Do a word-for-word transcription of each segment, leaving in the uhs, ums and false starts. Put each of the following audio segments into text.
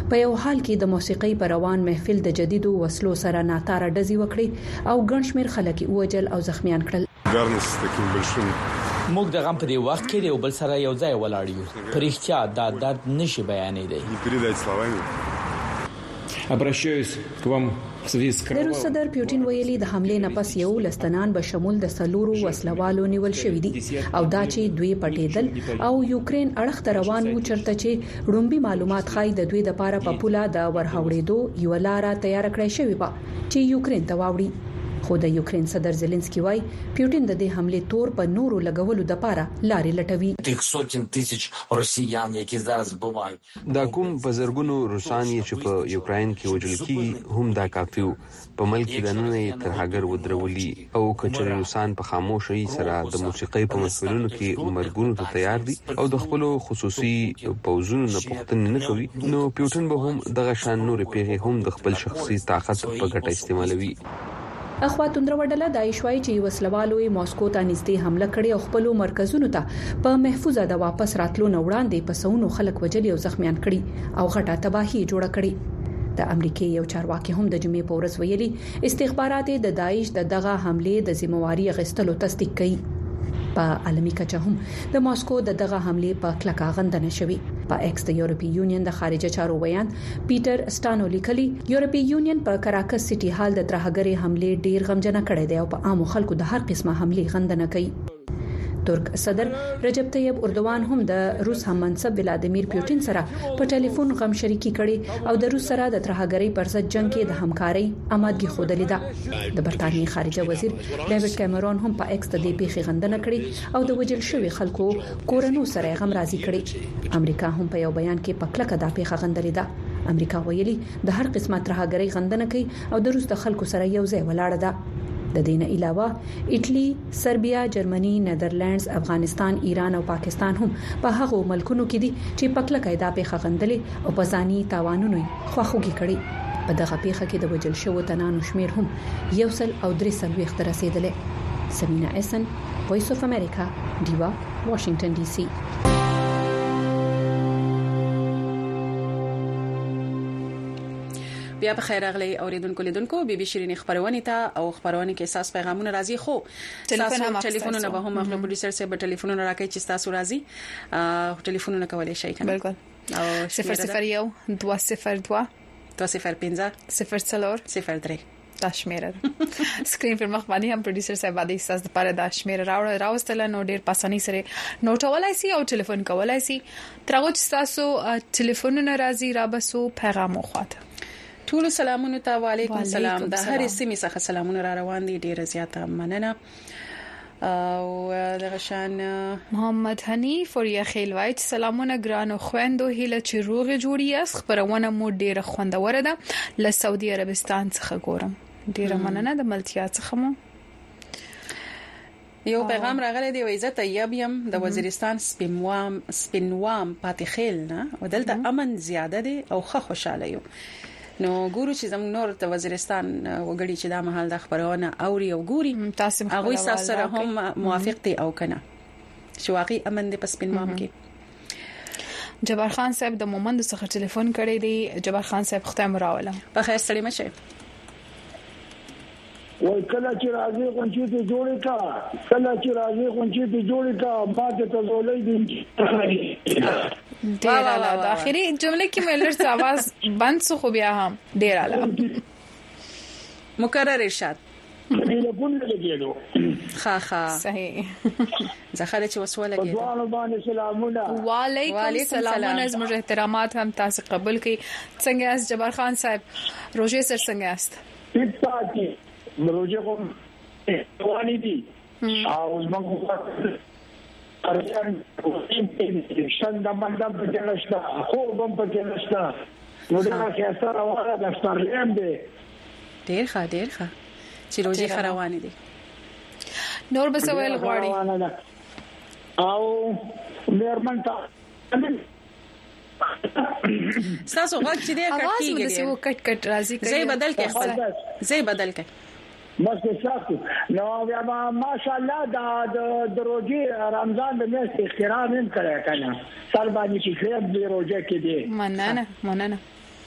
په یو حال کې د موسیقۍ پر روان محفل د جدیدو وسلو سره ناتاره ډزې وکړي او ګڼ شمېر خلک وژل او زخمیان کړل. موږ د غم په دی وخت کې د یو بل سره یو ځای ولاړ یو. پر احتیا دا درد نشي بیانېدی. Обращаюсь к вам в связи с کروم. د صدر پیوټین ویلي د حمله نه پس یو لستنان به شمول د سلورو وسلوالو نیول شوې دي او دا چې دوی پټېدل او یوکرين اړخ ته روان وو چرته چې رومبي معلومات خای د دوی د پاره په پوله د ورهوړېدو یو لار تیار کړی شوی و چې یوکرين ته واوړي. خو د یوکرين صدر زيلنسکي وايي پیوټین د دې حمله تور په نورو لګولو د پاره لارې لټوي. تých сотен тысяч رسیان які зараз бувають. دا کوم بزرګونو روسان چې په یوکرين کې وژل کیږي هم دا کافي په ملک د نن تر هغه ودرولي او کچري روسان په خاموشي سره د موسیقۍ په مسولونو کې مرګونو ته تیار دي او د خپل خصوصي پوزونو نه پوښتنه نه کوي نو پیوټین به هم دغه شان نور پیغه هم د خپل شخصي طاقت په ګټه استعمالوي. اخوا توندره وډله د ایشوای چې وسلوالو ماسکو ته نږدې حمله کړې او خپل مرکزونو ته په محفوظه د واپس راتلو نه وړاندې په سونو خلک وجلي او زخمیان کړي او غټه تباہي جوړه کړي. د امریکای یو چارواکي هم د جمعې په ورځ ویلي استخبارات د داعش د دغه حمله د ذمہواری غستلو تصدیق کړي. په عالمي کچه هم د ماسکو د دغه حمله په کلکه غندنه شوې. په ایکس د یورپی یونین د خارجه چارو بیان پیټر سټانو لیکلي یورپی یونین په کراکس سټي هال د ترهګری حمله ډیر غمجن کړي دی او په عامو خلکو د هر قسمه حمله غندنه کوي. ترک صدر رجب طیب اردوان هم د روس هم منصب ولادیمیر پیوټین سره په ټلیفون غم شریکی کړي او د روس سره د ترهګری پر ضد جنگ کې د همکاري آمادګي خوده لیده. د برتانیې خارجه وزیر ډیوډ کیمرون هم په ایکس د دې پیښې غندنه کړي او د وجل شوی خلکو کورونو سره غم راضي کړي. امریکا هم په یو بیان کې په کلکه د پیښه غندلې ده. امریکا ویلي د هر قسمه ترهګری غندنه کوي او د روس د خلکو سره یو ځای ولاړ ده. د دې نه علاوه ایټلی، سربیا، جرمني، نیدرلندز، افغانستان، ایران او پاکستان هم په هغو ملکونو کې دي چې په کلکه د پیښه غندلې او په ځاني تاوانونو خواخوږي کړي. په دغه پیښه کې د وجل شوو تنانو شمیر هم یو سل او درې سل وخت رسیدلې. سمینا احسن، وایس اف امریکا، دیوا، واشنگټن ډي سي. بیا بخیر اغلی اوریدونکو لیدونکو بي بي شيرين خبرونه ته او خبرونه کې اساس پیغامونه راځي خو تاسو ټلیفونونه به هم خپل پروډوسر سره به ټلیفونونه راکړي چې تاسو راځي او ټلیفونونه کولای شئ کنه. بالکل. او صفر صفر یو دوه صفر دوه دوه صفر پنځه صفر څلور صفر درې دا شمیره سکرین پر مخ باندې هم پروډوسر صاحب باندې اساس د پاره دا شمیره راوړ راوستل نو ډیر پاسانی سره نوټولای سي او ټلیفون کولای سي ترغه تاسو ټلیفونونه راځي را بسو پیغام خواته. ټول سلامونه ته وعلیکم السلام. د هر سیمې څخه سلامونه را روان دي ډیره زیاته مننه. او دغه شان محمد حنیف اور یخیل وایت سلامونه ګرانو خويندو هله چې روغ جوړی اس خبرونه مو ډیره خوندوره ده له سعودي عربستان څخه ګورم. ډیره مننه د ملتیا څخه مو یو پیغام راغلی دی عزت طیب یم د وزیرستان سپینوام سپینوام پاتخیل نه ودلته امن زیاده دی او ښه خوشاله یو. نو ګورو چې زموږ نور ته وزیرستان وګړي چې د محل د خبرونه اوري او ګوري تاسو هغه سره هم موافق دي او کنه شو واقعي امن دي پس پنوام کې. جبار خان صاحب د مومند څخه ټلیفون کړی دی. جبار خان صاحب ختم راوله په خیر سړی مشه وای کله چې راځي غونچې ته جوړې کا کله چې راځي غونچې ته جوړې کا ماته ته زولې دي. ډیر اعلی د اخري جمله کې مې لږ आवाज بند سو خو بیا هم ډیر اعلی مکرر ارشاد ټلیفون لګیلو خا خا صحیح زخه چې وسوله کې ځوان باندې سلامونه. وعلیکم السلام زموږ احترامات هم تاسو قبول کړئ. څنګه اس جبار خان صاحب روزه سر څنګه است؟ پاتې روزه کوم رواني دي او زموږ ارجان څنګه باندې په جلسه خو هم په جلسه نو دا چې سره واره د ستارلم دی ډیر ښه ډیر ښه چې روزي خروانې دي نور به سوال غواړي او مېرمن ته تاسو غوښتل چې دې کټ کیږي نو کټ کټ راځي زي بدل کې خپل زي بدل کې ماسه شاکو نو بیا ماشاءالله دا د روزي رمضان د میاشتې احترام هم کړی کنه سر باندې چې خیر دی روزه کې دی. مننه مننه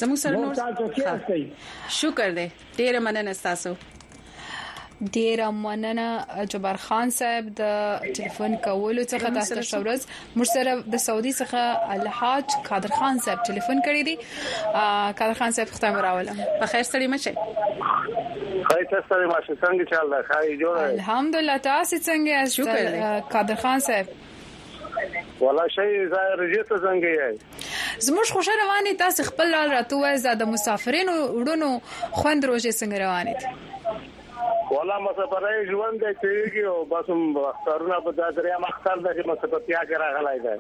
زموږ سره نور تاسو کې شکر دی ډیر مننه تاسو ډیر مننه جبار خان صاحب د ټلیفون کولو څخه تاسو ته شورز مرسره د سعودي څخه الحاج قادر خان صاحب ټلیفون کړی دی قادر خان صاحب ختم راوله په خیر ستړي مشه خای تاسو ته ماشه څنګه چل دا خای جوړه الحمدلله تاسو څنګه شکر قادر خان صاحب ولا شي ظاهر جته څنګه یې زموږ خوشاله رواني تاسو خپل راتوه زاده مسافرینو وړونو خوند روزه څنګه رواني ولا مسافرای ژوند دی چې او بس اخترونه په دادریا مختار د مسافرتیا کې راغلای دی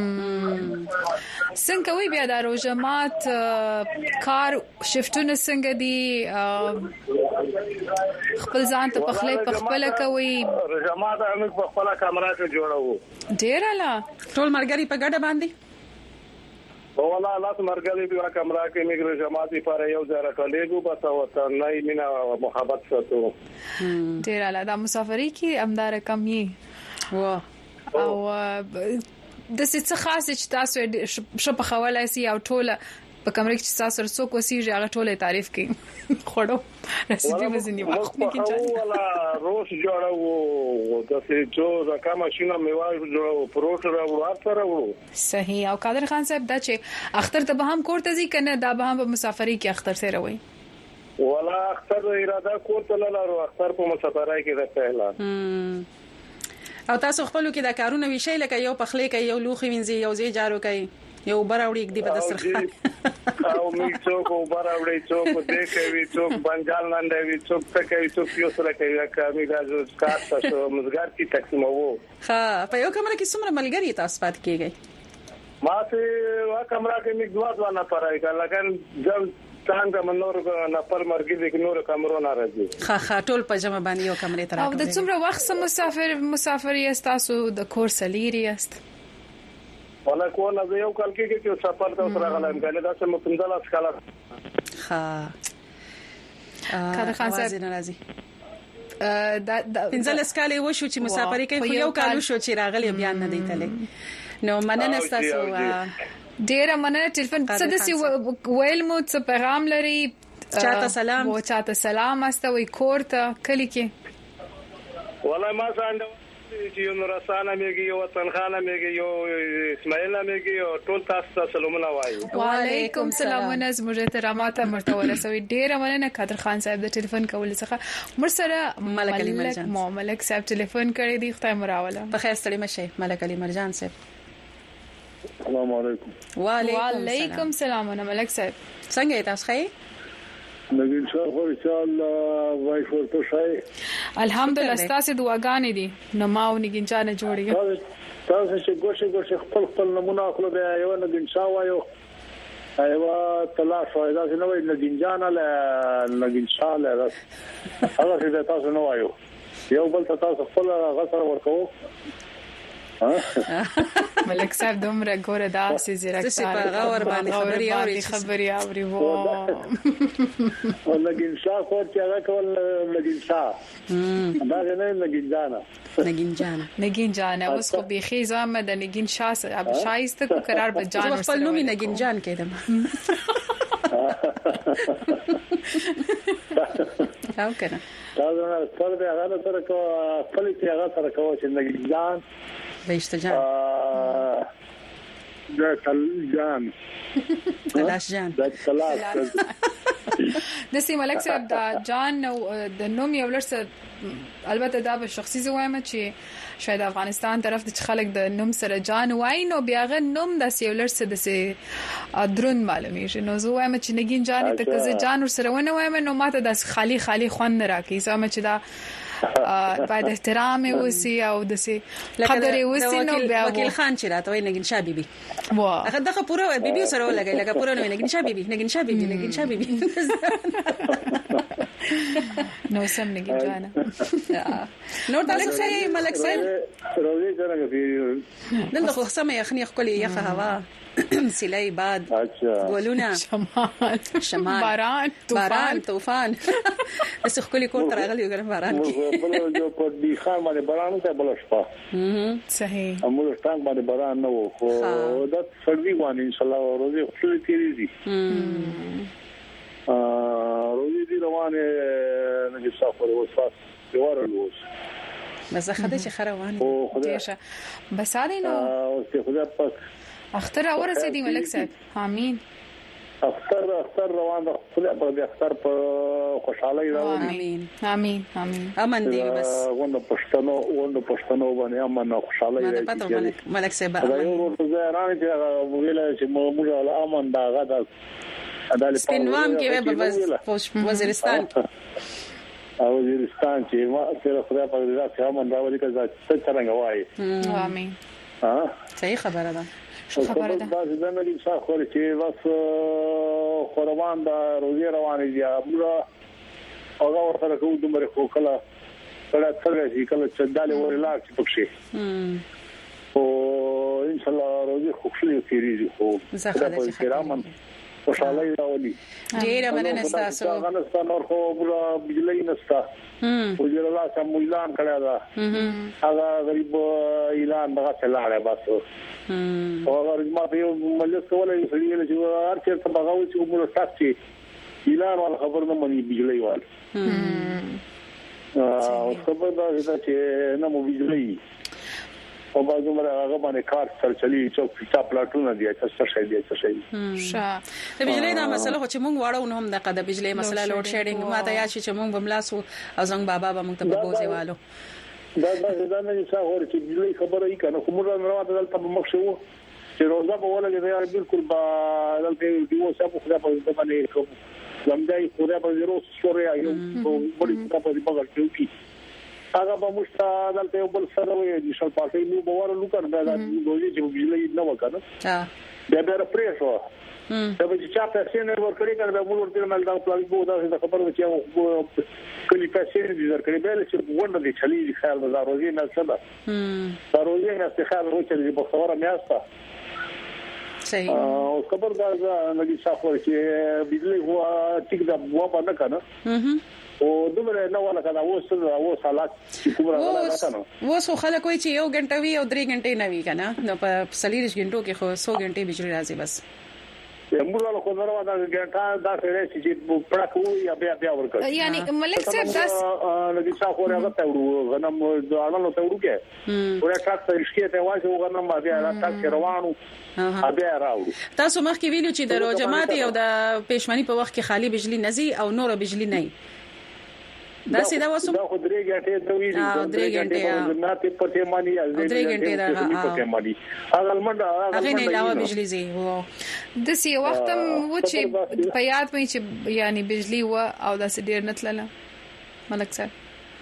څنګه وی بیا د روزمات کار شفتونه څنګه دي خپل ځان ته په خپل په خپل کوي روزمات موږ په خپل کمره کې جوړو ډیر لا ټول مرګري په ګډه باندې ولا لاس مرګلي په کمره کې موږ روزماتي پر یو ځای راکلېګو بس او ته نه مینا محبت ساتو ډیر لا د مسافرۍ کې امدار کم یې و او د څه خاص چې تاسو شپ خولای سي او ټوله په کمره کې تاسو څوک وسیږي هغه ټوله تعریف کوي خړو رسېدي مزني وخت نه کیږي ولا روش جوړو د څه جو د کومه شینه میوه جوړو پروت راوړو سره وړو صحیح او قادر خان صاحب دا چې اختر ته به هم کوړه ځي کنه دا به هم په مسافرۍ کې اختر سره وي ولا اختر اراده کوته لاره اختر په مسافرۍ کې راځي او تاسو خپل کې دا کارونه ویشي لکه یو پخلې کوي یو لوخي وینځي یو ځای جارو کوي یو براوړي کې دی په دسترخوان او موږ څوک براوړي څوک دې کوي څوک بنجال لاندې څوک څه کوي څوک یو سره کوي کامي غاځو کار تاسو مزګار کی تقسیمو ها په یو کمره کې څومره ملګری تاسو پات کیږي ما ته وا کمره کې موږ دوا دوا نه پرای لکه ځم څنګه منور نه پر مرګي د نور کمرو ناراضي ها ها ټول په جمع باندې یو کمرې تر او د څومره وخت مسافر مسافر یاستاسو د کور سلیری است ولا کو نه یو کال کې چې سفر ته سره غلم کنه دا چې مپندل اسکاله ها کله خاصه ناراضي دا پنځل اسکاله و شو چې مسافر کې خو یو کال شو چې راغلی بیان نه دی تله نو مننه تاسو ډیر مننه ټلیفون څه د سی ویل مو څه پیغام لري چاته سلام و چاته سلام استوي کوړه کلی کې والله ما څنګه چې یو نورسانه میږي یو وطن خانه میږي یو اسماعیل میږي او ټول تاسو سلامونه وایو وعلیکم السلام زموږ احترامات مرته ورسوي ډیر مننه قادر خان صاحب د ټلیفون کول څخه مرسره ملک علي مرجان ملک صاحب ټلیفون کړی دی خدای مراوله په خیر ستړي مشه ملک علي مرجان صاحب السلام علیکم وعلیکم السلام ملک صاحب څنګه تاسو ښه نګین شاه خو ان شاء الله وای ورته شای الحمدلله ستاسو دعاګانې دي نو ماو نګین چانه جوړیږي تاسو چې ګوشه ګوشه خپل خپل نمونه خپل به یو نګین شاه وایو ایوا تلا فائدہ نه وای نګین جان له نګین شاه له هغه څه تاسو نه وایو یو بل تاسو خپل غسر ورکو ملک صاحب دومره ګوره دا سي زیرکتار غور باندې خبري اوري خبري اوري وو ولګین شاه خو چې هغه کول لګین شاه دا نه لګین جانا نګین جانا نګین جانا اوس خو بيخي زما د نګین شاه اب شایسته کو قرار به جان خپل نومي نګین جان کېدم او کنه دا نه سره به هغه سره کو خپل چې هغه سره کو چې نګین جان ویشته جان دا تل جان تلاش جان دا تلاش د سي ملک صاحب دا جان د نوم یو لرسه البته دا به شخصي زوایم چې شاید افغانستان طرف د خلک د نوم سره جان وای نو بیاغه نوم د سي لرسه د سي درون معلومي نو زوایم چې نګین جان ته که جان سره ونه وایم نو ماته د خالی خالی خوان نه راکې سم چې دا باید احترام وسی او د سي قدر وسی نو بیا وکیل خان چې راته وای نګین شاه بیبي وا هغه دغه پوره بیبي سره ولګي لکه پوره نو نګین شاه بیبي نګین شاه بیبي نګین شاه بیبي نو سم نګین جانا نو تاسو چې ملک صاحب روزي څنګه دی دلته خو سمه یخني خولي یخه هوا سیلای باد اچھا ګلونه شمال شمال باران باران طوفان بس خپل کور تر غلی وګرم باران کې بل جو په دې خان باندې باران ته بل شپه صحیح امور ستان باندې باران نه وو خو دا سړی باندې ان شاء الله روزي خپل تیریږي ا روزي دي روانه نه سفر وساس ورلوس بس خدای چې خروان دیشه بس علي نو او څه خدای پاک اختر اورسېدی ملک صاحب امين اختر اختر روان ده خدای په دې اختر په خوشحالي راوړي امين امين امين امن دی بس ونه پښتنو ونه پښتنو باندې امن او خوشحالي راځي ملک صاحب دا یو ورته ځان چې ویل چې موږ له امن دا غدا سپینوام کې به وزیرستان او وزیرستان چې ما سره خدای په دې راځي امن راوړي که څه څنګه وایي امين ها صحیح خبره ده شو خبره ده دا ځنه دي څه خو چې بس خوروان دا روزي روانه دي موږ هغه ورته کوو دومره خو کله کله څنګه چې کله چې داله ورلا چې پکشي او ان شاء الله روزي خو خپل کیږي خو زه خدای کرامن خوشاله راولي ډیر مننه تاسو افغانستان اور خو بل بجلی نستا او جره لا سم اعلان کړی دا هغه غریب اعلان دغه چلاړه بس او هغه ما په مجلس کولای شي چې هر چیرته بغاوي چې موږ تاسو اعلان ولا خبر نه مني بجلی وال او خبر دا چې نه مو بجلی او بازو مره هغه باندې کار سر چلی چوک چا پلاټونه دی چې څه شي دی څه شي ښه د بجلی دا مسله خو چې مونږ واړو نو هم د قد بجلی مسله لوډ شیډینګ ما ته یا چې مونږ بملاسو او زنګ بابا به مونږ ته بوزي والو دا دا دا نه څه اور چې بجلی خبره یې کنه کومه راوړل دلته مخ شو چې روزه په ولګي دا بالکل با دلته دیو صاحب خو په باندې کوم زمدای خو دا په زیرو سوریا یو بل څه په دې بغل کې هغه به مشته دلته یو بل سره وي د شل پاتې نو به ورلو کړ دا د دوی چې بجلی نه وکړه ها بیا به پریسو دا به چې چا پیسې نه ورکړي کړه به موږ ورته مل دا پلان بو دا خبره چې کلی پیسې دې ورکړي به چې ونه دي چلی خیال دا روزي نه څه ده دا روزي نه څه خیال وکړي چې په خبره میاسته صحیح او خبر دا نه دي صافو چې بجلی هو ټیک دا بوا باندې کنه او دومره نه ولا کنه و څه و حالات چې کومه راغله کنه و څو خلک وایي چې یو غنټه وی او درې غنټې نه وی کنه نو په سلیریش غنټو کې خو څو غنټې بجلی راځي بس موږ له کومه راځي دا غنټه دا سره چې پړکو یا بیا بیا ورکړ یعنی ملک صاحب تاسو نه دي څاخه راغله ته ورو غنم ځانو ته ورو کې ورته ټاکس رښکې ته وایي او غنم بیا ټاکس روانو بیا راوړو تاسو مخکې ویلو چې د جماعت او د پېشمنی په وخت کې خالی بجلی نزي او نور بجلی نه دا سیدا وسو دا خو درې غنټې ته وی دي درې غنټې نه ته پته مانی از درې غنټې دا پته مانی هغه منډه هغه نه علاوه بجلی زی وو د سی وخت و چې په یاد مې چې یعنی بجلی و او د ډیر نتلله ملک صاحب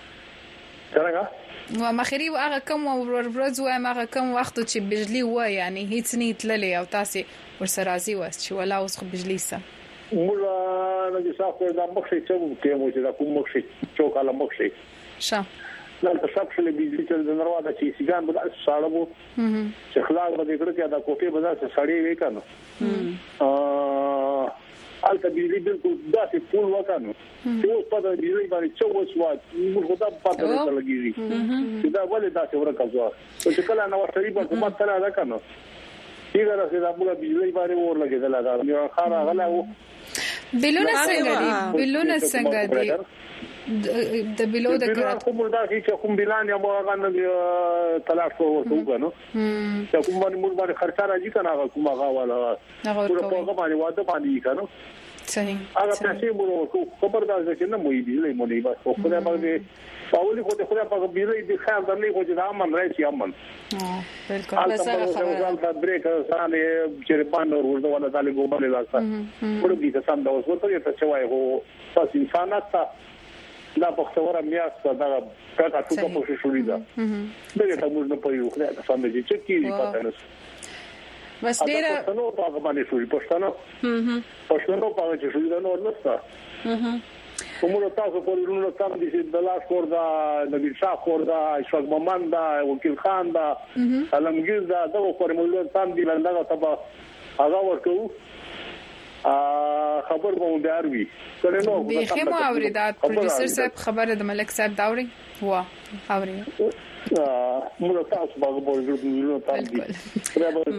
څنګه نو مخيري هغه کوم ورځ و هغه کوم وخت چې بجلی و یعنی هیڅ نه تللې او تاسو ورسره راضي واست چې ولا اوس خو بجلی سه مولا نه دي صاحب دا مخې چې مو چې دا کوم مخې چوکاله مخې شه دا تاسو چې بيزي چې د نړۍ د چې سیګان بل ساړه وو چې خلاص به کړو چې دا کوټه به ځه سړی وې کنه ا الته بيزي بالکل داسې پول وکانو چې اوس په دې بيزي باندې چې اوس وا موږ خدا پاتې لګیږي چې دا ولې داسې ورکړو چې کله نو شریف حکومت سره راکنه څنګه راځي دا موږ بيزي باندې ور لګیدل دا نو خارا غلا وو بلونه څنګه دي بلونه څنګه دي د بلو د کړه کوم دا چې کوم بلان یا موږ نه تلاش کوو کنه چې کوم باندې موږ باندې خرڅ راځي کنه کوم هغه والا ټول په هغه باندې واده باندې کنه صحیح هغه پیسې موږ خبر دا چې نه مو دي له مونږ بس خو خدای باندې پاولي خو خدای په بیرې د خیر درلې خو چې امن راځي امن بالکل بس هغه خبره دا بریک سانه چې باندې ورته ولا دالې ګوبلې لاسه ورته دې څه سم دا اوس ورته څه وایي هو تاسو انسانات لا په څوره میاست دا کاټه ټوټه پوښښ شوې ده دغه ته موږ نه پوهیږو خدای ته سم دي چې کیږي پاتې نه بس ډیر نو په هغه باندې شوې پښتنه پښتنه په هغه چې شوې ده نو نسته کومه تاسو په لورونو تام دي چې د لاس کور دا نبی شاه کور دا اشفاق محمد دا وکیل خان دا علمگیر دا دغه کور موږ تام دي لنده تبا هغه ورکو ا خبر مو داروي کله نو به مو اوریدا پروډوسر صاحب خبره د ملک صاحب داوري وا اوري موږ تاسو باغ بولګو نو تاسو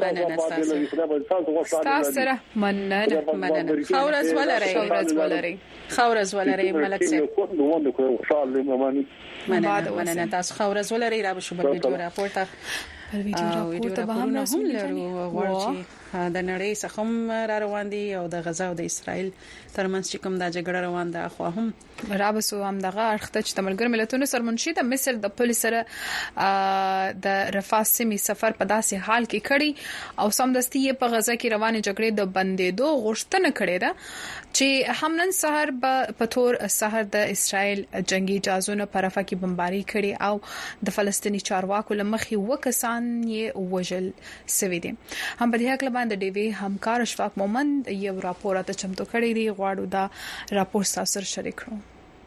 تاسو سره مننه مننه خورز ولري خورز ولري خورز ولري ملک صاحب مننه مننه تاسو خورز ولري را به شو په ویډیو راپورته ویډیو ته به هم لرو ورچی د نړۍ څخه هم را روان دي او د غزا او د اسرائیل ترمنځ چې کوم د جګړه روان ده خو هم رابسو هم دغه اړخته چې تملګر ملتونو سرمنشي د مصر د پولیس سره د رفاه سیمې سفر په داسې حال کې کړي او سمدستي په غزا کې روانه جګړې د بندېدو غوښتنه کړې ده چې همنن سحر په تور سحر د اسرائیل جنگي جهازونو په رفاه کې بمباري کړي او د فلسطینی چارواکو لمخې وکسان یې وژل سوي دي. هم په دې حق باندې د ډیوی همکار اشفاق مومند یو راپور ته چمتو کړی دی غواړو دا راپور سره شریک کړو.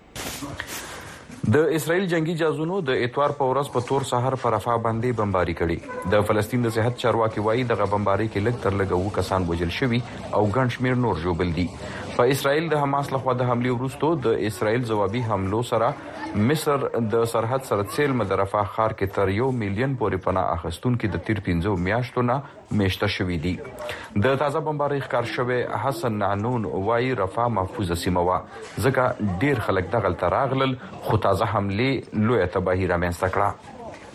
د اسرائیل جنگي جهازونو د اتوار په ورځ په تور سحر پر رفاه باندې بمباري کړي. د فلسطین د صحت چارواکي وایي دغه بمباري کې لږ تر لږه وو کسان وژل شوي او ګڼ شمېر نور ژوبل دي. په اسرائیل د حماس لخوا د حمله وروسته د اسرائیل ځوابي حملو سره مصر د سرحد سره څیل مدرفه خار کې تر یو میلیون پورې پناه اخستونکو د تیر پنځو میاشتو نه میشته شوې دي. د تازه بمباري ښکار شوی حسن نعنون وایي رفاه محفوظه سیمه وه ځکه ډیر خلک دغه تراغلل خو تازه حمله لویه تباهي رامنځته کړه.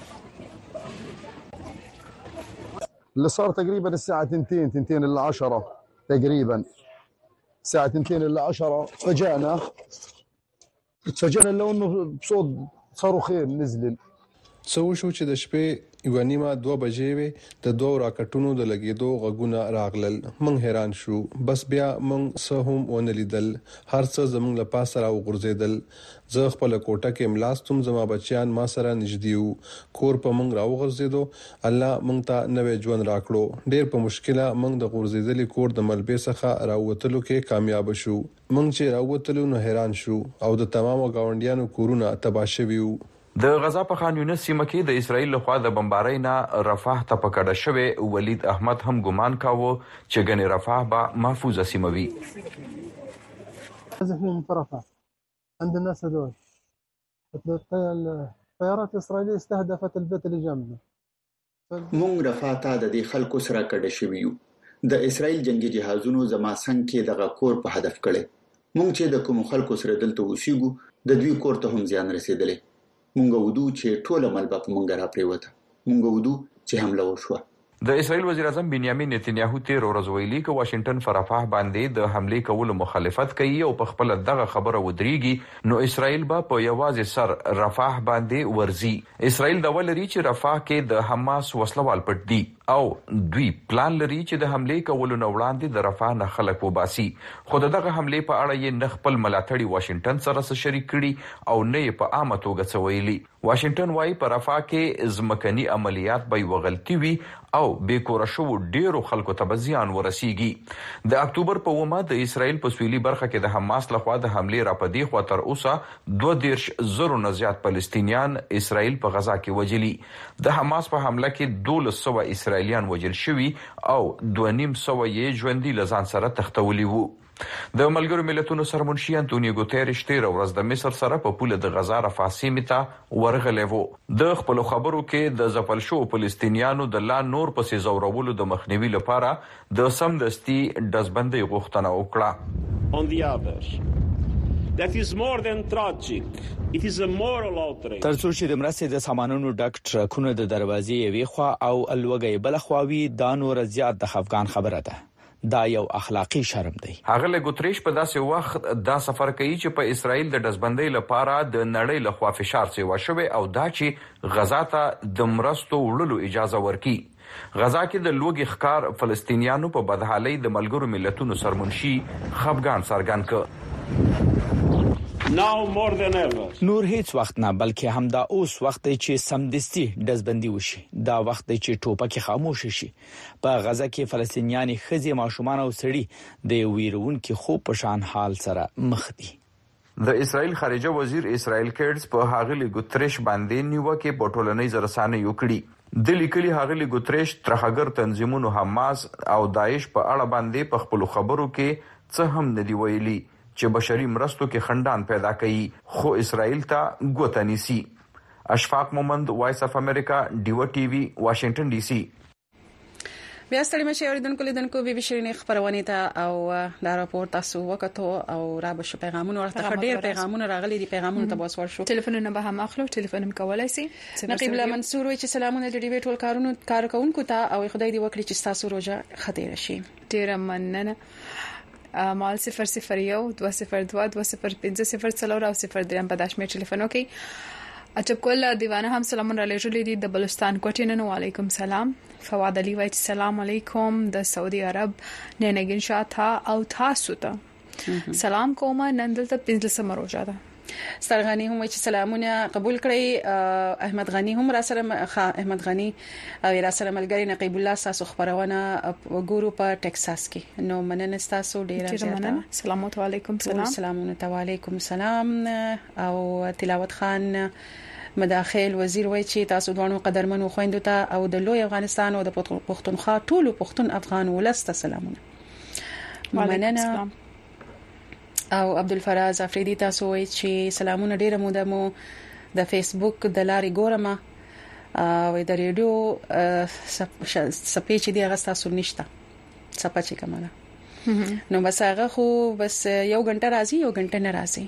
اللي صار تقريبا الساعة تنتين تنتين إلا عشرة تقريبا الساعة تنتين إلا عشرة فجأنا تفاجئنا لو إنه بصوت صاروخين نزل. څو شو چې د شپې یو نیمه دوه بجې وې د دوه راکټونو د لګېدو غږونه راغلل. موږ حیران شو بس بیا موږ څه هم ونه لیدل هر څه زموږ له پاسه را وغورځېدل. زه خپل کوټه کې ملاستم زما بچیان ما سره نږدې وو کور په موږ را وغورځېدو الله موږ ته نوې ژوند راکړو. ډېر په مشکله موږ د غورځېدلي کور د ملبې څخه راووتلو کې کامیاب شو. موږ چې راووتلو نو حیران شو او د تمامو گاونډیانو کورونه تباه شوي وو. د غزا په خان یونس سیمه کې د اسرائیل لخوا د بمبارۍ نه رفاه ته پکړه شوی ولید احمد هم ګمان کاوه چې ګنې رفاه به محفوظه سیمه وي. من رفاه عند الناس هذول الطيارات الإسرائيلية استهدفت البيت اللي جنبنا. مونږ رفاه ته د دې خلکو سره کډه شوي یو. د اسرائیل جنگي جهازونو زما څنګ کې دغه کور په هدف کړي. مونږ چې د کوم خلکو سره دلته اوسېږو د دوی کور ته هم زیان رسیدلی. مونږ ودو چې ټوله ملبه په مونږ را پریوته. مونږ ودو چې حمله وشوه. د اسرائیل وزیر اعظم بنیامین نتنیاهو تیر ورځ ویلي چې واشنگټن پر رفاه باندې د حمله کولو مخالفت کوي او په خپل دغه خبره ودرېږي نو اسرائیل به په یوازې سر رفاه باندې ورزي. اسرائیل د ولري چې رفاه کې د حماس وسلوال پټ دي او دوی پلان لري چې د حمله کولو نه وړاندې د رفاه نه خلک وباسي. خو دغه حمله په اړه یې نه خپل ملاتړي واشنگټن سره شریک کړي او نه په عامه توګه څه ویلي. واشنگټن وايي په رفاه کې ځمکني عملیات به وغلطي وي او بې کور شو ډیرو خلکو ته زیان ورسیږي. د اکتوبر په اومه د اسرائیل په سویلي برخه کې د حماس لخوا د حمله را پدې خو تر اوسه دوه دیرش زرو نه زیات فلسطینیان اسرائیل په غزا کې وجلي. د حماس په حمله کې دولس سوه اسرائیلیان وجل شوي او دوه نیم سوه یې ژوندي لزان سره تختولي وو. د ملګرو ملتونو سرمنشي انټونیو ګوتيريش تیر ورځ د مصر سره په پوله د غزا رفاه سیمې ته ورغلی وو. د خپل خبرو کې د ځپل شو فلسطینیانو د لا نور پسې زورولو د مخنیوي لپاره د سمدستي دزبندۍ غوښتنه وکړه. On the other, that is more than tragic. It is a moral outrage. ترڅو چې د مرستې د سامانونو ډک ټرکونه د دروازې یوې خوا او الوګي بل خواوي دا نور زیات د خفقان خبره ده. دا یو اخلاقی شرم دی. هغه له ګوتریش په داسې وخت دا سفر کوي چې په اسرائیل د دزبندۍ لپاره د نړۍ له خوا فشار سیوا شوی او دا چې غزا ته د مرستو وړلو اجازه ورکړي. غزا کې د لوګي ښکار فلسطینیانو په بدحالۍ د ملګرو ملتونو سرمنشي خفقان څرګند کړ. Now more than ever. نور هیڅ وخت نه بلکې همدا اوس وخت دی چې سمدستي دزبندي وشي. دا وخت دی چې ټوپک خاموش شي. په غزا کې فلسطینیان خزي ماشومان او سړي د ویرونکو خو په شان حال سره مخ دي. د اسرائیل خارجه وزیر اسرائیل کېډز په هغه له ګوتریش باندې نیوکه په ټولنیز رسانه یو کړی. د لیکلي هغلی ګوتریش ترهګر تنظیمونو حماس او داعش په اړه باندې په خپل خبرو کې څه هم نه دی ویلي چې بشري مرستو کې خندان پیدا کړي، خو اسرائیل ته ګوته نیسي. اشفاق مومند، وایس اف امریکا، ډیو ټي وی، واشنگټن ډي سي. بیا ستړي مشه اوریدونکو لیدونکو به بشرینه خبرونه ته او دا راپور تاسو وکړو او را به پیغامونه ورته ډېر پیغامونه راغلي دي، پیغامونه ته باسور شو. ټلیفونونه به هم اخلو، ټلیفون هم کولای شي. نقیب الله منصور وایي چې سلامونه د ډیبیټ ول کارونو کارکونکو ته او خدای دې وکړي چې تاسو روزه خطر شي. ډیر مننه. مال صفر صفر یو دو صفر دو دو صفر پنځه صفر څلور او صفر دریم په داشمه ټلیفون وکي. اچب کول دیوانه هم سلامونه رالیږلي دي د بلوچستان کوټې نن. وعلیکم سلام. فواد علي وایي سلام علیکم د سعودي عرب ننګین شاته او تاسو ته سلام کوم. نن دلته پنځه سم روزه ده. سترغنی هم چې سلامونه قبول کړی. احمد غنی هم را سره احمد غنی او را سره ملګری نقیب الله تاسو خبرونه ګورو په ټکساس کې. نو مننه تاسو ډیره زیاته. سلام علیکم. سلام سلامونه علیکم سلام. او تلاوت خان مداخل وزیر وایي چې تاسو دوه قدرمنو خويندو ته او د لوی افغانستان او د پښتونخوا ټولو پښتون افغان ولسته سلامونه. مننه. او عبدالفراز افریدی تاسو وایي چې سلامونه ډیره موده مو د فیسبوک د لارې ګورم او د ریډیو سپېچ دی هغه تاسو نشته سپا چې کومه. نو بس هغه خو بس یو غنټه راځي یو غنټه نه راځي.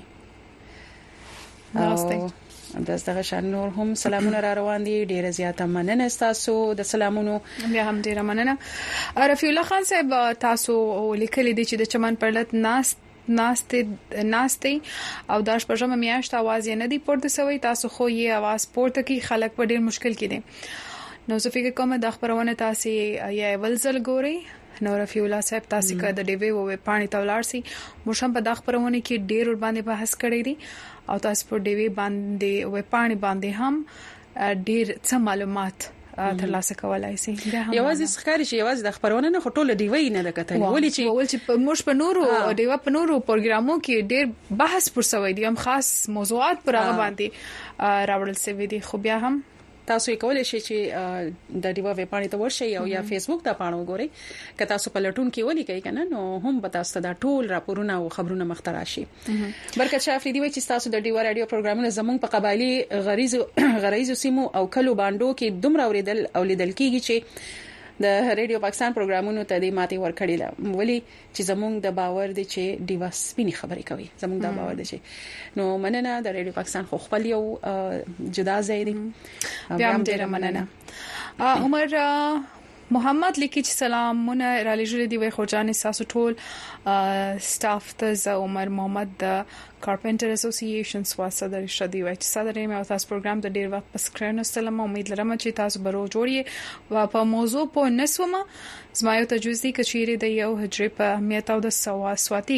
او دغه شان نور هم سلامونه را روان دي. ډیره زیاته مننه تاسو د سلامونو. بیا هم ډیره مننه. رفیع الله خان صاحب تاسو لیکلي دي چې د چمن پرلت ناس ناشته ناشته او داش پرجمه میاشت आवाज نه دی پورته سوی. تاسو خو یې आवाज پورته کی خلک په ډیر مشکل کې دي. نو زه فکر کوم د خبرونه تاسو یا ولزل ګوري. نو رفیع الله صاحب تاسو کا د ډیوی و پانی تولار سي موشم په د خبرونه کې ډیر ور باندې بحث کړی دي او تاسو په ډیوی باندې و پانی باندې هم ډیر څه معلومات ترلاسه کولای شي. یوازې ښکاری شي یوازې د خبرونه نه خټول دیوی نه د کتل ولې چې ول چې موږ په نورو دیو په نورو پروګرامو کې ډیر بحث پر سوي دي، هم خاص موضوعات پر هغه باندې راوړل شوی دي. خو بیا هم تاسو کولای شئ چې د دیو ویب پاڼې ته ورشئ او یا فیسبوک ته پاڼه وګورئ. که تاسو په لټون کې ولي کوي کنه نو هم به تاسو دا ټول راپورونه او خبرونه مخترا شي. برکت شاه افریدی وایي چې تاسو د دیو رادیو پروګرامونه زموږ په قبایلی غریزو غریزو سیمو او کلو باندو کې دومره اوریدل او لیدل کیږي چې د رادیو پاکستان پروګرامونو ته د ماتي ور کړی لا ولي چې زموږ د باور دي چې دیو سپینی خبرې کوي. زموږ د باور دي چې نو مننه د رادیو پاکستان خو خپل یو جدا ځای دی. بیا هم ډیره مننه. عمر محمد لیکي چې سلامونه را لېږلي دي. وای خوجان ساسو ټول سټاف ته ز عمر محمد د کارپنټر اسوسییشن سوا صدر شدي وای چې صدر یې او تاسو پروګرام د ډیر وخت پس کړنو سلام. امید لرم چې تاسو برو جوړی او په موضوع په نسومه زما یو تجویز دي کچيري د یو هجري په اهمیت او د سوا سواتي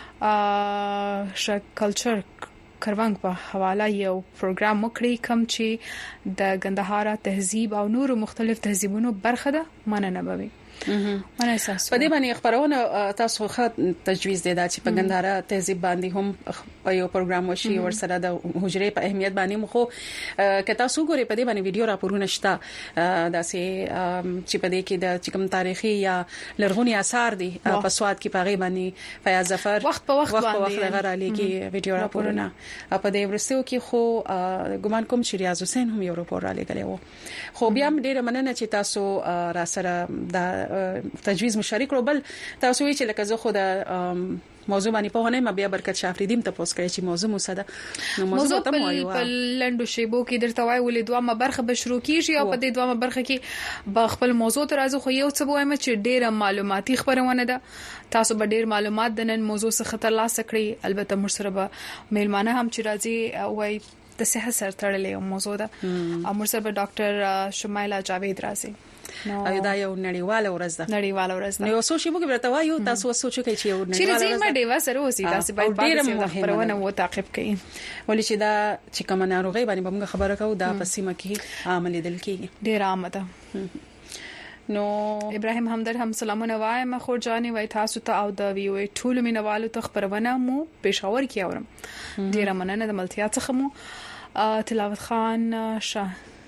ش کلچر کروانګ په حواله یو پروګرام وکړي کوم چې د ګندهارا تهذیب او نورو مختلف تهذیبونو برخه ده. مننه به مننه تاسو. په دې باندې خبرونه تاسو خاط تجویز دی دا چې په ګندهارا تهذیب باندې هم یو پروګرام وشي ور سره د حجره په اهمیت باندې مخو که تاسو ګورئ په دې باندې ویډیو راپورونه شته داسې چې په دې کې د چکم تاریخي یا لرغونی آثار دي په سواد کې پاغي باندې فیاض ظفر وخت په وخت باندې غرالي کې ویډیو راپورونه په دې ورستو کې خو ګمان کوم چې ریاض حسین هم یو راپور را لګلې وو. خو بیا ډیره مننه چې تاسو را سره د تجویز مشارک رو. بل تاسو وی چې لکه زه خو د موضوع باندې په هنه مبیا برکت شافریدیم ته پوس کړی چې موضوع مساده نو موضوع ته وایو په لندو شیبو کې درته وای ولې دوه برخه به شروع کیږي او په دې دوه برخه کې با خپل موضوع ته راځو. خو یو څه وایم چې ډیره معلوماتي خبرونه ده. تاسو به ډیر معلومات د نن موضوع څخه ترلاسه کړئ. البته موږ سره به میلمانه هم چې راځي وای د صحت سره تړلې موضوع ده او موږ سره به ډاکټر شمایلا جاوید راځي. او دا یو نړیواله ورځ ده. نړیواله ورځ ده. نو سوچ موږ برته وایو تاسو سوچ کوئ چې یو نړیواله ورځ ده. چې دې ما ډیوا سره وسی تاسو باید باندې خبرونه و تعقیب کړئ. ولې چې دا چې کوم ناروغي باندې موږ خبره کوو دا په سیمه کې عامل دل کېږي ډیر عام ده. نو ابراهيم همدرد هم سلامونه وایم خو جاني وای تاسو ته او د ویو ټول مینوالو ته خبرونه مو پېښور کې اورم. ډیر مننه د ملتیا څخه مو. تلاوت خان شاه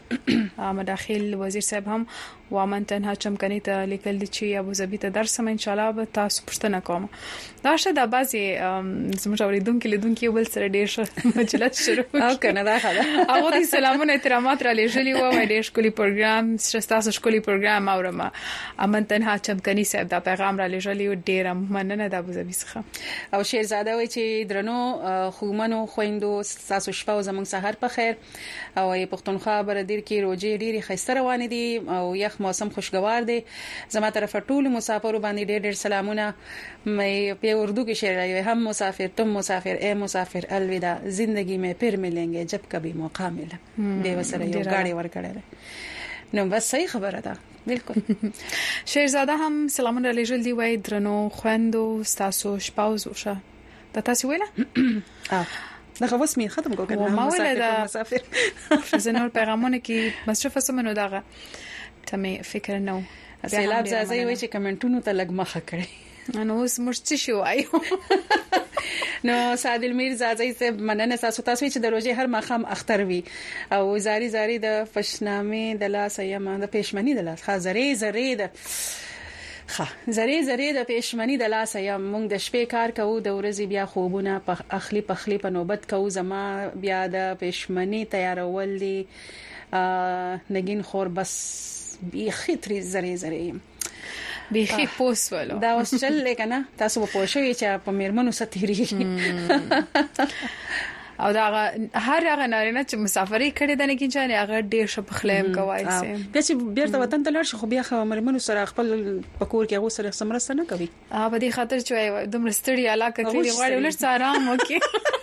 مداخل وزیر صاحب هم وامن تنها چمکني ته لیکل دي چې ابو ظبي ته درسم ان شاء الله به تاسو پښتنه کوم دا شته د بازي زموږ اوریدونکو لیدونکو بل سره ډېر مجلس شروع او کنه دا خاله هغه دي سلامونه احترامات را لېږلي وو وای ډېر شکولي پروګرام تاسو شکولي پروګرام اورم امن تنها چمکني صاحب دا پیغام را لېږلي و ډېر مننه د ابو ظبي څخه او شیرزاده وای چې درنو خومنو خويندو تاسو شپه زموږ سحر په خیر او پښتونخوا بر دیر کې روزي ډېری خسته روان دي او یخ موسم خوشگوار دی زما طرف ټول مسافر باندې ډېر ډېر سلامونه مې په اردو کې شعر راوي هم مسافر تم مسافر اے مسافر الوداع زندگی میں پھر ملیں گے جب کبھی موقع ملا به وسره یو غاړي ورکړل نو بس صحیح خبره ده بالکل شیرزاده هم سلامونه لېږل دی وای درنو خويندو تاسو شپاوز وشه دا تاسو ویله اه دغه وس می ختم کو کنه مسافر مسافر زنور پیغامونه کې مصرف سمنو دغه ته فکر نو سیلاب زازي وای چې کمنټونو ته لګ مخه کړي نو اوس مرچ شو آیو نو سعادل میر زازي سے مننه تاسو تاسو چې د روزي هر مخام اختر وی او زاري زاري د فشنامه د لاس یم د پېشمنی د لاس خازري زری د خا زری زری د پېشمنی د لاس یم مونږ د شپې کار کوو د ورځې بیا خوبونه په اخلي پخلي په نوبت کوو زما بیا د پېشمنی تیارول دي نګین خور بس بیخي تری زری زری بیخي پوسولو دا اوس چل لکنه تاسو په پوښوي چې په میرمنو ستېری او دا هر هغه نارینه چې مسافرۍ کړي د نه کې ځانې هغه ډېر شپخلیم کوي سي بیا چې بیرته وطن ته لړ شي خو بیا خو مرمنو سره خپل پکور کې هغه سره سمرسته نه کوي ا په دې خاطر چې دومره ستړي علاقه کې غواړي ولر آرام وکي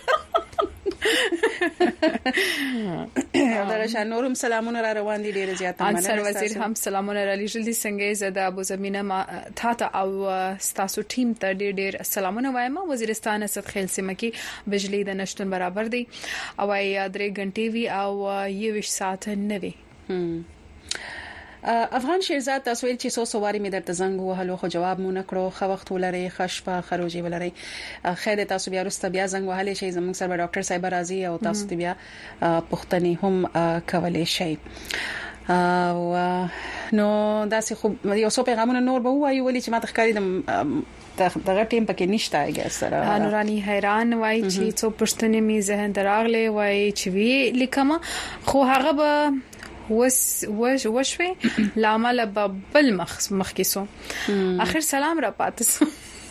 درشه نورم سلامونه را روان دي ډېر زیات مننه انصر وزیر هم سلامونه را لېږل دي څنګه زده ابو زمینه ما تا ته او تاسو ټیم ته ډېر ډېر سلامونه وایم وزیرستان اسد خیل سیمه کې بجلی د نشټون برابر دی او یې درې غنټې وی او یو ویش ساعت نه وی افغان شیرزاد تاسو ویل چې سو سواری می درته زنګ وهلو خو جواب مو نکړو خو وخت ولري خشپه خروجي ولري خیر تاسو بیا ورسته بیا زنګ وهلې شي زموږ سره ډاکټر صاحب راضي او تاسو ته بیا پښتني هم کولې شي او نو داسې خو یو څو پیغامونه نور به وایي ولې چې ما تخکاری د دغه ټیم پکې نشته ایګه سره نورانی حیران وای چې څو پښتني می ذهن دراغله وای چې وی لیکم خو هغه به وس وش وشوي لامل بل مخ مخکسو اخر سلام را پاتسو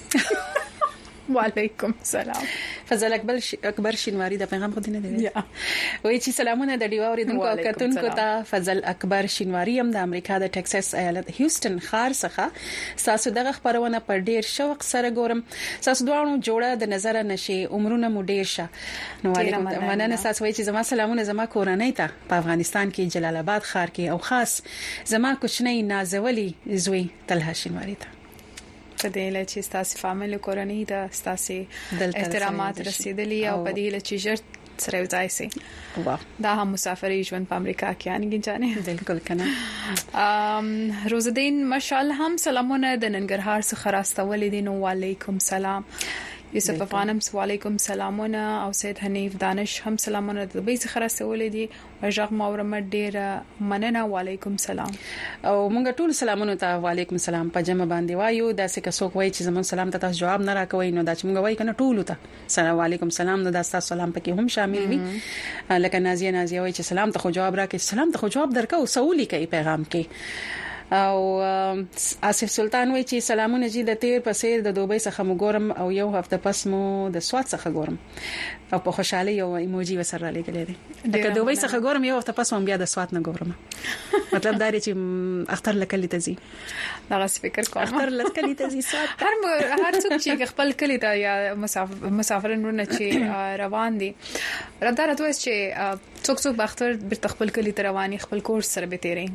وعلیکم السلام فضل اکبر اکبر شینواری د پیغام خو دینه دی وای چې سلامونه د ډیوا اوریدونکو کتونکو ته فضل اکبر شینواری هم د امریکا د ټکساس ایالت هیوستن ښار څخه تاسو دغه خبرونه پر ډیر شوق سره ګورم تاسو دوه جوړه د نظر نشي عمرونه مو ډیر شه نو علیکم مننه تاسو وای چې زما سلامونه زما کورنۍ ته په افغانستان کې جلال آباد ښار کې او خاص زما کوچنی نازولي زوی طلحه شینواری ته په دې لچ چې تاسو فامیل کورنۍ د تاسو احترامات رسیدلی او په دې لچ چې جر سره وځای سي دا هم مسافرۍ ژوند په امریکا کې انګی جانې بالکل کنه ام روزدین مشال هم سلامونه د ننګرهار څخه راستول دي نو وعلیکم سلام یوسف افغانم وعلیکم سلامونه او سید حنیف دانش هم سلامونه د دوی څخه راستول دي وجغ مورم ډیر مننه وعلیکم سلام او مونږ ټول سلامونه ته وعلیکم سلام په جمع باندې وایو دا څه کڅوک وای چې زمون سلام ته تاسو جواب نه راکوي نو دا چې مونږ وای کنه ټول ته سلام علیکم سلام نو دا تاسو سلام پکې هم شامل وي لکه نازیه نازیه وای چې سلام ته خو جواب راکې سلام ته خو جواب درکو سوالي کوي پیغام کې او آصف سلطان وای چې سلامونه جی د تیر پسې د دوبۍ څخه مو ګورم او یو هفته پس مو د سواد څخه ګورم او په خوشحالي یو ایموجي وسره لګلې دي لکه دوبۍ څخه ګورم یو هفته پس مو بیا د سواد نه ګورم مطلب دا دی چې اختر لکلی ته زی دا فکر کوم اختر لکلی ته زی سواد هر هر څوک چې خپل کلی ته یا مسافر مسافرونه چې روان دي راته راته چې څوک څوک بختر به خپل کلی ته رواني خپل کورس سره به تیری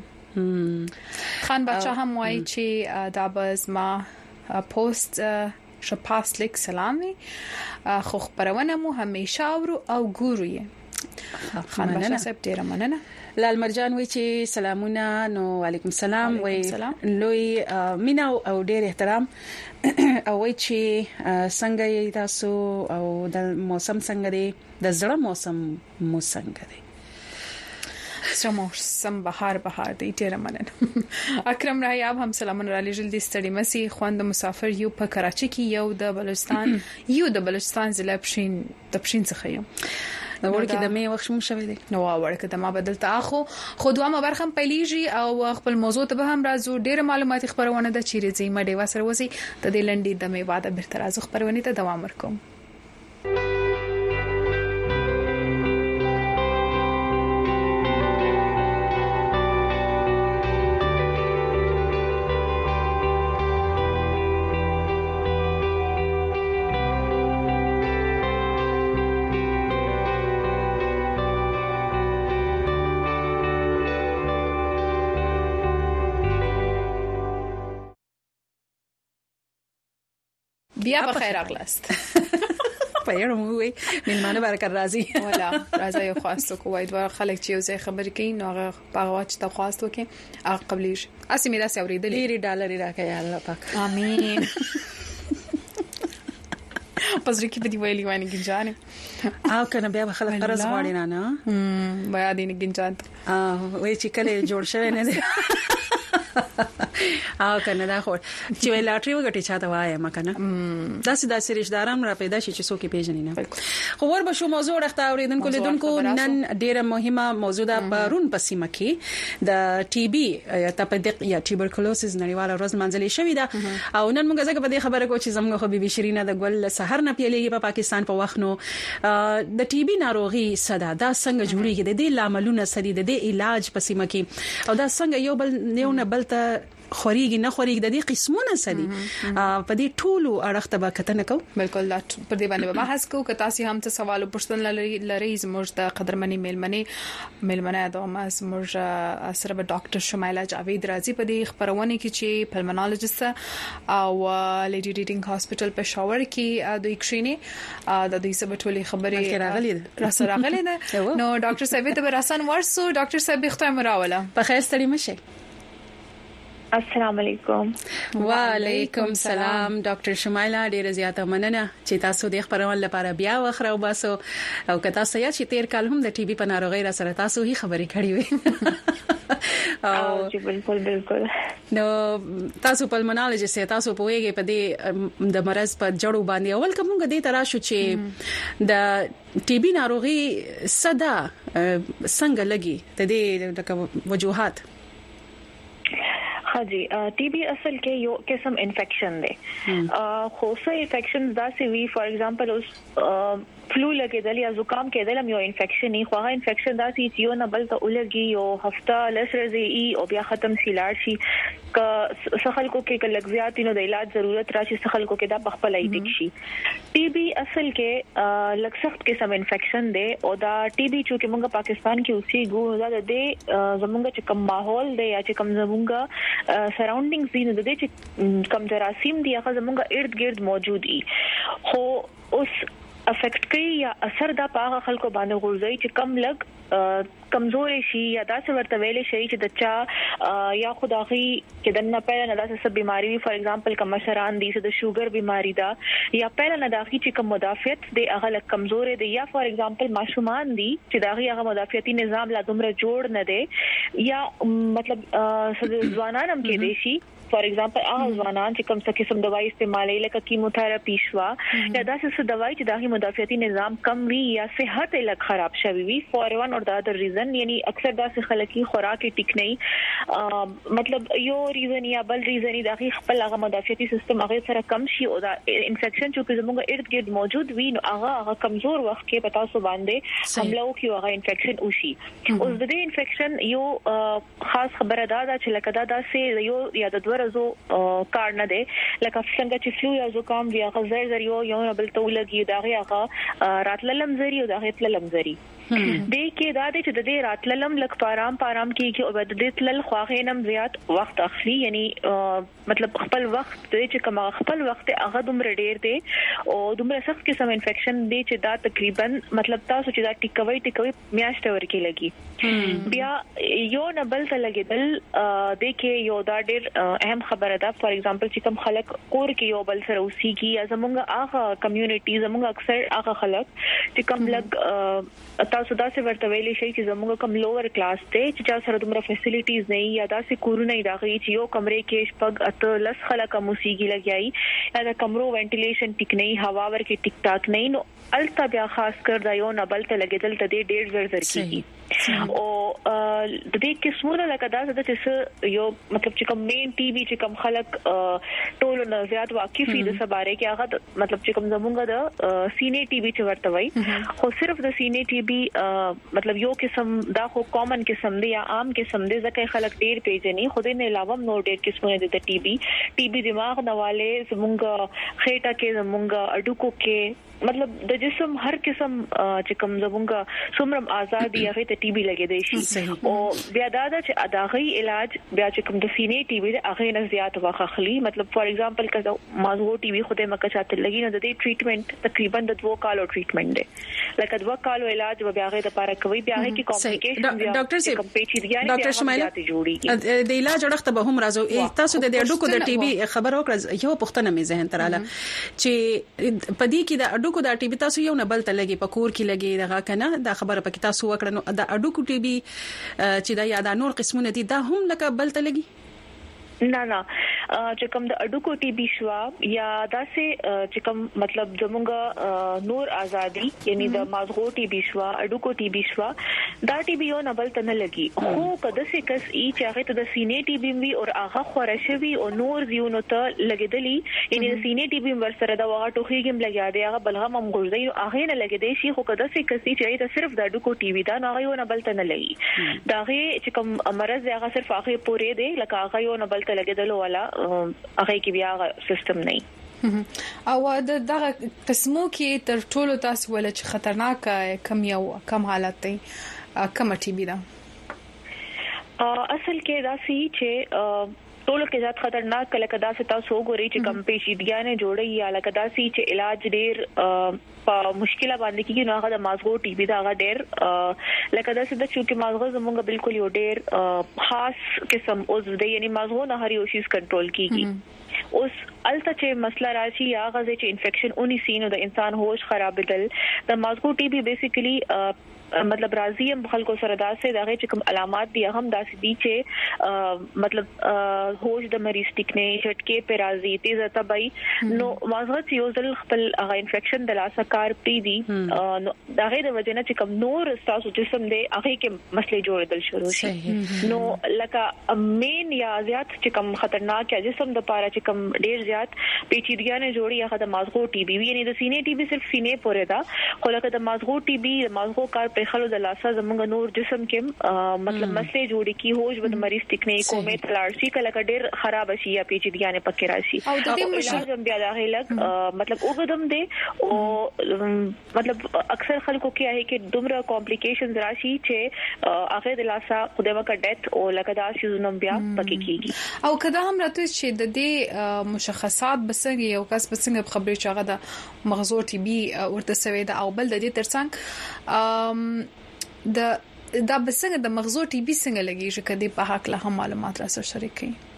خان بچا هم وای چې دا باز ما پوسټ شپاس لیک سلامي خو خبرونه مو همیشه اورو او ګورو یې خان بچا صاحب ډیر مننه لال مرجان وای چې سلامونه نو وعلیکم السلام وای لوی مینا او ډیر احترام او وای چې څنګه یې تاسو او د موسم څنګه دی د زړه موسم مو څنګه دی موسم بهار بهار دی ډیر مننه. اکرم رایاب هم سلامونه را لېږل دي ستړي مسي خوند مسافر یو په کراچي کې یو د بلوچستان یو د بلوچستان ضلع پښین د پښین څخه یو نو ورکه د مې وخت مو شوي دي نو ورکه د ما بدلته اخو خو دوه برخه پیلیږي او خپل موضوع ته به هم راځو. ډېر معلومات خبرونه د چیرې زی مډي وسره وسی د دې لنډي د مې واده به تر ازو خبرونه ته دوام ورکوم. بیا بخیر اغلاست پېړم وې مېلمانه برکت راځي ولا راځي یو خواستو کوی دوه خلک چې یو ځای خبرې کوي نو هغه په واچ ته خواستو کې هغه قبلې اسی میرا سي اورېدلې ډېری ډالر راکې الله پاک امين. پس ریکي په دی ویلي وانه ګنجانه او کنه بیا خلک فرض غواړي نه نه بیا دې نه ګنجان اه وای چې کله جوړ شوی نه دی او کنه دا خو چې وی لاټري وګټي چاته وایي مکنه داسې داسې رشتہداران را پیدا شي چې څوک پیژني نه. خو ور به شو موضوع راخته اوریدونکو لیدونکو نن ډیره مهمه موضوع ده پرون پسیمه کې د ټي بي یا تپدق یا ټیوبرکلوسز نړیواله ورځ منځلې شوې ده او نن موږ ځکه په دې خبره کو چې زموږ خو بيبي شیرینه د ګل سحر نه پیلېږي په پاکستان په وخت نو د ټي بي ناروغي صدا دا څنګه جوړیږي د دې لاملونه سدي د دې علاج پسیمه کې او دا څنګه یو بل نیو نه بل ته خوريږي نه خوريږي د دې قسمونه سدي په دې ټولو اړخته به کتنه کو. بالکل لا پر دې باندې بحث کو که تاسو هم څه سوال پوښتنه لري زموږ د قدرمنې میلمنې میلمنه د ما زموږ سره به ډاکټر شمایله جاوید راځي په دې خبرونه کې چې پلمنالوجست او لیډي ریډینګ هاسپټل په شاور کې د اکشینې د دې سبب ټولې خبرې راغلي را سره راغلي نو ډاکټر صاحب ته راسن ورسو ډاکټر صاحب ختم راوله په خیر ستړي مشه. السلام علیکم. وعلیکم السلام ډاکټر شمایله ډیره زیاته مننه چې تاسو د خبرونو لپاره بیا وخره وباسو او که تاسو یا چې تیر کال هم د ټي بي په ناروغي را سره تاسو هی خبرې کړې وي او چې بالکل بالکل نو تاسو پلمنالوجست تاسو پوهیږئ په دې د مرز په جوړو باندې اول کومه دې ترا شو چې د ټي بي ناروغي صدا څنګه لګي د دې د وجوهات हाँ G T B असल के यो किस्म इन्फेक्शन दे खोसा इन्फेक्शन दासी हुई फॉर एग्जांपल उस फ्लू लगे दल या जुकाम के दल हम यो इन्फेक्शन नहीं ख्वाहा इन्फेक्शन दासी चियो न बल तो उलगी यो हफ्ता लस रजी ई और बिया खत्म सिलार शी का सखल को के लग्जियात नो द इलाज जरूरत राशि सखल को के दा बखपलाई दिखशी. टीबी असल के लग सख्त किस्म इन्फेक्शन दे और दा टीबी चूंकि मुंगा पाकिस्तान की उसी गु दा दे जमुंगा च कम माहौल दे या च कम जमुंगा सराउंडिंग्स दी न दे च कम जरासीम दी या जमुंगा इर्द-गिर्द मौजूद ई हो उस افیکٹ کوي یا اثر دا پاغه خلکو باندې غورځي چې کم لګ کمزوري شي یا داسې ورته ویلې شي چې دچا یا خدایي کې دنه پیدا نه داسې سب بيماري وي فار ایگزامپل کم شران دي د شوګر بيماري دا یا پیدا نه داخلي چې کم مدافعت دی هغه لګ کمزوري دی یا فار ایگزامپل ماشومان دي چې داغي هغه مدافعتي نظام لا دومره جوړ نه دی یا مطلب ځوانان هم کې دي شي فار ایگزامپل هغه ځوانان چې کوم څه قسم دوايي استعمالي لکه کیموتراپي شوا یا داسې څه دوايي چې داغي مدافعتي نظام کم وي یا صحت یې لږ خراب شوی وي فار ون اور دا ادر ریزن یعنی اکثر داسې خلک خوراک ټیک نه مطلب یو ریزن یا بل ریزن داغي خپل هغه مدافعتي سیستم هغه سره کم شي او دا انفیکشن چې زموږ ارد گرد موجود وي نو هغه هغه کمزور وخت کې پتا سو باندې حمله وکي هغه انفیکشن وشي اوس د دې انفیکشن یو خاص خبره دا ده چې لکه دا داسې یو یا د زو کار نه دی لکه څنګه چې فلو یا زکام بیا غزر زریو یو بل ته ولګي دا هغه راتللم زری او دا هتللم زری دې کې دا د چې د دې راتللم لک پارام پارام کې کې او د دې تلل خواغې نم زیات وخت اخلي یعنی مطلب خپل وخت چې کوم خپل وخت هغه دومره ډیر دی او دومره سخت قسم انفیکشن دی چې دا تقریبا مطلب تاسو چې دا ټیکوي ټیکوي میاشت ورکی لګي بیا یو نه بل ته لګیدل د کې یو دا ډیر اهم خبره ده فار ایگزامپل چې کوم خلک کور کې یو بل سره اوسېږي یا زمونږ هغه کمیونټي زمونږ اکثر هغه خلک چې کوم لګ تاسو دا څه ورته ویلي شي چې زمونږ کوم لوور کلاس ته چې چا سره دومره فیسیلیټیز نه یا دا څه کورونه نه راغلي چې یو کمرې کې شپږ اته لس خلک موسیقي لګیایي یا دا کمرو وینټیلیشن ټیک نه هوا ورکې ټیک ټاک نه نو الته بیا خاص کر دا یو نه بل ته لګیدل ته ډېر زر زر کیږي او د دې قسمونه لکه دا چې یو مطلب چې کوم مین ټي وي چې کوم خلک ټول نه زیات واقف دي د سباره کې هغه مطلب چې کوم زمونږ د سینې ټي وي چې ورته وای خو صرف د سینې ټي وي مطلب یو قسم دا خو کامن قسم دی یا عام قسم دی ځکه خلک ډېر پیژني خو دې نه علاوه نو ډېر قسمونه دي د ټي وي ټي وي دماغ نواله زمونږ خېټه کې زمونږ اډوکو کې مطلب د جسم هر قسم چې کوم زمونږ څومره آزادي هغه ته ټي بي لګیدای شي او بیا دا چې اداغي علاج بیا چې کوم د سینې ټي بي هغه نه زیات واخلي مطلب فار ایگزامپل کله مازغو ټي بي خوده مکه چاته لګي نو د دې ټریټمنټ تقریبا د دوه کالو ټریټمنټ دی لکه دوه کالو علاج بیا هغه د لپاره کوي بیا هغه کې کمپلیکیشن بیا ډاکټر سي کمپلیکیشن ډاکټر شمایله جوړیږي د علاج وړخته به هم راځو تاسو د اډوکو د ټي بي خبر وکړه یو پښتنه مې ذهن تراله چې پدې کې د اډوکو د ټي بي تاسو یو نه بل ته لګي پکور کې لګي دغه کنه دا خبره پکې تاسو وکړه نو د اډوکو ټي بي چې دا یا د نور قسمونه دي دا هم لکه بل ته لګي نه نه چې کوم د اډوکو ټي بي شوا یا داسې چې کوم مطلب زمونږ نور ازادي یعنی د مازغو ټي بي شوا اډوکو ټي بي شوا دا ټي بي یو نه بل ته نه لګي خو کله چې کس ای چې هغه ته د سینې ټي بي وي او هغه خورشوي او نور زیونو ته لګیدلی یعنی د سینې ټي بي ورسره دا وغه ټوخیګم لګیا دی هغه بلغم هم ګرځي او هغه نه لګیدي شي خو کله چې کس چې ته صرف د اډوکو ټي بي دا نه یو نه بل ته نه لګي دا هغه چې کوم مرز هغه صرف هغه پورې دی لکه هغه یو نه بل ته لګیدلو والا هغه کې بیا سیستم نه او د دغه قسمو کې تر ټولو تاسو ول چې خطرناک کم یو کم حالت دی کم ټي بي دا اصل کې دا سي چې ټولو کې ذات خطرناک کله کدا سے تاسو وګورئ چې کم پیچیدګیاں جوړي یا لکه دا سي چې علاج ډیر په مشکله باندې کې نو هغه د مازغو ټي بي دا هغه ډیر لکه دا چې چې مازغو زمونږ بالکل یو ډیر خاص قسم اوس د یعنی مازغو نه هر یو شی کنټرول کیږي اوس الته چې مسله راشي یا غزه چې انفیکشن اونې سینو د انسان هوش خرابېدل د مازغو ټي بي بیسیکلی مطلب راضی هم خلکو سره داسې دغه چې کوم علامات دي هم داسې دي چې مطلب هوش د مریض ټیکنه چټکه پر راضی تیز تبعی نو مازغه یو ځل خپل هغه انفیکشن د لاسه کار پی دي نو دغه د وجه نه چې کوم نور تاسو جسم دی هغه کې مسلې جوړېدل شروع شي نو لکه مین یا زیات چې کوم خطرناک یا جسم د پاره چې کوم ډیر زیات پیچیدګیاں نه جوړي هغه د مازغو ټي بي یعنی د سینې ټي بي صرف سینې پورې دا خو لکه د مازغو ټي بي د مازغو کار په خلو د لاسه زمونږ نور جسم کې مطلب مسلې جوړي کی هوش بد مریض ټیکنه کومه تلارسي کله ډیر خراب شي یا پیچیدګیاں نه پکې راشي او د دې مشکل بیا د هلک مطلب وګدم دي او مطلب اکثر خلکو کې هي کې دومره کمپلیکیشنز راشي چې هغه د لاسه خدای وکړه ډیث او لکه دا شي زنم بیا پکې کیږي او کدا هم راته چې د دې مشخصات بسنګ یو کس بسنګ خبرې چې هغه د مغزو ټي بي ورته سوي د او بل د دې ترڅنګ د دا بسنګ د مغزو ټي بي څنګه لګي چې کدي په حق له هم معلومات را سره شریک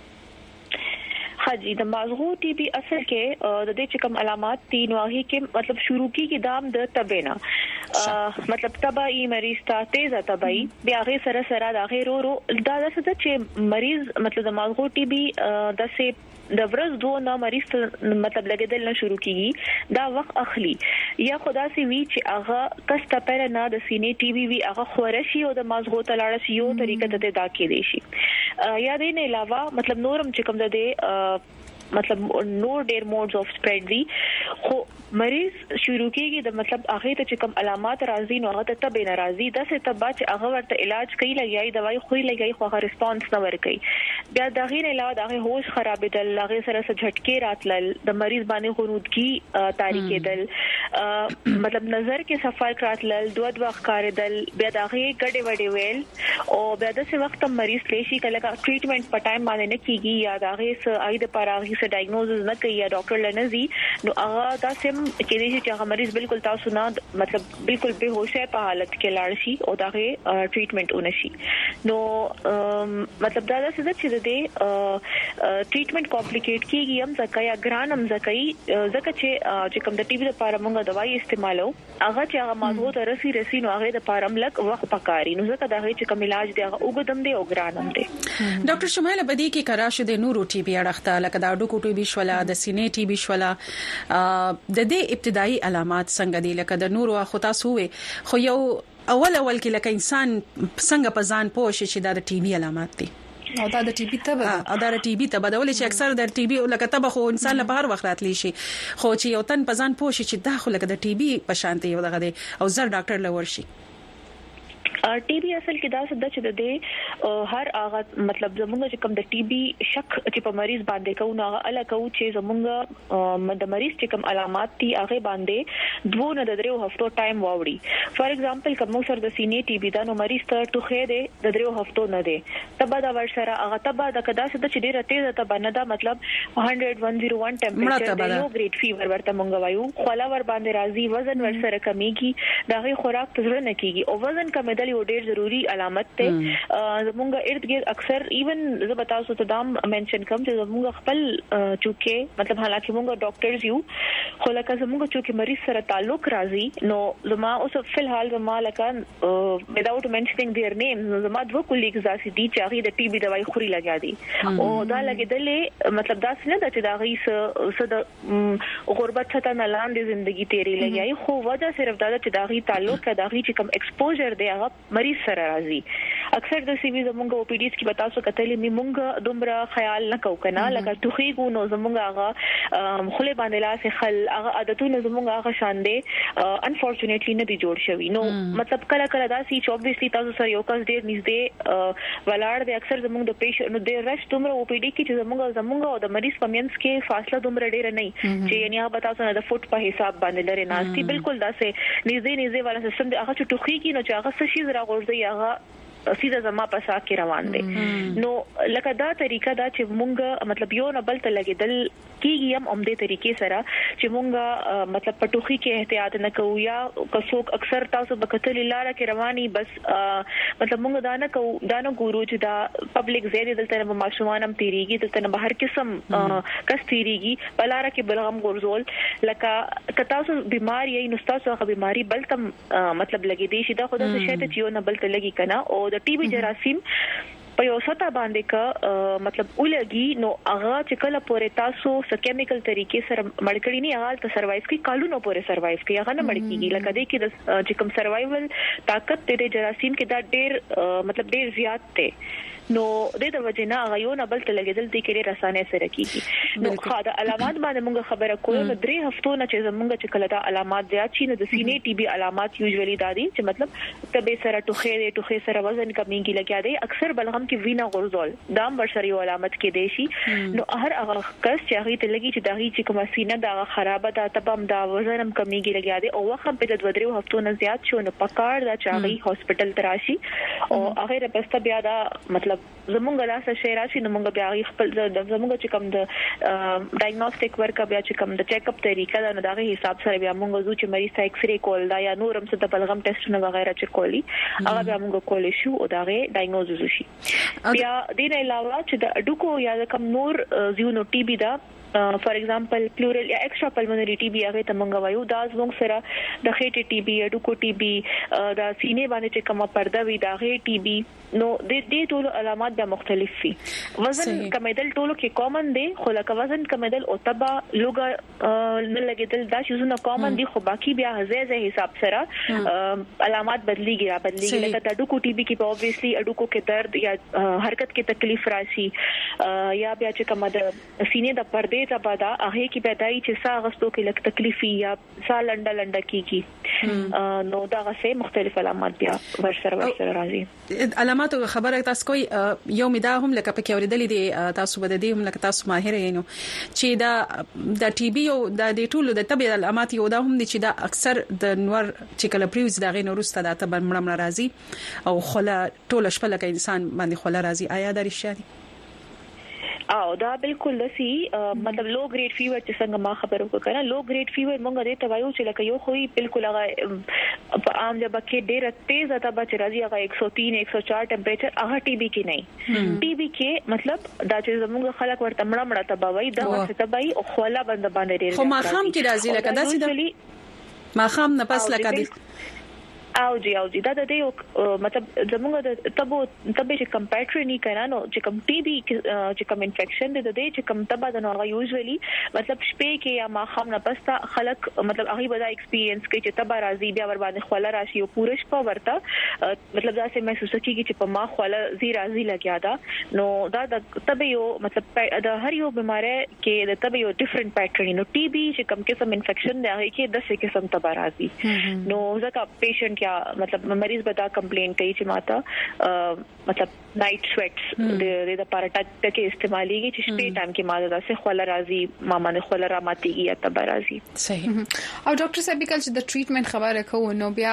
کړي حاجی د مغزو ټي بي اصل کې د دې چې کوم علامات دي نو هغه کې مطلب شروع کی دام د تبینا مطلب تبعی مریض ته تیزه تبعی بیا غي سره سره دا غي رو رو دا څه چې مریض مطلب د مغزو ټي بي د سه د ورځ دوه نه مریض مطلب لګیدل نه شروع کیږي دا وخت اخلي یا خدا سي وی چې هغه کسته پر نه د سینې ټي بي وی هغه خورشي او د مازغو تلاړ شي یو طریقه ته دا کې دي شي یا دې نه علاوه مطلب نورم چې کوم ده مطلب نور ډیر موډز اف سپریډ دي خو مریض شروع کیږي د مطلب هغه ته چې کوم علامات راځي نو هغه ته تب ناراضي د څه تبا چې هغه ورته علاج کوي لګي دوايي خو لګي خو هغه ریسپانس نه ورکي بیا دغه نه علاوه دغه هوش خرابېدل هغه سره سره جھٹکې راتلل د مریض باندې غنودګي تاریخېدل مطلب نظر کې سفر کراتل دوه دوه ښکارېدل بیا دغه ګډې وډې ویل او بیا د څه وخت مریض پېشي کله کا ټریټمنټ په ټایم باندې نه کیږي یا دغه څه اې د پاراغي څه ډایګنوزس نه کوي یا ډاکټر لنزي نو هغه دا سم کې دي چې هغه مریض بالکل تاسو نه مطلب بالکل به هوښه په حالت کې لاړ شي او دغه ټریټمنټ ونشي نو مطلب دا څه چې د ټریټمنټ کمپلیکیټ کیږي هم ځکه یا ګران هم ځکه ځکه چې کوم د ټي بي لپاره موږ دوايي استعمالو هغه چې هغه ماغو ته رسی رسی نو هغه د پارم لک وخت پکاري نو ځکه دا چې کوم علاج دی هغه وګدم دی او ګرانم دی ډاکټر شمایله بدی کې کراشه د نورو ټي بي اړخته لکه دا ډوکو ټي بي شولا د سینې ټي بي شولا د دې ابتدایي علامات څنګه دي لکه د نورو خو تاسو وې خو یو اول اول کې لکه انسان څنګه په ځان پوه شي چې دا د ټي بي علامات دي او دا د ټي بي تبه او دا د ټي بي تبه دا ولې چې اکثر د ټي بي لکه تبه خو انسان له بهر وخت راتلی شي خو چې یو تن په ځان پوه شي چې دا خو لکه د ټي بي په شانتي یو دغه دی او زر ډاکټر لور شي ټي بي اصل کې دا څه د چې د هر هغه مطلب زموږ چې کوم د ټي بي شک چې په مریض باندې کوو هغه اله کوو چې زموږ د مریض چې کوم علامات دي هغه باندې دوه نه د دریو هفتو ټایم واوړي فار ایگزامپل کوم سر د سینې ټي بي دا نو مریض ته ټوخه دی د دریو هفتو نه دی تبه دا ورسره هغه تبه د کدا څه چې ډیره تیزه تبه نه دا مطلب one hundred one oh one ټمپریچر دی لو ګریډ فیور ورته مونږ وایو خلا ور باندې راځي وزن ورسره کمیږي دا غي خوراک تزړه نه کیږي او وزن کمېدل یو ډیر ضروری علامت ته زمونږ ارد گرد اکثر ایون زه بتاو ته دام منشن کوم چې زمونږ خپل چونکه مطلب حالکه مونږ ډاکټرز یو خو لکه زمونږ چونکه مریض سره تعلق راځي نو زما اوس فل حال زما لکه without mentioning their names زما دوه کولیګز داسې دي چې هغه د ټي بي دوايي خوري لګیا دي او دا لګیدلې مطلب دا څه نه د چې دا غي څه د غربت ته نه لاندې ژوندۍ تیری لګیای خو وجه صرف دا چې دا غي تعلق دا غي چې کوم ایکسپوژر دی هغه مریض سره راځي اکثر د سی وی زمونږ او پی ډیز کې بتاسو کتلې می مونږ دومره خیال نه کو کنه لکه ټوخي کو نو زمونږ هغه خله باندې لاس خل هغه عادتونه زمونږ هغه شان دي انفورچونټلی نه دي جوړ شوی نو مطلب کله کله دا سی چې obviously تاسو سره یو کس ډیر نږدې ولاړ دی اکثر زمونږ د پیشنټ نو د رش دومره او پی ډی کې چې زمونږ زمونږ او د مریض په منځ کې فاصله دومره ډیر نه چې یعنی هغه بتاسو نه د فوټ په حساب باندې لري ناشتي بالکل دا سه نږدې نږدې والا سیستم دی هغه چې ټوخي کې نو چې هغه څه شي زرا غورځي هغه سیده زما په سا کې روان دي نو لکه دا طریقه دا چې مونږ مطلب یو نه بل ته لګیدل کیږي هم اومده طریقې سره چې مونږ مطلب پټوخي کې احتیاط نه کوو یا کڅوک اکثر تاسو بکتل لاره کې رواني بس مطلب مونږ دا نه کوو دا نه ګورو چې دا پبلک زیاده دلته نه ماشومان هم تیریږي دلته نه بهر قسم کس تیریږي بلاره کې بلغم ګورزول لکه کتا تاسو بیماری یې نو تاسو هغه بیماری بل تم مطلب لګی دی چې دا خدای څه شي ته چې یو نه بل ته لګي کنه او د ټي بي جراثیم په یو ستا باندې کا مطلب ولګي نو هغه چې کله پورې تاسو س کیمیکل طریقې سره مړکړی نه هغه ته سروایو کوي کالونو پورې سروایو کوي هغه نه مړ کیږي لکه دې کې چې کوم سروایوال طاقت د جراثیم کې دا ډېر مطلب ډېر زیات دی نو د دې وجنه هغه یو نه بل ته لګیدل دي کې رسانه سره کیږي نو خاطر علامات باندې موږ خبره کوو نو درې هفتو نه چې زموږ چې کله دا علامات زیات شي نو د سینې ټي بي علامات یوزولي دادي چې مطلب تبه سره ټوخه دي ټوخه سره وزن کمیږي لګیا دي اکثر بلغم کې وینا غورزول دا ورسره یو علامت کې دي شي نو هر هغه کس چې هغه ته لګي چې دا هی چې کومه سینه دا خراب ده تبم دا وزن هم کمیږي لګیا دي او وخت په د درې هفتو نه زیات شو نو پکار دا چې هغه هسپټل تراشي او هغه رپسته بیا دا مطلب زمونږ لاس شهر راشي نو موږ بیا خپل زمونږ چې کوم د ډایګنوستیک ورک بیا چې کوم د چیک اپ طریقه دا نه دغه حساب سره بیا موږ زو چې مریض ته ایکس ری کول دا یا نورم څه د بلغم ټیسټونه وغیرہ چې کولی هغه بیا موږ کول شو او دغه ډایګنوز شي بیا د نه علاوه چې د اډوکو یا کوم نور زیونو ټي بي دا فار ایگزامپل پلورل یا ایکسترا پلمونری ټي بي هغه ته مونږ وایو دا زموږ سره د خېټې ټي بي اډوکو ټي بي دا سینې باندې چې کومه پرده وي دا غي ټي بي نو د دې ټول علامات د مختلف وي وزن کمیدل ټولو کې کامن دي خو لکه وزن کمیدل او تبا لوګه نه لګیدل دا شونه کامن دي خو باقي بیا هزه حساب سره علامات بدليږي را بدليږي لکه د اډوکو ټي بي کې په اوبویسلی اډوکو کې درد یا حرکت کې تکلیف راشي یا بیا چې کومه د سینې د پرده ته بادا هغه کې پیدای چې ساه غستو کې لک تکلیفي یا ساه لنډه لنډه کیږي نو دا غسه مختلف علامات بیا ورسره ورسره راځي. علامات خبره تاسو کوئی یو مدا هم لکه پکې اوریدلې دي تاسو بده دي هم لکه تاسو ماهر یې نو چې دا د ټي بي او د ټولو د تبع علامات یو دا هم دي چې دا اکثر د نور چې کله پریوز دا غي نورسته دا تبر مړم راځي او خله ټول شپه لکه انسان باندې خله راځي. آیا دا رښتیا دي؟ او دا بالکل لسی مطلب لو ګریډ فیور چې څنګه ما خبرو وکړه لو ګریډ فیور مونږ دې توایو چې لکه یو خوې بالکل هغه په عام جبه کې ډېر تیز اته بچ راځي هغه ایک سو تین ایک سو چار ټمپریچر هغه ټي بي کې نه ټي بي کې مطلب دا چې زموږ خلک ورته مړه مړه تبوي دا څه تبوي او خلا بند باندې ډېر خو ما خام کې راځي لکه دا چې ما خام نه پس لکه دې او جی او جی دا د دې مطلب زموږ د تبو تبه چې کمپیټری نه کړه نو چې کم ټي بي چې کم انفیکشن د دې چې کم تبه د نو یوزولي مطلب شپې کې یا ما خام نه پستا خلک مطلب هغه بدا ایکسپیرینس کوي چې تبه راځي بیا ور باندې خوله راشي او پوره شپه ورته مطلب دا څه محسوس کیږي چې په ما خوله زی راځي لګیا دا نو دا د تبه یو مطلب د هر یو بیماری کې د تبه یو ډیفرنٹ پیټرن نو ټي بي چې کم قسم انفیکشن دی هغه کې د څه قسم تبه راځي نو ځکه پیشنټ مطلب مریض به دا کمپلین کوي چې ماته مطلب نایټ سویټس د د لپاره ټکي استعماليږي چې شپې ټایم کې ماده داسې خوله راځي ماما نه خوله را ماتيږي یا تبه راځي. صحیح. او ډاکټر صاحب کله چې د ټریټمنټ خبره کوو نو بیا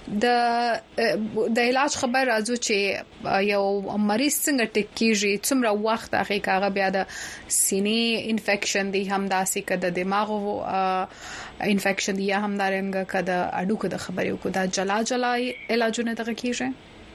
د د علاج خبر راځو چې یو مریض څنګه ټکیږي څومره وخت هغه کاغه بیا د سینې انفیکشن دی هم داسې کده دماغو انفیکشن دی هم دارنګ کده اډوکه د خبرې کو دا جلا جلا علاجونه دغه کیږي.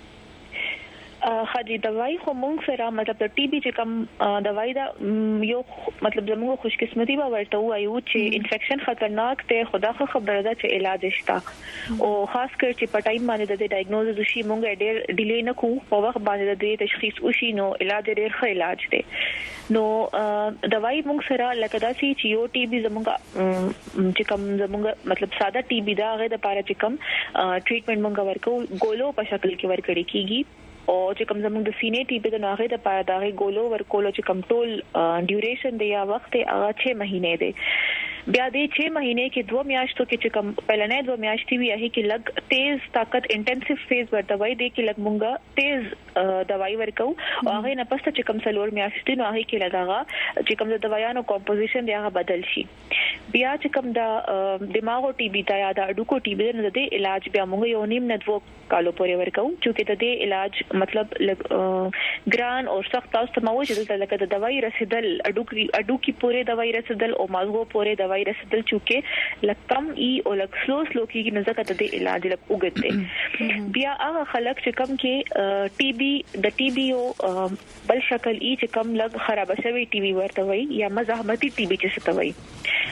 خاجي دوايي خو مونږ سره مطلب د ټي بي چې کوم دوايي دا یو مطلب زموږ خوش قسمتي به ورته وایو چې انفیکشن خطرناک ته خدا خو خبره ده چې علاج شته او خاص کر چې په ټایم باندې د ډایګنوز وشي مونږ ډېر ډیلی نه کوو په وخت باندې د تشخیص وشي نو علاج ډېر ښه علاج دی. نو دوايي مونږ سره لکه دا چې یو ټي بي زموږ چې کوم زموږ مطلب ساده ټي بي دا هغه د لپاره چې کوم ټریټمنټ مونږ ورکو ګولو په شکل کې ورکړی کیږي او چې کوم زموږ د سینې ټي بي د ناغې د پاره دا غي ګولو ورکولو چې کوم ټول ډیوریشن دی یا وخت هغه چھ مهینې دی. بیا د چھ مهینې کې دوه میاشتو کې چې کوم پهلنې دوه میاشتې وی هغه کې لګ تیز طاقت انټنسیو فیز ورته وای دی کې لګ مونږه تیز دوايي ورکو او هغه نه پسته چې کوم سلور میاشتې نو هغه کې لګاغه چې کوم د دوايانو کمپوزیشن دی هغه بدل شي. بیا چې کوم د دماغو ټي بي دا یا د اډوکو ټي بي نه د علاج بیا مونږ یو نیم نه دوه کالو پورې ورکو چې د دې علاج مطلب ګران او سخت تاسو ته مو چې لکه د دوايي رسیدل اډوکی اډوکی پورې دوايي رسیدل او مازغو پورې دوايي رسیدل چې لکم ای او لک سلو سلو کې نه زکه د علاج لک وګته. بیا هغه خلک چې کم کې ټي بي د ټي بي او بل شکل ای چې کم لګ خراب شوی ټي بي ورته وای یا مزاحمتي ټي بي چې څه وای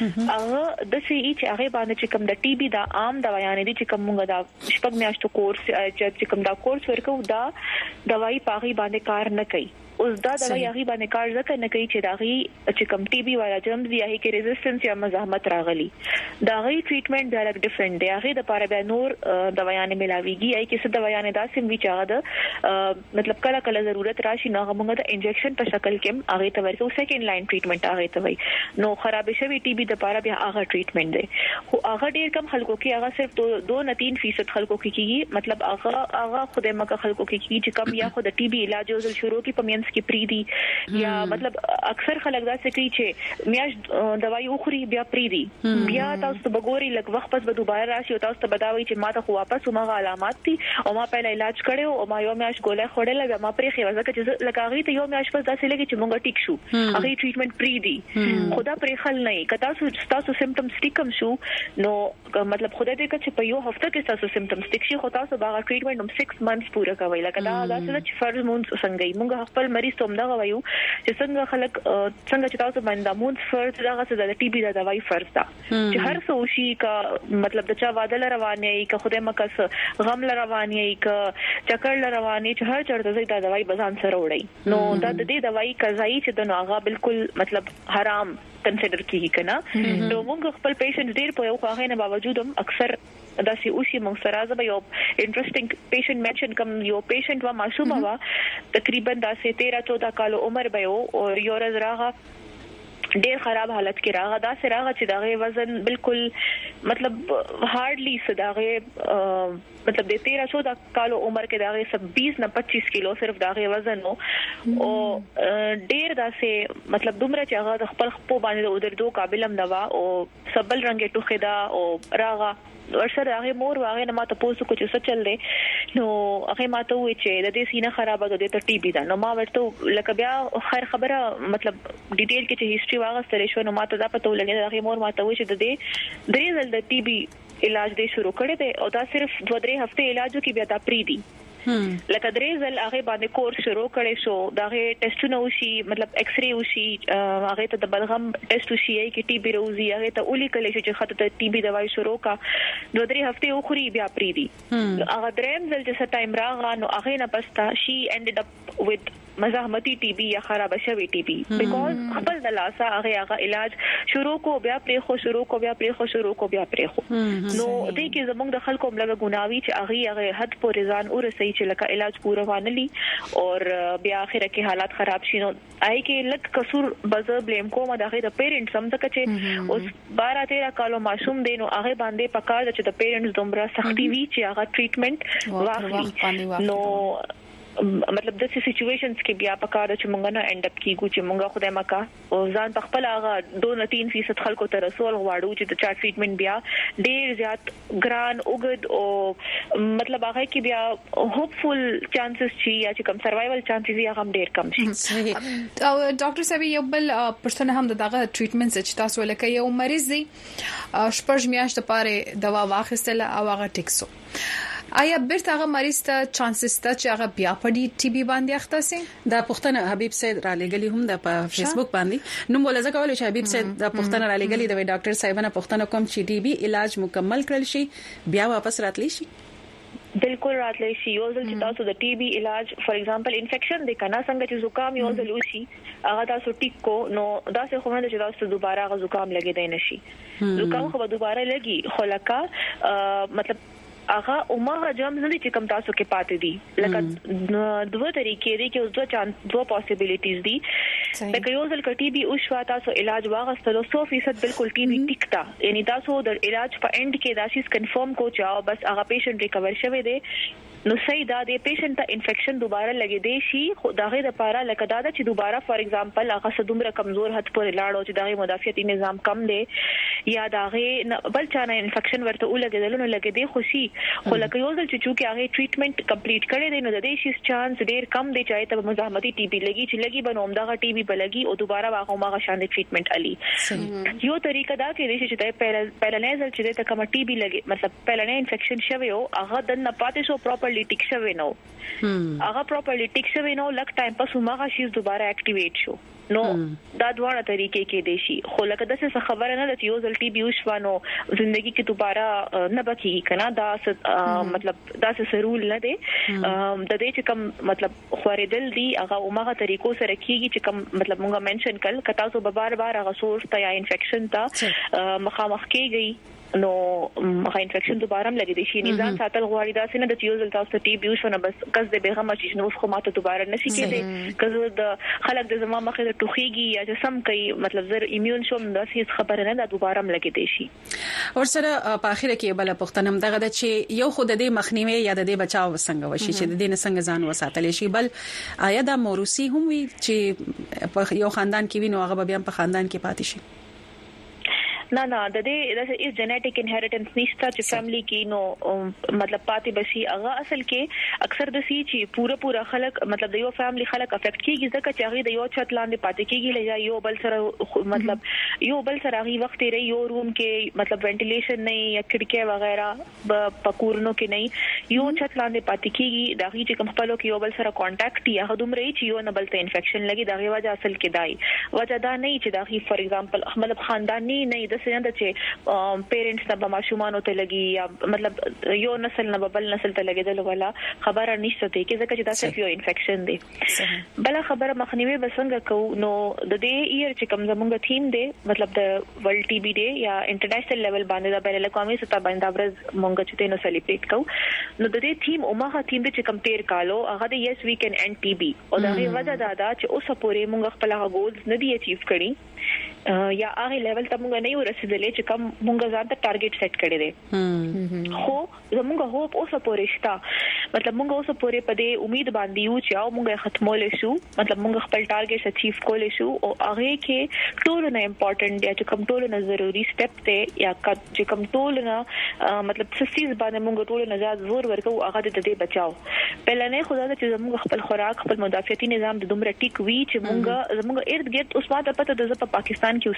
هغه د سی ای چې هغه باندې چې کم د ټي بي دا عام دوايانې دي چې کم موږ دا شپږ میاشتو کورس چې کم دا کورس ورکو دا دوايي پاغي باندې کار نه کوي. اوس دا دوايي هغه باندې کار ځکه نه کوي چې دا غي چې کم ټي بي والا جرمز دی هغه کې ریزिस्टेंस یا مزاحمت راغلي دا غي ټریټمنټ دا لک ډیفرنٹ دی هغه د پاره به نور دوايانې ملاويږي اي کې څه دوايانې دا سم وی چاغه ده مطلب کله کله ضرورت راشي نو موږ د انجکشن په شکل کې هغه ته ورکو سیکنډ لاین ټریټمنټ هغه ته وای نو خراب شوی ټي بي د پاره بیا هغه ټریټمنټ دی خو هغه ډیر کم خلکو کې هغه صرف دو نه تین فیصد خلکو کې کیږي مطلب هغه هغه خوده مکه خلکو کې کیږي چې کم یا خو د ټي بي علاج او شروع کې پمینس کې پری دي یا مطلب اکثر خلک دا څه کوي چې میاش دوايي اخري بیا پری دي بیا تاسو ته بګوري لږ وخت پس به دوباره راشي او تاسو ته بداوي چې ما ته خو واپس ومغه علامات دي او ما په علاج کړو او ما یو میاش ګولې خورل بیا ما پرې خو ځکه چې لکاغي ته یو میاش پس دا څه لګي چې مونږ ټیک شو هغه ټریټمنټ پری دي خدا پرې خل نه کتا تاسو سیمټمز ټیکم شو نو مطلب خدای دې چې په یو هفته کې تاسو سیمټمز ټیک شي خو تاسو باغ ټریټمنټ هم سکس منثs پوره کوي لکه دا دا چې فرض مونږ څنګه مونږ خپل مریض ته هم دا وایو چې څنګه خلک څنګه چې تاسو باندې مونږ فرض دغه څه د ټي بي د دوايي فرض ده چې هر څه وشي کا مطلب د چا واده رواني کا خوده مکس غم رواني کا چکر رواني چې هر چرته زی د دوايي بزان سره وړي نو دا د دې دوايي قضایي چې د نوغه بالکل مطلب حرام کنسیډر کیږي کنه نو موږ خپل پیشنټ ډیر په یو خو نه باوجود هم اکثر دا سی اوسي موږ سره زبې یو انټرېسټینګ پیشنټ منشن کوم یو پیشنټ وا معصومه وا تقریبا دا سه تیرہ چودہ کال عمر به او یو ورځ راغه ډېر خراب حالت کې راغی دا سره راغی چې دغه وزن بالکل مطلب هارډلی صداغه مطلب د تیرہ چودہ کالو عمر کې دغه بیس نه پچیس کیلو صرف دغه وزن نو او ډېر داسې مطلب دومره چې هغه خپل خپل باندې ودردو قابلم نوا او سبل رنگه ټوخه دا او راغه ورسره هغه مور واغې نه ماته پوسو کو چې څه چل دی نو هغه ماته وی چې د دې سینه خرابه ده د ټي بي دا نو ما ورته لکه بیا خیر خبره مطلب ډیټیل کې چې هیستوري واغستل شو نو ماته دا پته ولګی هغه مور ماته وی چې د دې درې ځل د ټي بي علاج دې شروع کړی دی او دا صرف دوه درې هفته علاج کې بیا دا پری دی لکه درې ځل هغه باندې کورس شروع کړي شو داغه ټیسټونه وشي مطلب ایکس ری وشي هغه ته د بلغم ټیسټ وشي کې ټي بي روزي هغه ته اولي کله چې خاطر ته ټي بي دوايي شروع کا دوه درې هفته اخري بیا پری دی هغه درېم ځل چې ټایم راغی نو هغه نه پستا شي ended up with مزاحمتي ټي بي یا خراب شوی ټي بي بیکاز خپل د لاسه هغه هغه علاج شروع کو بیا پرې خو شروع کو بیا پرې خو شروع کو بیا پرې خو نو دې کې زموږ د خلکو ملګری ګناوي چې هغه هغه حد پورې ځان ورسې چې لکه علاج پورا وانلی او بیا اخر کې حالات خراب شي نو آی کې لک قصور بز بلیم کوم دغه د پیرنټس هم ځکه چې اوس بارہ تیرہ کالو معصوم دي نو هغه باندې پکار چې د پیرنټس دومره سختي وی چې هغه ټریټمنټ واخلي نو مطلب د سچويشنز کې بیا پکاره چې مونږ نه اند اپ کیږو چې مونږ خدای مکا او ځان په خپل هغه دو نه تین فیصد خلکو ته رسول غواړو چې د چا ټریټمنټ بیا ډیر زیات ګران اوګد او مطلب هغه کې بیا هوپفل چانسز شي یا چې کم سروایوال چانسز یې هم ډیر کم شي او ډاکټر صاحب یو بل پرسن هم دغه ټریټمنټ چې تاسو لکه یو مریض دی شپږ میاشتې لپاره دوا واخیستله او هغه ټیکسو آیا بیرته هغه مریض ته چانسز ته چې هغه بیا په ډي ټي بي باندې اخته سي دا پښتنه حبيب سید را لګلی هم د په فیسبوک باندې نو مولا ځکه ولې چې حبيب سید د پښتنه را لګلی د ډاکټر صاحبانه پښتنه کوم چې ټي بي علاج مکمل کړل شي بیا واپس راتلی شي بالکل راتلی شي یو ځل چې تاسو د ټي بي علاج فار ایگزامپل انفیکشن د کنا څنګه چې زکام یو ځل وشي هغه تاسو ټیک کو نو دا څه خو نه چې تاسو دوباره هغه زکام لګیدای نشي زکام خو دوباره لګي خو لکه مطلب هغه عمره جام نه چې کم تاسو کې پاتې دي لکه دوه طریقې دي چې اوس دوه چان دوه پوسیبিলিټیز دي لکه یو ځل کټي بي او شوا تاسو علاج واغستلو سو فیصد بالکل ټي بي ټیکتا یعنی تاسو د علاج په اند کې دا شیز کنفرم کو چاو بس هغه پیشنټ ریکور شوی دی نو صحیح دا د پیشنټ ته انفیکشن دوباره لګي دی شي خو داغه د پاره لکه دا چې دوباره فار ایگزامپل هغه صدومره کمزور حد پر لاړو چې داغه مدافعتي نظام کم دی یا داغه بل چانه انفیکشن ورته ولګیدل نو لګي دی خوشي خو لکه یو ځل چې چې هغه ټریټمنټ کمپلیټ کړي دی نو د دې شي چانس ډیر کم دی چې ته مزاحمتي ټي بي لګي چې لګي بنوم داغه ټي بي بلګي او دوباره واغه ماغه شان ټریټمنټ علي یو طریقه دا کې دی چې ته پیرالایزل چې ته کوم ټي بي لګي مطلب پیرالای انفیکشن شوی او هغه د نه پاتې شو پراپرلی ټیک شوی نو هغه پراپرلی ټیک شوی نو لک ټایم پس ماغه شي دوباره اکټیویټ شو نو دا دواړه طریقې کې دي شي خو لکه د څه خبره نه لته یو ځل ټي بي وشوانو ژوندۍ کې دوباره نه بکی کنه دا مطلب دا څه رول نه دی د دې چې کوم مطلب خوریدل دي هغه عمره طریقو سره کیږي چې کوم مطلب مونږه منشن کړل کتا سو بار بار هغه سورس ته یا انفیکشن ته مخامخ کیږي نو هغه انفیکشن دوباره هم لګیدي شي نظام ساتل غواړي دا څنګه د یو ځل تاسو ټي بي وشونه بس کس د بیغمه چې نو خو ماته دوباره نشي کېدی کله د خلک د زما مخه د ټوخيږي یا چې سم کوي مطلب زر ایمیون شوم د هیڅ خبره نه د دوباره هم لګیدي شي اور سره په اخر کې بل پښتنم دغه د چې یو خود د مخنیوي یا د بچاو څنګه وشي چې د دې څنګه ځان وساتل شي بل آیا د موروثي هم وي چې په یو خاندان کې وینو هغه بیا په خاندان کې پاتې شي نه نه د دې د اس جنیټیک انهریټنس نشته چې فیملی کې نو مطلب پاتې بشي هغه اصل کې اکثر د سی چې پوره پوره خلک مطلب د یو فیملی خلک افیکټ کیږي ځکه چې هغه د یو چت لاندې پاتې کیږي لږه یو بل سره مطلب یو بل سره هغه وخت لري یو روم کې مطلب وینټیلیشن نه یا کړکۍ وغیرہ پکورنو کې نه یو چت لاندې پاتې کیږي د هغه چې کوم خپلو کې یو بل سره کانټاکټ یا هغه دومره چې یو نه بل ته انفیکشن لګي دغه وجه اصل کې دای وجه دا نه چې دغه فار ایگزامپل مطلب خاندانی نه څنګه چې پیرنټس نه به ماشومان ته لګي یا مطلب یو نسل نه بل نسل ته لګیدل ولا خبره نشته کې ځکه چې دا صرف یو انفیکشن دی بل خبره مخنیوي بسنګ کو نو د دې ایر چې کوم زمونږ تھیم دی مطلب د ورلد ټي بي دی یا انټرنیشنل لیول باندې د بین الاقوامي سطح باندې ورځ مونږ چې تنو سلیبریټ کو نو د دې تھیم اومه تھیم چې کوم تیر کالو هغه د یس وی کین ان ټي بي او دا وجه دا چې اوس پورې مونږ خپل هغه ګولز نه دی اچیو کړی یا هغه لیول ته موږ نه یو رسیدلې چې کوم موږ ځان ته ټارګټ سیټ کړی دی خو زموږ هوپ اوسه پورېشتا مطلب موږ اوسه پورې په دې امید باندې یو چې او موږ ختمول شو مطلب موږ خپل ټارګټ اچیو کول شو او هغه کې ټول نه امپورټنت دی چې کوم ټول نه ضروری سټپ دی یا چې کوم ټول نه مطلب سسیز باندې موږ ټول نه زیات زور ورکو هغه د دې بچاو پهلنې خدای چې زموږ خپل خوراک خپل مدافعتي نظام د دومره ټیک وی چې موږ زموږ ارد ګرد اوس ماته پته ده په پاکستان کې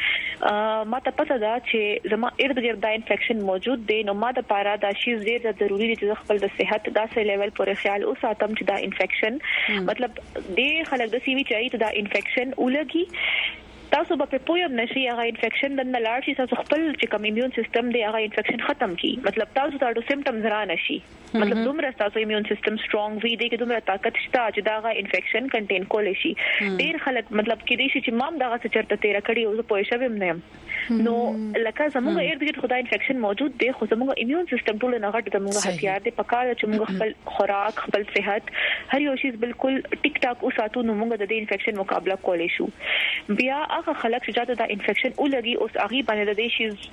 اوسېګم ماته پته ده چې زما ارد ګرد دا انفیکشن موجود دی نو ماته پاره دا شی ډیر ضروری دی چې خپل د صحت داسې لیول پورې خیال اوساتم چې دا انفیکشن مطلب دې خلک د سی وی چای ته دا انفیکشن ولګي تاسو به پویم نشي هغه انفیکشن د نه لاړ شي تاسو خپل چې کوم ایمیون سیستم دی هغه انفیکشن ختم کی مطلب تاسو ته د سیمټمز را نشي مطلب دومره تاسو ایمیون سیستم سترونګ وي دی کې دومره طاقت شته چې دا هغه انفیکشن کنټین کول شي ډیر خلک مطلب کې دي چې مام دغه څه چرته تیر کړی او زه پوه شوم نه نو لکه زموږ ارد ګرد خدای انفیکشن موجود دی خو زموږ ایمیون سیستم ټول نه غټ زموږ هتیار دی پکاره چې موږ خپل خوراک خپل صحت هر یو شی بالکل ټیک ټاک او ساتو نو موږ د دې انفیکشن مقابله کولای شو بیا هغه خلک چې دا انفیکشن ولګي اوس هغه باندې د دې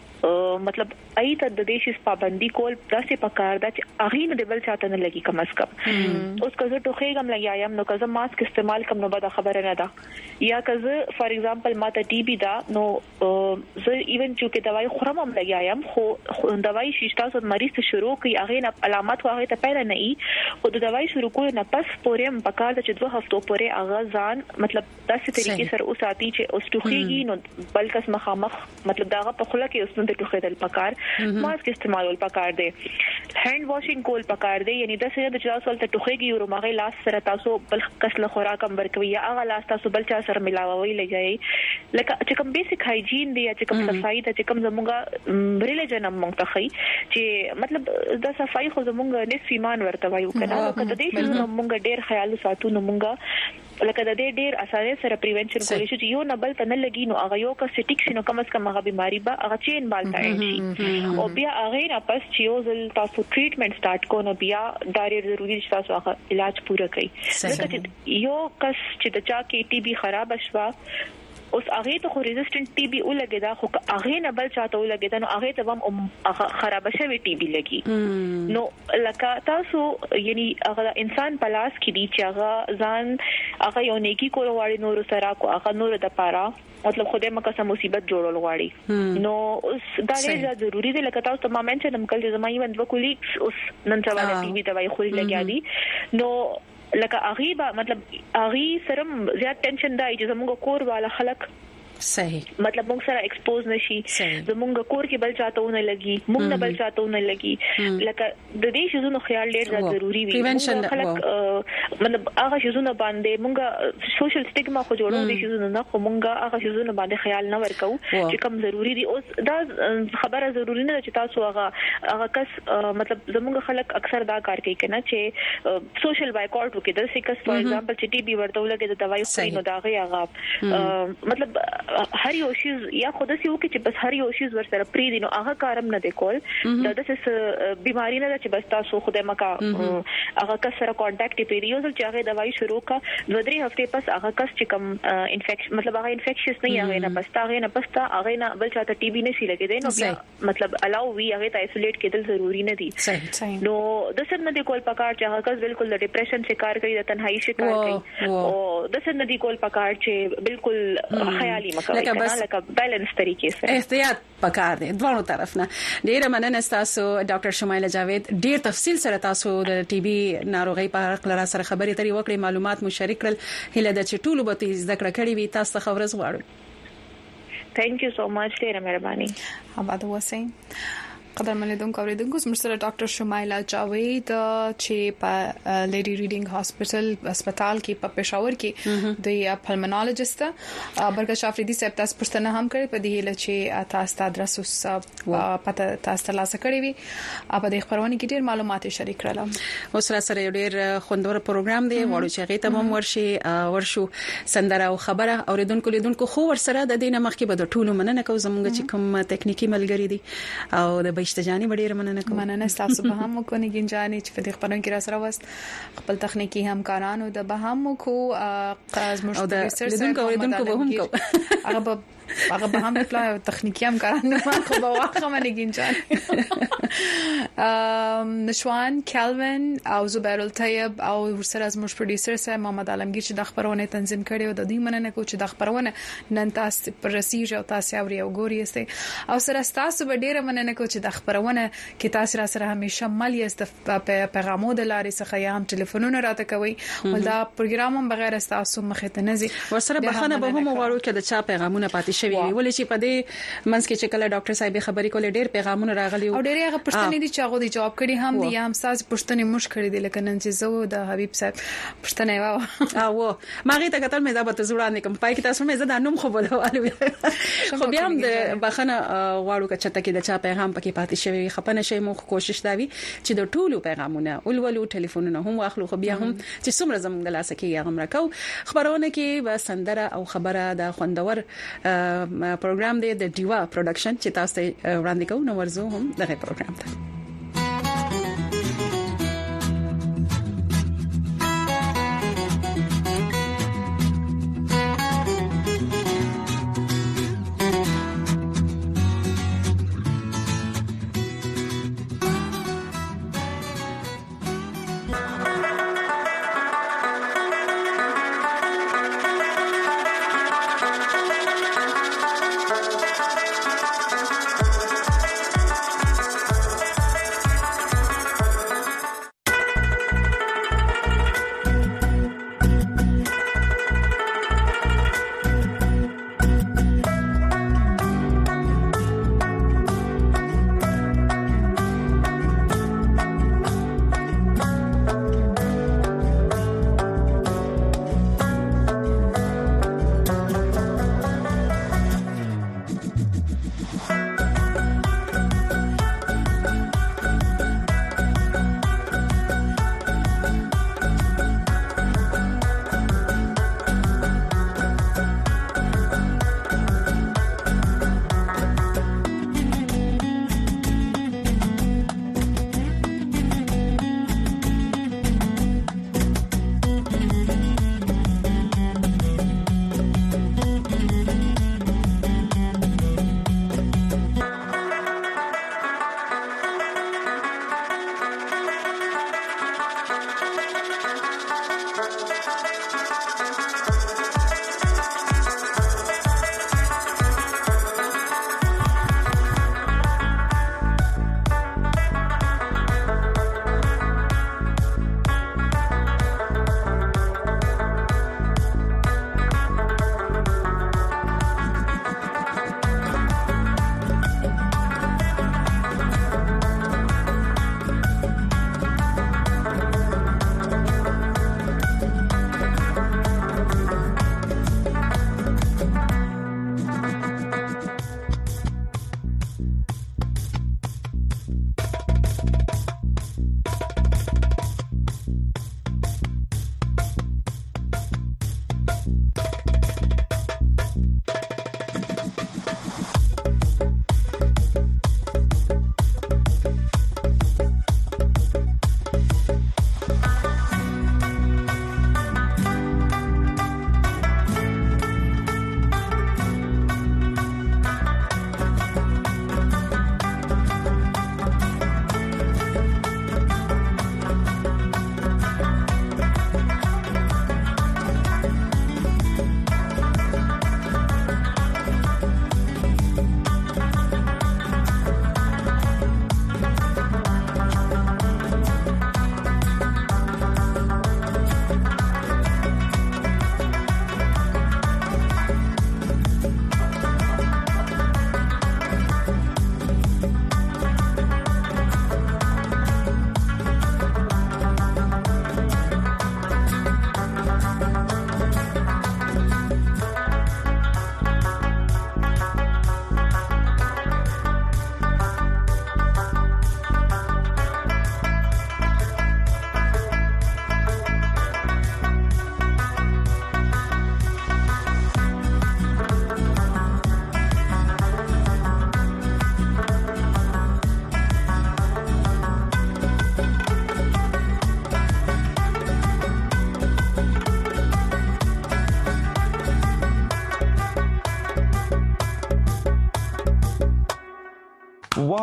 شی مطلب ایت د دې شی پابندي کول داسې پکار دا چې هغه نه بل چاته نه لګي کم از کم اوس کزه ټوخېګم لګیایم نو کزه ماسک استعمال کوم نو بده خبره نه ده یا کزه فار ایگزامپل ماته ټي بي دا نو زه ایون چې دوايي خورم هم لګیایم خو دوايي شیشتا سو مریض ته شروع کوي هغه نه علامات هغه ته پیدا نه ای او د دوايي شروع کول نه پس پورې پکار د چې دوه هفتو پورې اغاز ځان مطلب داسې طریقې سره اوساتي چې اوس ټوخېږي نو بلکې مخامخ مطلب داغه په خله کې اوس نو د ټوخېدل پکار ماسک استعمالول پکار دی هاند واشینګ کول پکار دی یعنی د څه د چا سوال ته ټوخېږي او مغه لاس سره تاسو بل کسله خوراک هم ورکوي یا هغه لاس تاسو بل چا سره ملاوي لګي لکه چې کوم بیسیک هایجین دی چې کوم صفائی ته چې کوم زموږه ریلیجن هم مونږ ته خي چې مطلب د صفائی خو زموږه نس ایمان ورته وایو کنه کله دې چې مونږ ډېر خیال ساتو نو مونږه لکه د دې ډېر اسانه سره پریونشن کولی شي چې یو نه بل ته نه لګي نو هغه یو کا سټیک شنو کم از کم هغه بیماری به هغه چین بالتا شي او بیا هغه نه پس چې یو ځل تاسو ټریټمنټ سٹارټ کو نو بیا دا ډېر ضروری چې تاسو هغه علاج پوره کړئ لکه یو کس چې د چا کې ټي بي خراب شوا اوس هغه ته خو ریزिस्टेंट ټي بي ولګي دا خو هغه نه بل چاته ولګي دا نو هغه ته هم خراب شوی ټي بي لګي نو لکه تاسو یعنی هغه انسان پلاس کې دي چې هغه ځان هغه یو نیکی کول غواړي نور سره کو هغه نور د پاره مطلب خوده مکه سم مصیبت جوړول غواړي نو اوس دا ډېر ضروری دی لکه تاسو ته ما منشن هم کله زما یو د کولیګس اوس نن سبا د ټي بي دوايي خوري لګیا دي نو لکه اغیبا مطلب اغي سره زیات ټینشن دی چې زموږ کور والا خلک صحیح مطلب موږ سره ایکسپوز نشي زموږ کور کې بل چاته ونه لګي موږ نه بل چاته ونه لګي لکه د دې شیزونو خیال ډېر ضروری وي خلک مطلب هغه شیزونه باندې موږ سوشل سټیګما خو جوړو دي شیزونه نه خو موږ هغه شیزونه باندې خیال نه ورکو چې کوم ضروری دي اوس دا خبره ضروری نه چې تاسو هغه هغه کس مطلب زموږ خلک اکثر دا کار کوي کنه چې سوشل بایکاټ وکړي د سیکس فار ایگزامپل چې ټي بي ورته ولګي د دوايي خوري نو دا غي هغه مطلب هر یو شی یا خود سي وکي چې بس هر یو شی ور سره پری دي نو هغه کارم نه دی کول دا د څه بیماری نه چې بس تاسو خدای مکا هغه کس سره کانټیکټ پری یو ځل چې هغه دوايي شروع کا دوه درې هفته پس هغه کس چې کوم انفیکشن مطلب هغه انفیکشس نه هغه نه پس هغه نه پس هغه نه بل چاته ټي بي نه شي لګي دی نو بیا مطلب الاو وی هغه ته ایسولیټ کېدل ضروری نه دي نو د څه نه دی کول پکار چې هغه کس بالکل د ډیپریشن شکار کوي د تنهایی شکار کوي او د څه نه دی کول پکار چې بالکل خیالي لکه بس لکه بیلنس طریقې سره احتیاط پکار دی دوه طرف نه ډیره مننه تاسو ډاکټر شمایله جاوید ډیر تفصیل سره تاسو د ټي بي ناروغي په اړه سره خبرې ترې وکړې معلومات مو شریک کړل هله د چټولو به زده کړه کړې وي تاسو خبرز غواړو ثانک یو سو ماچ ډیره مهرباني آباد اوسئ قدر ملیدونکو اوریدونکو زموږ سره ډاکټر شمایله جاوید چې په لیډي ریډینګ هاسپټل هسپتال کې په پېښور کې د پلمنالوجست برګر شافریدي صاحب تاسو پوښتنه هم کړې په دې لچ چې تاسو ته درس پته تاسو ته لاس کړی وي په دې خبرونه کې ډېر معلومات شریک کړل اوس را سره ډېر خوندور پروګرام دی وړو چې هغه ته هم ورشي ورشو سندره او خبره اوریدونکو لیدونکو خو ور سره د دینه مخکې به د ټولو مننه کوم زموږ چې کوم تکنیکی ملګری دي او د اشتجانی ډېر مننه کوم مننه تاسو به هم کو نه گنجانی چې په دې خبرونو کې را سره وست خپل تخنیکی همکارانو د به هم کو قاز مرشد ریسرچ لیدونکو لیدونکو به هم کو هغه هغه به هم پلا تخنیکی هم کارانه ما خو به واخه منه گینجان نشوان کلوین او زبیر الطیب او ورسره از موږ پروډوسر سره محمد عالمگیر چې د خبرونه تنظیم کړي او د دې مننه کو چې د خبرونه نن تاسو پر رسیج او تاسو اوري او ګوري است او سره تاسو به ډیره مننه کو چې د خبرونه کې تاسو را سره همیشه مل یاست په پیغامو د لارې څخه یا هم ټلیفونونه راته کوي ولدا پروګرام هم بغیر تاسو مخه ته نزي ورسره بخنه به هم وړو کې د چا پیغامونه پاتې شوی ولې چې په دې منځ کې چې کله ډاکټر صاحب خبرې کولې ډېر پیغامونه راغلي او ډېر هغه پښتنې دي چې هغه دی جواب کړي هم دي هم ساز پښتنې مش کړي دي لکه نن چې زه د حبيب صاحب پښتنې واو او ماغه ته کتل مې دا به زړه نه کوم پای کې تاسو مې زدا نوم خو بولوالو خو بیا هم د بخنه واړو کې چته کې د چا پیغام پکې پاتې شوی خپنه شي مو کوشش دا وی چې د ټولو پیغامونه اولولو ټلیفونونه هم واخلو خو بیا هم چې څومره زموږ د لاسه کې هغه مرکو خبرونه کې به سندره او خبره د خوندور پروګرام دی د دیوا پروډکشن چې تاسو وړاندې کوو نو ورزو هم دغه پروګرام ته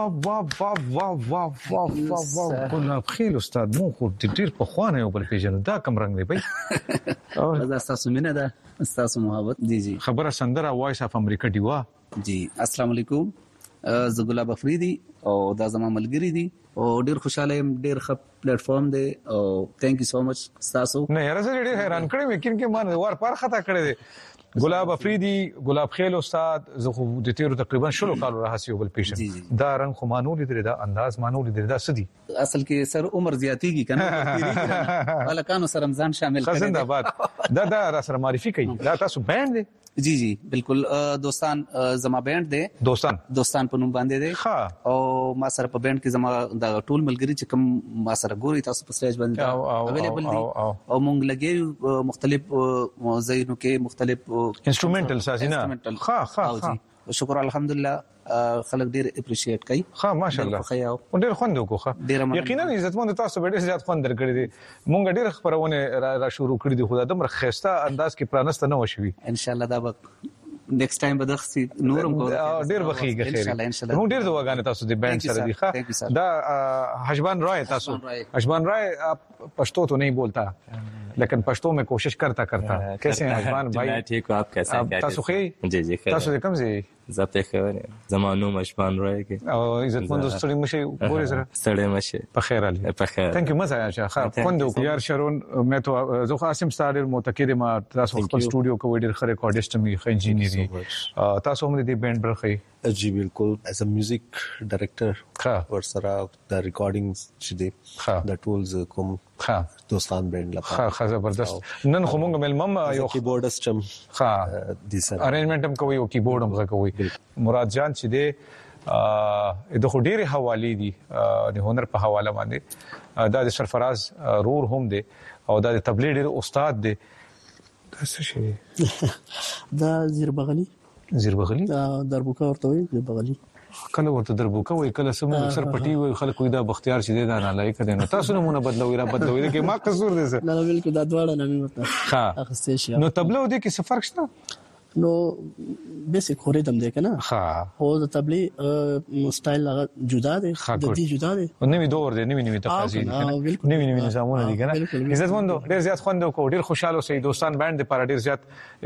وا وا وا وا وا وا وا ګلاب خیل استاد مو خو ډیر په خوانه یو بل پیژنو دا کم رنگ دی بھائی او دا تاسو مینه ده تاسو محبت دي جی خبره سندره وایس اف امریکا دیوا جی السلام علیکم زه ګلاب افریدي او دا زما ملګری دي او ډیر خوشاله يم ډیر ښه پلیټ فارم دی او ثانک یو سو مچ تاسو نه یاره زه ډیر حیران کړم یقین کې مان ور پر خطا کړی دی ګلاب افریدي ګلاب خیل استاد زه خو د تیرو تقریبا شلو کالو راهسي یو بل پیشن دا رنگ خو مانول دي دا انداز مانول دي دا سدي اصل کې سر عمر زیاتیږي کنه ولکانو سره رمضان شامل کړي خزنده آباد دا دا را سره معرفي کوي دا تاسو بند دي جی جی بالکل دوستان زما بینډ دی دوستان دوستان په نوم باندې دی ها او ما سره په بینډ کې زما د ټول ملګری چې کوم ما سره ګوري تاسو په سټیج باندې اویلیبل دي او مونږ لګي مختلف موضوعونو کې مختلف انسټرومنټل سازینا ها ها شکر الحمدلله خلک ډیر اپریشیټ کوي ها ماشاءالله او ډیر خوند وکړه یقینا عزتمن تاسو ډیر زیات خوند درکړي دي مونږ ډیر خبرونه را شروع کړې دي خدای دمر خسته انداز کې پرانسته نه وشوي ان شاء الله دا به نیکسټ ټایم به درسي نورم کوو ډیر بخیږي خیر مونږ ډیر دعاګانې تاسو د بینډ سره دي ښه دا حشبان رائے تاسو حشبان رائے پښتو تو نہیں بولتا لیکن پښتو میں کوشش کرتا کرتا کیسے ہیں حشبان بھائی میں ٹھیک ہوں آپ کیسے ہیں تاسو خیر جی جی خیر تاسو کوم ځای زته خیر زمانو مشبان رائے کې او عزت مند ستړي مشه ګوري سره ستړي مشه په خیر علي په خیر ثانک یو مزه یا خیر خوند یار شرون مې تو زه قاسم ستاره متکید ما تاسو خپل سټوډیو کې ډیر خره ریکارډیسټ می خ انجینری تاسو هم دې بینډ برخه جی بالکل ایز ا میوزیک ډایرکټر ور سره د ریکارډینګز چې دی د ټولز کوم ها دوستان بینډ لپاره ها زبردست نن خو مونږ ملمم یو کیبورډست هم ها دي سره ارینجمنت هم کوي او کیبورډ هم کوي مراد جان چې دی ا د خډيري حواله دي د هنر په حواله باندې دا د سرفراز رور هم دی او دا د تبلیغ ډیر استاد دی څه شي دا زیر بغلی زیر بغلی دا دربوکا ورته وي زیر بغلی کله ورته دربوکا وي کله سم سر پټي وي خلک دا بختیار چې دا نه لای کړي نو تاسو نمونه بدلوي را بدلوي کې ما قصور دي سر نه بالکل دا دواړه نه ورته ها اخستې شي نو تبلیغ دي کې څه فرق شته نو بیسیک خوریدم دی کنه ها او د تبلیغ سټایل هغه جدا دی د دې جدا دی او نوې دور دی نوې نوې تقاضې دي نوې نوې نظامونه دي کنه عزت مندو ډیر زیات خوند کو ډیر خوشاله سي دوستان باندې پر ډیر زیات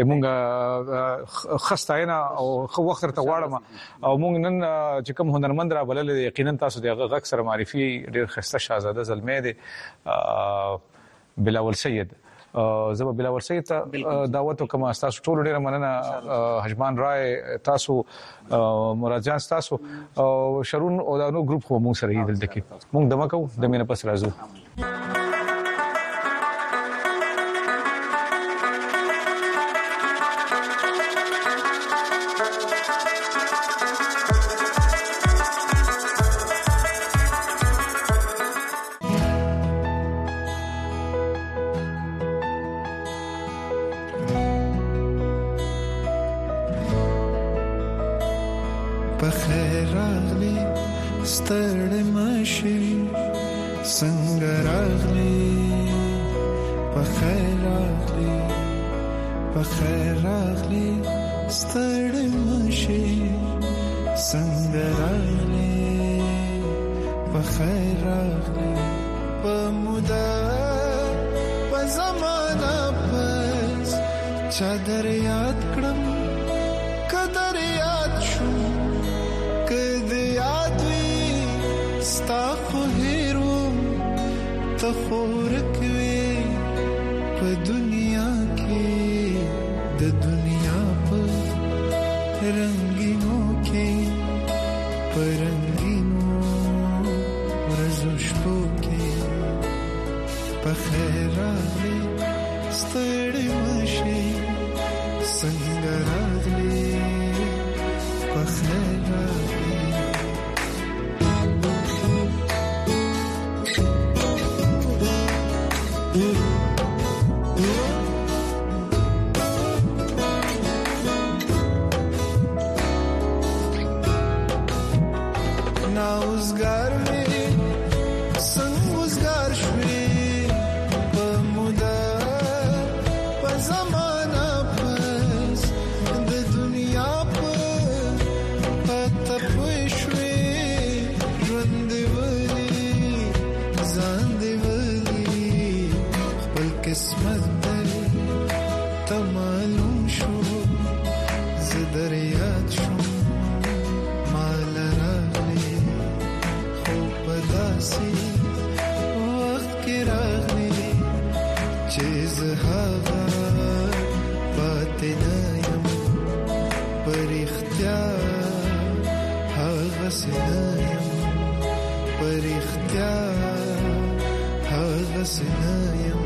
مونږه خستاینا او خو وخت ته واړم او مونږ نن چې کوم هنرمند را بلل یقینا تاسو دغه غک سره معرفي ډیر خسته شاهزاده زلمه دي بلاول سید زما بلاول سید ته دعوت کوم تاسو ټول ډیر مننه حشبان رائے تاسو مراد جان تاسو شرون او دانو ګروپ خو مونږ سره دلته کې مونږ دمه کوو د مینه پس راځو چادر یاد کړم قدر یاد شو کده یاد وی ستا خو هیرو ته خورک وی په دنیا کې د دنیا په رنگینو کې په رنگینو ورځو شپو کې په خیر راغلی ستړی مشي څنګه راغلی په خیر راغلی ناوزګار مې څنګه وزګار شوې په مودا په زمانہ پس د دنیا په پته پوي شوې داسې وخت کې راغلی چې زه هغه پاتې نه یم په رښتیا هغسې نه یم په رښتیا هغسې نه یم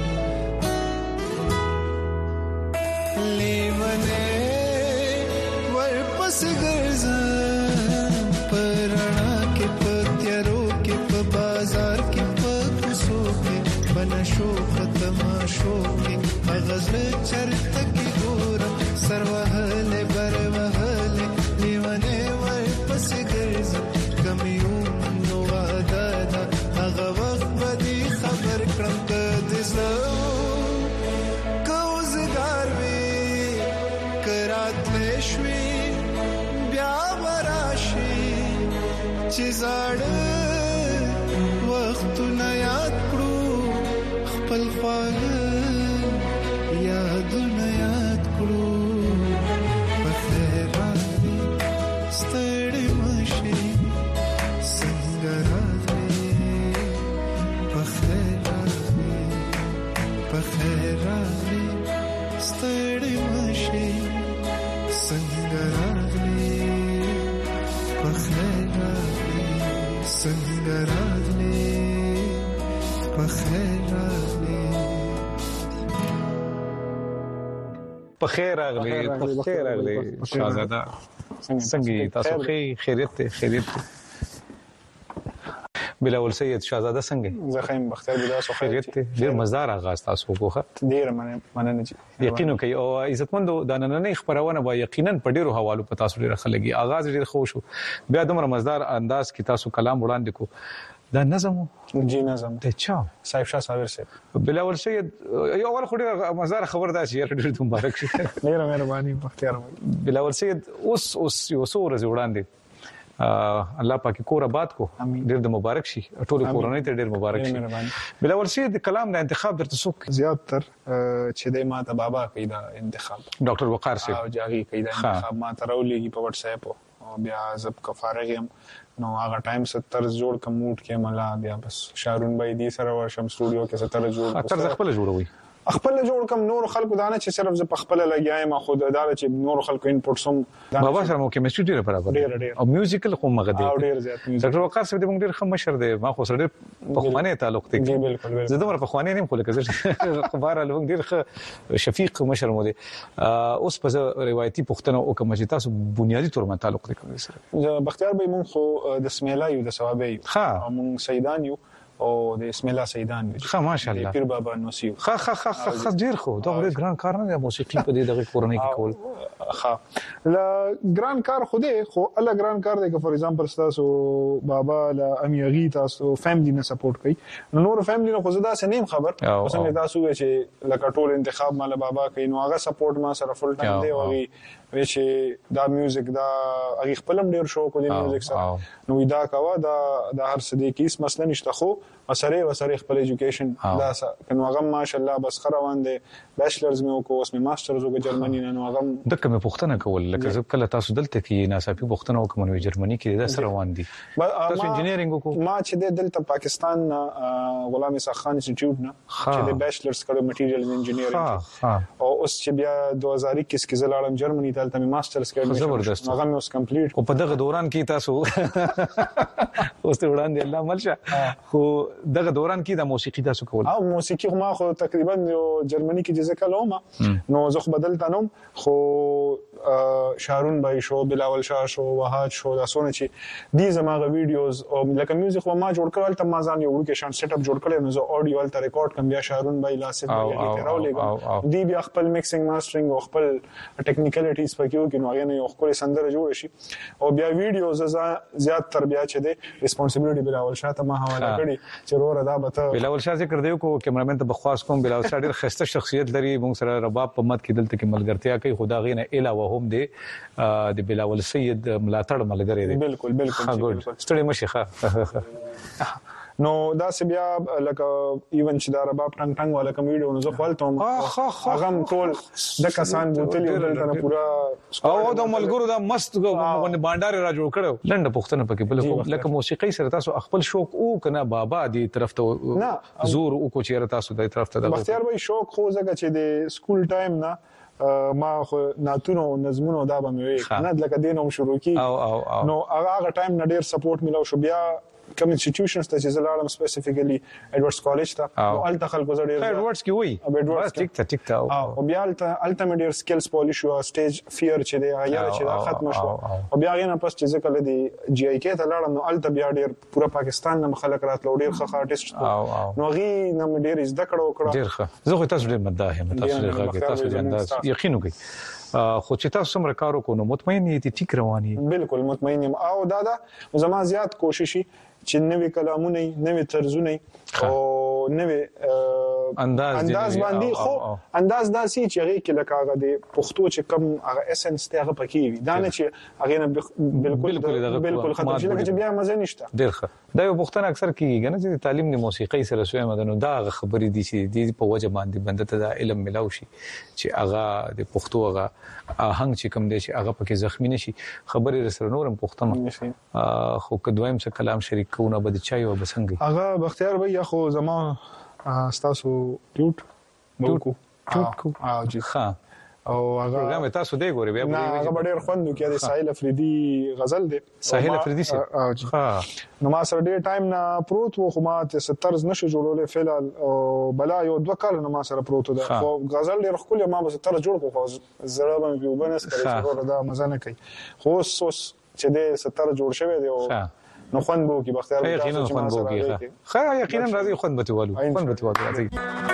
لیونی ورپسې ګرځم په رڼا کې په تیارو کې په بازار کې په کوڅو کې په نشو په تماشو کې هغه زړه چرته کې ګورم سر وهلی بر وهلی لیونی ورپسې ګرځم کم یو نو واده ده هغه وخت به دې خبر کړم که دې زړه که اوزګار وي که راتلی شوي بیا به راشي چې زاړه وختونه یاد کړو خپل خواږه یادونه یاد کړو په خیر راغلې ستړې مشې څنګه راغلې په خیر راغلې په خیر راغلې ستړې مشې څنګه راغلې په خیر راغلې څنګه راغلې په خیر راغلې په خیر راغلی په خیر راغلی شاهزاده څنګه تاسو خیر خیریت خیریت بلاول سید شاهزاده څنګه زه خیم بختیار بلا سو خیریت ډیر مزدار آغاز تاسو وکړه ډیر مننه یقینو کوي او عزتمندو د نننۍ خبرونه به یقینا په ډیرو حوالو په تاسو ډیر خلګي آغاز ډیر خوش بیا دومره مزدار انداز کې تاسو کلام وړاندې کو دا نظم جی نظم ته چا صاحب شاه صابر صاحب بلاول سید یو اول خو ډیر مزدار خبر دا چې ډیر مبارک شه ډیر مهرباني بختیار بلاول سید اوس اوس یو څو ورځې وړاندې الله پاک کور آباد کو ډیر د مبارک شي ټول کورنۍ ته ډیر مبارک شي بلاول سید کلام د انتخاب درته څوک زیات تر چې د ماته بابا پیدا انتخاب ډاکټر وقار صاحب او جاغي پیدا انتخاب ما ترولېږي په واتس اپ او بیا زب کفارغم نو هغه ټایم ستر جوړ کموټ کې ملا بیا بس شارون بای دي سره ورشم سټوډیو کې ستر جوړ اکثر خپل جوړوي خپل جوړ کم نور خلکو دانه چې صرف ز خپل لګیایم خو دا چې نور خلکو انپوټ سم بابا سره مو کیمستري ډیره برابر او میوزیکل خو مغه دی او ډیر زیات ډاکټر وقار صاحب د موږ ډیر خمه شر دی ما خو سره په خوانه تعلق دی جی بالکل زه دومره په خوانه نیم خو لکه زه خبره لوګ ډیر شفیق مشر مو دی اوس په روایتي پښتنو او کوم چې تاسو بنیادی تور ما تعلق دی کوم سره بختیار به مونږ خو د سمیلا یو د ثوابي ها مونږ سیدان یو او د اسم الله سیدان ښه ماشاءالله پیر بابا نوسیو ښه ښه ښه ډیر خو دا ډیر ګران کار نه دی موسیقي په دې دغه کورنۍ کې کول ښه لا ګران کار خو دې خو الله ګران کار دی که فور ایگزامپل تاسو بابا لا امیغي تاسو فیملی نه سپورټ کوي نور فیملی نه خو زدا سنیم خبر اوسنه تاسو چې لکه ټول انتخاب مال بابا کوي نو هغه سپورټ ما سره فل ټایم دی او چې دا میوزیک دا هغه خپلم ډیر شوق دی میوزیک سره نو دا کاوه دا د هر څه دی کیس مسله نشته خو وسره وسره خپل ایجوکیشن دا کنو هغه ماشاءالله بس خروان دي بچلرز مې وکړو اوس مې ماسترز وکړ جرمني نه نو هغه دغه مې پوښتنه کول لکه زه کله تاسو دلته کې ناڅاپي پوښتنه وکم نو جرمني کې دا سره روان دي تاسو انجینیرینګ وکړو ما چې دلته پاکستان غلام اسحاق خان انسټیټیوټ نه چې د بچلرز کړو میټیریالز انجینیرینګ او اوس چې بیا دوه هزار اکیس کې زلاړم جرمني ته تل مې ماسترز کړو زبردست هغه مې اوس کمپلیټ او په دغه دوران کې تاسو اوس ته وړاندې الله ملشه خو دغه دوران کې د موسیقي تاسو کول او موسیقي خو ما خو تقریبا یو جرمني کې جزه کلوم نو زه خو بدل تنم خو شارون بای شو بلاول شاه شو وحاد شو دا سونه چې دي زماغه ویډیوز او لکه میوزیک خو ما جوړ کړل ته ما ځان یو ورکه شان سیټ اپ جوړ کړل نو زه اډیو ول ته ریکارډ کوم بیا شارون بای لاسه بیا راولېګم دی بیا خپل میکسینګ ماسترینګ او خپل ټیکنیکلیټیز پکې وکړو نو هغه یو خپل سندره جوړ شي او بیا ویډیوز زیات تر بیا چې دی ریسپانسیبিলিټي بلاول شاه ته ما حواله کړی چې ورور دا به بلاول شاه ذکر دیو کو کیمرامین ته بخواس کوم بلاول شاه ډیر خسته شخصیت لري موږ سره رباب په مت کې دلته کې ملګرتیا کوي خدا غینه علاوه هم دی د بلاول سید ملاتړ ملګری دی بالکل بالکل ستړي مشي ښه نو دا سی بیا لکه ایون چې دا رباب ټنګ ټنګ والا کوم ویډیو نو زه خپلتم هغه ټول د کسان بوتل یو دلته پورا او د ملګرو دا مست باندې بانډار را جوړ کړو لنډه پښتنه پکې بل لکه موسیقي سره تاسو خپل شوق او کنه بابا دی طرف ته زور او کو چیرې تاسو د طرف ته بختیار بھائی شوق خو زګه چې د سکول ټایم نه ما خو ناتونو نظمونو دا به مې نه لکه دینوم شروع کی نو هغه ټایم نه ډیر سپورټ ملو شو بیا کوم انسټیټیوشنز ته چې زلاړم سپیسیفیکلی ایډورډز کالج ته او الته خلکو زړه ایډورډز کې وای بس ټیک ته ټیک ته او بیا الته الټیمیټ ډیر سکلز پالیش او سټیج فیر چې دی هغه چې دا ختم شو او بیا غینه پس چې کله دی جی آی کې ته لاړم نو الته بیا ډیر پورا پاکستان نه خلک راتلو ډیر ښه آرټیست نو غي نو ډیر زده کړو کړو ډیر ښه زه خو تاسو ډیر مداح یم تاسو ډیر تاسو د انداز یقین وکړئ خو چې تاسو سم کارو کو نو مطمئن یې ټیک رواني بالکل مطمئن یم او دا دا زما زیات کوشش چې نوې کلامونه نوې طرزونه او نوې انداز انداز باندې خو انداز داسي چې هغه کې لکه هغه د پښتو چې کم هغه اسنس ته هغه پکې وي دا نه چې هغه نه بالکل بالکل ختم شي لکه چې بیا مزه نشته ډیر ښه دا یو پښتنه اکثر کیږي نه چې تعلیم د موسیقي سره سوی مدنو دا خبرې دي چې د په وجه باندې بنده ته دا علم ملاو شي چې هغه د پښتو هغه آهنګ چې کم دی چې هغه پکې زخمی نشي خبرې سره نورم پښتنه خو کدوایم څه کلام شریک کوونه بد چای او بسنګي هغه بختیار بھائی خو زما تاسو ټوټ ټوټ ټوټ کو او جی ها او هغه پروګرام تاسو دی ګوري بیا په هغه ډېر خوند کې د ساحل افریدي غزل دی ساحل افریدي سي او جی ها نو ما سره ډېر ټایم نه پروت و خو ما ته ستر نشو جوړولې فعل او بلا یو دوه کال نو ما سره پروت ده خو غزل ډېر خپل ما به ستر جوړ کو زړه باندې وبنس کړی چې دا مزه نه کوي خو اوس چې د ستر جوړ شوی دی او نو خوند بو کی بختیار یقینا خوند بو کی خیر یقینا راځي خوند بته والو خوند بته والو راځي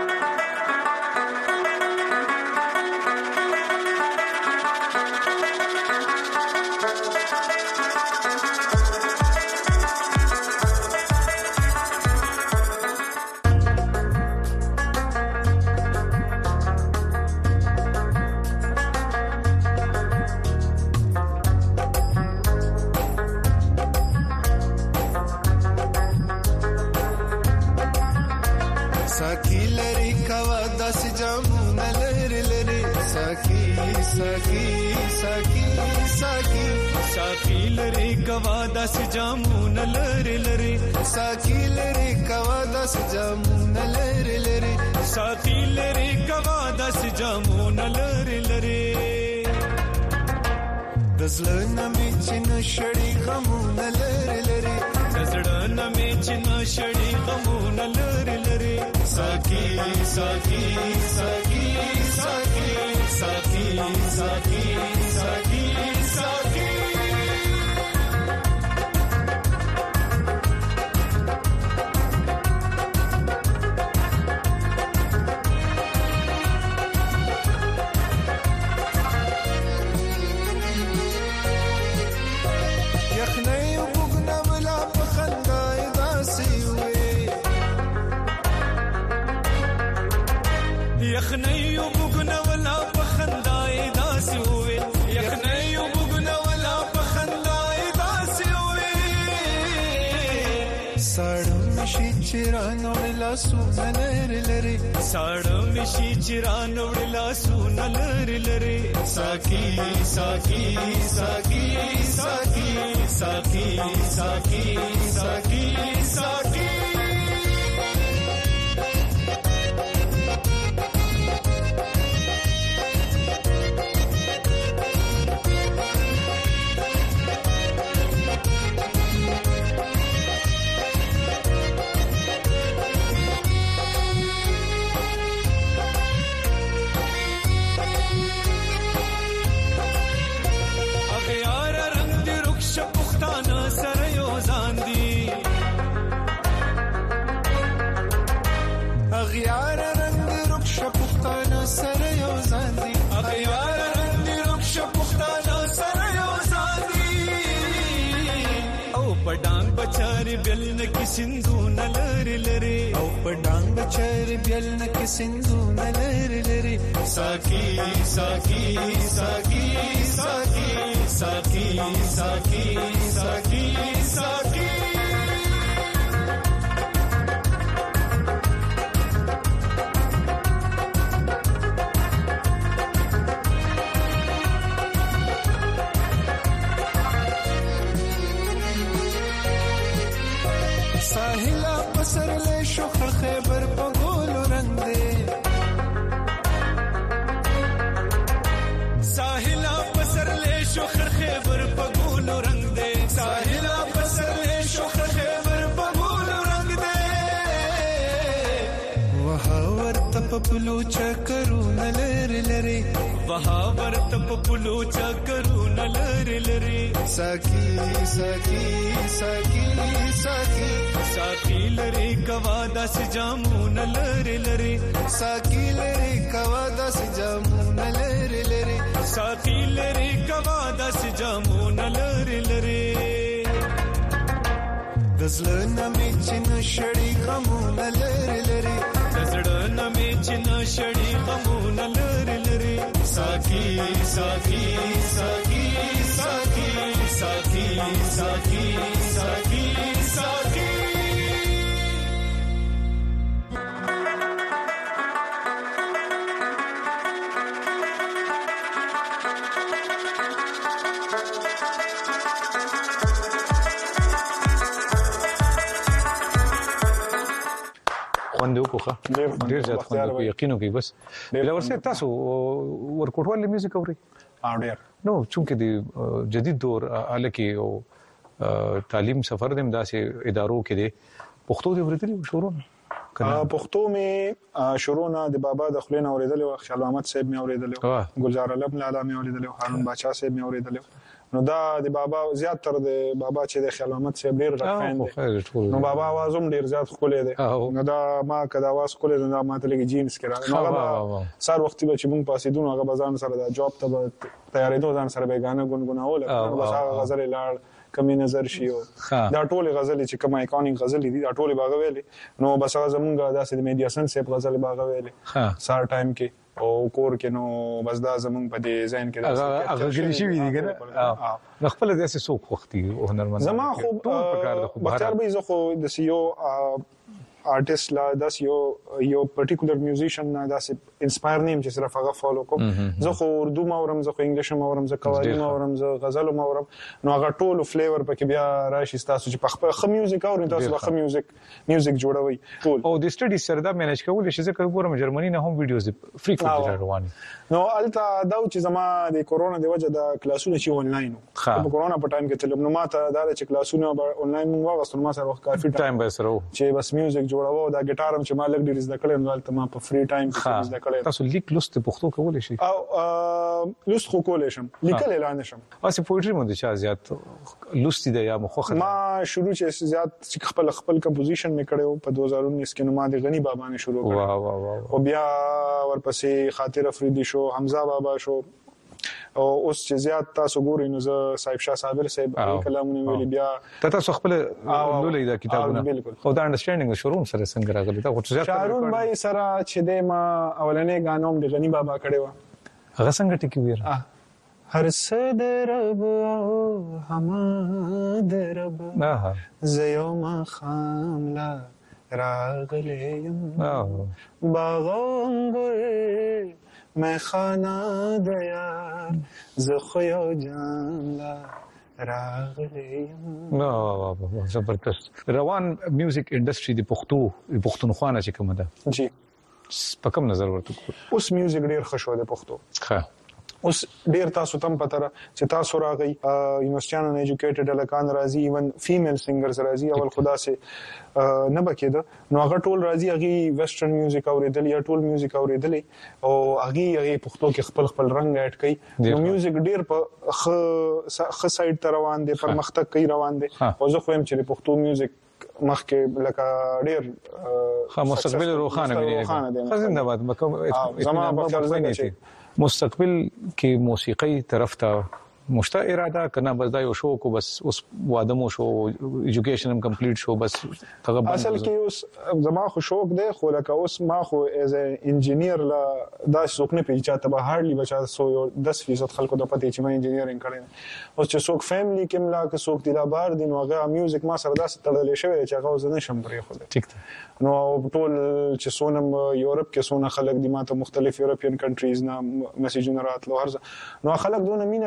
دزړه مې چې نشړې غمونه لری لری دزړه مې چې نشړې غمونه لری لری ساقي ساقي ساقي ساقي ساقي ساقي ساقي ساقي یخنی وګنه ولا بخندای داسې وې یخنی وګنه ولا بخندای داسې وې ساړم شي چرانو ولا سونلر لری ساړم شي چرانو ولا سونلر لری ساقي ساقي ساقي ساقي ساقي ساقي ساقي ساقي اغیار رنگ رخش پختانا سر یو زاندی اغیار رنگ رخش پختانا سر یو زاندی او پډانګ بچار بیل نکی سندو نلر لری او پډانګ بچار بیل نکی سندو نلر لری ساقي ساقي ساقي ساقي ساقي ساقي ساقي ساقي ساحلا پسر له شو خیبر په ګولو رنگ دې ساحلا پسر له شو خیبر په ګولو رنگ دې ساحلا پسر له شو خیبر په ګولو رنگ دې وها ورته په پلو چکرو نلر لري وها ورته په پلو چکرو نلر لري ساکی ساکی ساکی ساکی ساکی لري کوا داس جامون لري لري ساکی لري کوا داس جامون لري لري ساکی لري کوا داس جامون لري لري دزلنا می چن شړی غمون لري لري دزړنا می چن شړی غمون لري لري ساکی ساکی ساکی ساکی ساکی ساکی ساکی ساکی خوند وکړه ډیر زیات خوند وکړ یقینو کې بس بل ورسره تاسو ورکوټوال میوزیک اوري اوري نو چونکه د جدید دور الکه او تعلیم سفر دم داسې ادارو کې دي پښتو دی ورته شروع پښتو می شروع نه د بابا د خلینو اوریدل او خیال احمد صاحب می اوریدل ګلزار علم لاله می اوریدل هارون بادشاہ صاحب می اوریدل نو دا د بابا زیات تر د بابا چې د خیال احمد صاحب ډیر غفان دي نو بابا आवाज هم ډیر زیات خولې دي نو دا ما کدا आवाज خولې نو ما ته لګي جینز کړه نو هغه سار وخت به چې مونږ پاسې دون هغه بازار سره د جاب ته تیارې دوه ځان سره به غانه ګونګوناول نو بس هغه غزل لاړ کمی نظر شي دا ټول غزل چې کوم ایکونیک غزل دي دا ټول باغ ویلې نو بس هغه زمونږ داسې د میډیا سن صاحب غزل باغ ویلې سار ټایم کې او کور کې نو بس دا زمونږ په دې ځین کې هغه هغه غلي شي وي کنه خپل داسې څوک وختي او هنرمند زما خو بختیار به زه خو د سیو آرټیست لا داس یو یو پرټیکولر میوزیشن نه داس انسپایر نیم چې صرف هغه فالو کوم زه خو اردو ما اورم زه خو انګلیش ما اورم زه قوالی ما اورم زه غزل ما اورم نو هغه ټول فلیور پکې بیا راشي تاسو چې په خپل خ میوزیک اورئ تاسو خ میوزیک میوزیک جوړوي ټول او د سټډي سره دا مینج کول شي ځکه ګورم جرمني نه هم ویډیوز فریکوئنټلی روان نو الته دا چې زما د کورونا د وجه د کلاسونه چې آنلاین په کورونا په ټایم کې تل نو ما ته دا چې کلاسونه آنلاین مو واغستل ما سره وخت کافي ټایم به سره چې بس میوزیک جوړاوه دا ګټار هم چې ما لګ ډیر زده کړم نو الته ما په فری ټایم کې زده کړم تاسو لیک لوست پښتو کولای شئ او لوست خو کولای شم لیکل اعلان شم اوس پوئټری مونږ چې زیات لوست دی یا مخه ما شروع چې زیات خپل خپل کمپوزیشن مې کړو په دوه هزار انیس کې نو ما د غنی بابا نه شروع کړو واه واه واه او بیا ورپسې خاطر افریدي شو حمزه بابا شو او اوس چې زیات تاسو ګورئ نو زه صاحب شاه صابر صاحب کلامونه ویلي بیا تاسو خپل لولې دا کتابونه او دا انډرستانډینګ شروع سره څنګه راغلی دا خو زیات شارون بای سره چې د ما اولنې غانوم د غنی بابا کړي و هغه څنګه ټکی ویر هر څه درب او هم درب زيو ما خاملا راغلیم باغونګر مې خانا دیار زخیو جاملا راغلیم نو زبردست روان میوزیک انډستری د پښتو د پښتونخوا نه چې کوم ده جی په کوم نظر ورته اوس میوزیک ډیر خوشو ده پښتو ښه اوس ډیر تاسو تم پته چې تاسو راغی یونیورسيټانو نه ایجوکیټډ الکان راځي ایون فیمیل سنگرز راځي اول خدا سي نه بکیده نو هغه ټول راځي هغه ویسټرن میوزیک اوریدل یا ټول میوزیک اوریدل او هغه هغه پښتو کې خپل خپل رنگ اډ کوي نو میوزیک ډیر په خ خ سایډ ته روان دي پرمختګ کوي روان دي او زه خو هم چې پښتو میوزیک مخکې لکه ډیر مستقبل روخانه وي زنده باد مکه زما په خیال کې مستقبل کې موسیقي طرف ته مشته اراده کنه بس دا یو شو کو بس اوس واده مو شو ایجوکیشن هم کمپلیټ شو بس هغه اصل کې اوس زما خو شوق دی خو لکه اوس ما خو ایز ا انجینیر لا دا څوک نه پیچاته به هارلی بچا سو دس فیصد خلکو د پته چې ما انجینیرینګ کړی اوس چې څوک فیملی کې ملا که څوک دی لا بار دین هغه میوزیک ما سره داس تړلې شوی چې هغه زنه شم پرې خو ټیک نو ټول چې سونم یورپ کې سونه خلک دي ماته مختلف یورپین کنټریز نه میسجونه راتلو هرڅه نو خلک دونه مینا کوي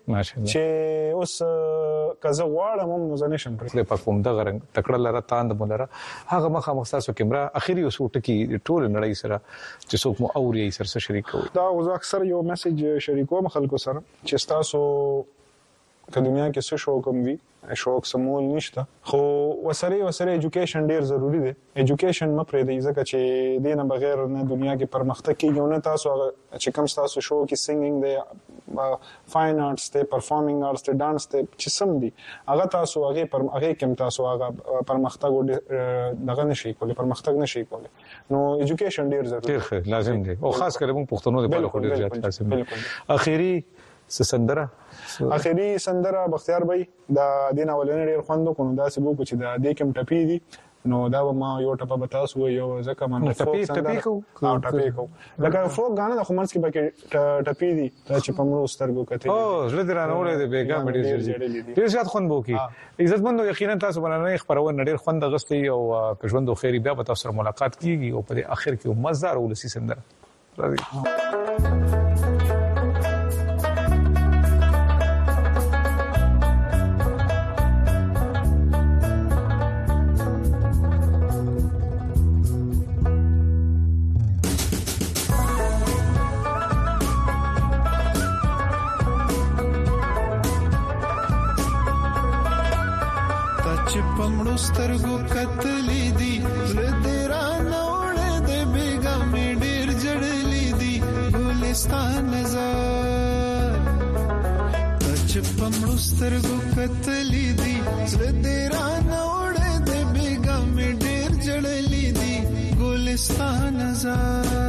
ماشاءالله چې اوس کزه غواړم هم زه نشم پرې په کوم دغه رنګ تکړه لره تاند مولره هغه مخه مخصصو کیمرا اخیری اوس ټکی ټول نړۍ سره چې څوک مو اوري سره شریک کوي دا اوس اکثر یو میسج شریکوم خلکو سره چې تاسو په دنیا کې څه شو کوم وی شوق سمول نشته خو وسره وسره ایجوکیشن ډیر ضروری دی ایجوکیشن مپرې دی ځکه چې دینه بغیر نه دنیا کې پرمختګ کیږي نه تاسو چې کوم تاسو شو کې سنگینګ دی فاین آرټس ته پرفارمینګ آرټس ته ډانس ته چې سم دی هغه تاسو هغه پر هغه کوم تاسو هغه پرمختګ دغه نشي کولای پرمختګ نشي کولای نو ایجوکیشن ډیر ضروری دی لازم دی او خاص کر موږ پښتنو لپاره ډیر زیات لازم دی اخیری سندره اخیری سندره بختیار بھائی دا دین اولنې ډیر خوندو کو نو دا سبو کو چې دا د کوم ټپی دي نو دا ما یو ټپه بتاسو یو ځکه من ټپی ټپی کو او ټپی کو لکه فوک غانه د خمرس کې بکې ټپی دي چې په مړو سترګو کته او زړه درانه وړي د بیګا مډي ډیر زیات خوند بو کی عزت مند یقینا تاسو باندې خبرونه ډیر خوند غستي او کژوندو خیری بیا به تاسو سره ملاقات کیږي او په اخر کې مزدار ولسی سندره راځي سترګو کتلې دي زړه نوړې د بیګا مې ډېر جړلې دي ګلستان نظر چې پمړو سترګو کتلې دي زړه نوړې د بیګا مې ډېر جړلې دي ګلستان نظر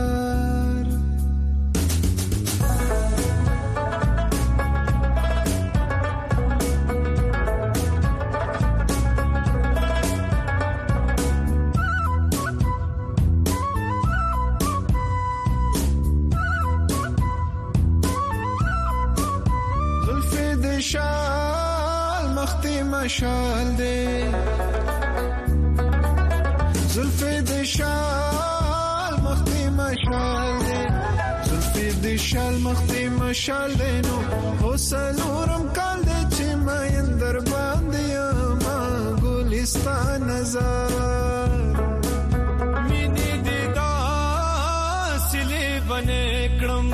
مشال دے زلفی د شال مختی مشال دے زلفی د شال مختی مشال دے نو هو سلورم کال دے چې ما اندر باندې ما ګلستان نظر مینه دې دا سلی بنې کړم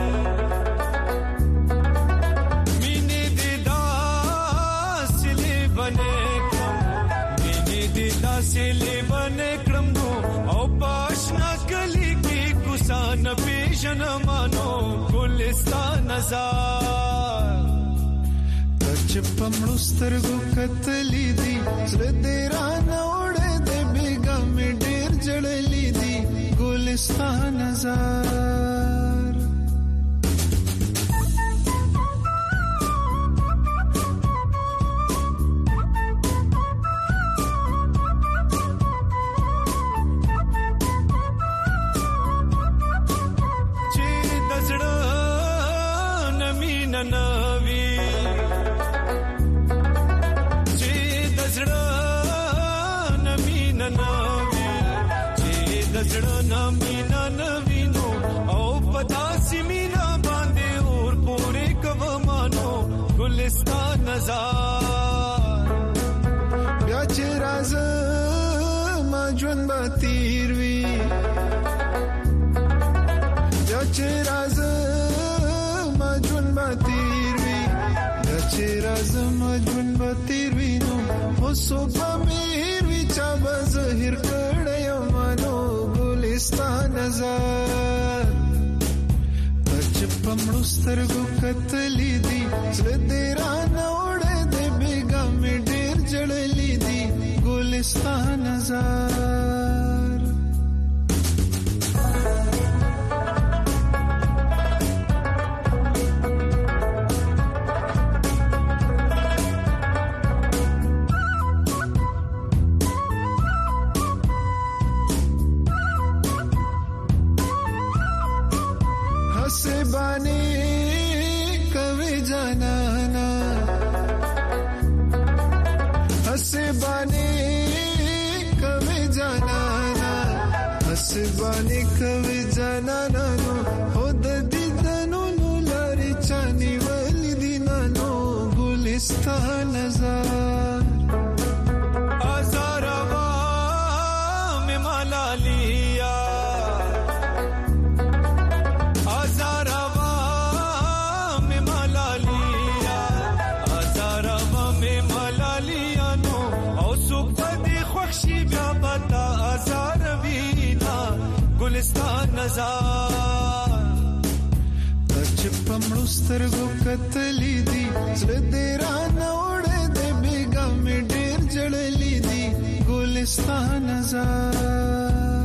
سلی بنې کړم او پاشنا کلی کې کوسان پیژن مانو ګلستان نظر چې پمړو سترګو کتلې دي زړه دې رانه وړې دې بیګا مې ډېر جړلې دي ګلستان نظر بیا چې راز ما ژوند به تیر وي بیا چې راز ما ژوند به تیر وي بیا چې راز ما ژوند به تیر وي نو اوسو به میر وي چا به زهر کړی مانو ګلستان نظر چې پمړو سترګو کتلې دي زړه دې رانه وړې دې بیګا مې ډېر جړلې دي ګلستان نظر हसबानी कवि जनाना हसबानी कवि जनाना हसबानी कवि जनाना नो खुद दिदनो नो लारी चानी वली दिनानो ملالیا ګلستان نظر تچ پمړو سترګو کتلې دي زړه دې را نوړې دې بیګا مې ډېر جړلې دي ګلستان نظر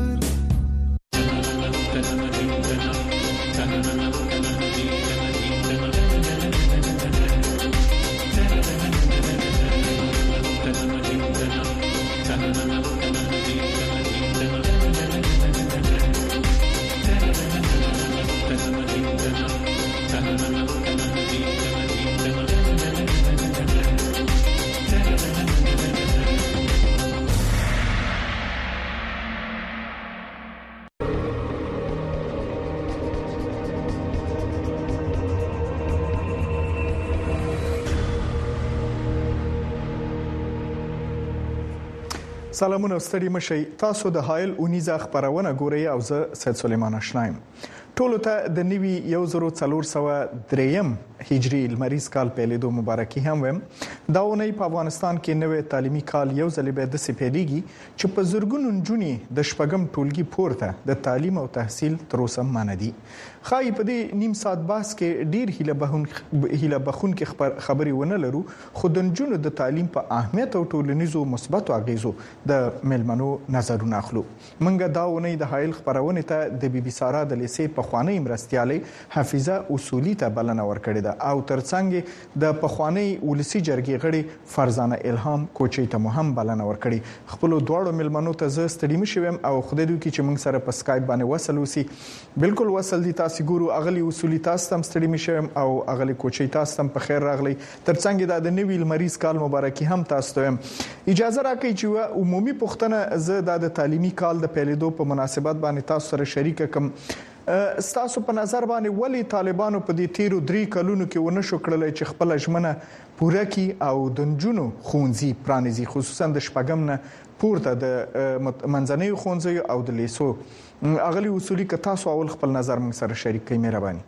سلامونه ستړي مشي تاسو د هایل اونیزه خبرونه ګورئ او زه سید سلیمان آشنایم ټولو ته د نوي یو زرو څلور سوه دریم هجری لمریز کال پیلېدو مبارکي هم ویم دا اونۍ په افغانستان کې نوې تعلیمي کال یو ځل به د سپېلېږي چې په زرګونو نجونې د شپږم ټولګي پورته د تعلیم او تحصیل تر اوسه منع دي خای په دې نیم ساعت باس کې ډیر هیله بهون هیله بخون کې خبري ونه لرو خو د نجونو د تعلیم په اهمیت او ټولنیزو مثبت اغیزو د ملمنو نظرونه اخلو منګه دا اونۍ د هایل خبرونه ته د بي بي سارا د لیسې په خوانی مرستيالي حافظه اصولي ته بلنه ورکړې ده او ترڅنګ د پخوانی ولسی جرګې غړي فرزانه الهام کوچي ته مهم بلنه ورکړي خپل دواړو ملمنو ته زه ستړي مشوم او خدای دوی کې چې موږ سره په سکایپ باندې وصل وسی بالکل وصل دي تاسو ګورو اغلی اصولي تاسو هم ستړي مشوم او اغلی کوچي تاسو هم په خیر راغلی ترڅنګ د نوي لمریز کال مبارکي هم تاسو ته اجازه راکړئ چې عمومي پوښتنه زه د تعلیمي کال د پیلېدو په مناسبت باندې تاسو سره شریک کوم ستاسو په نظر باندې ولی طالبانو په دې تیرو درې کلونو کې ونه شو کړلای چې خپل ژمنه پوره کړي او د نجونو ښوونځي پرانیزي خصوصا د شپږم نه پورته د منځنیو ښوونځیو او د لیسو اغلی اصولي که تاسو اول خپل نظر موږ سره شریک کړئ مهرباني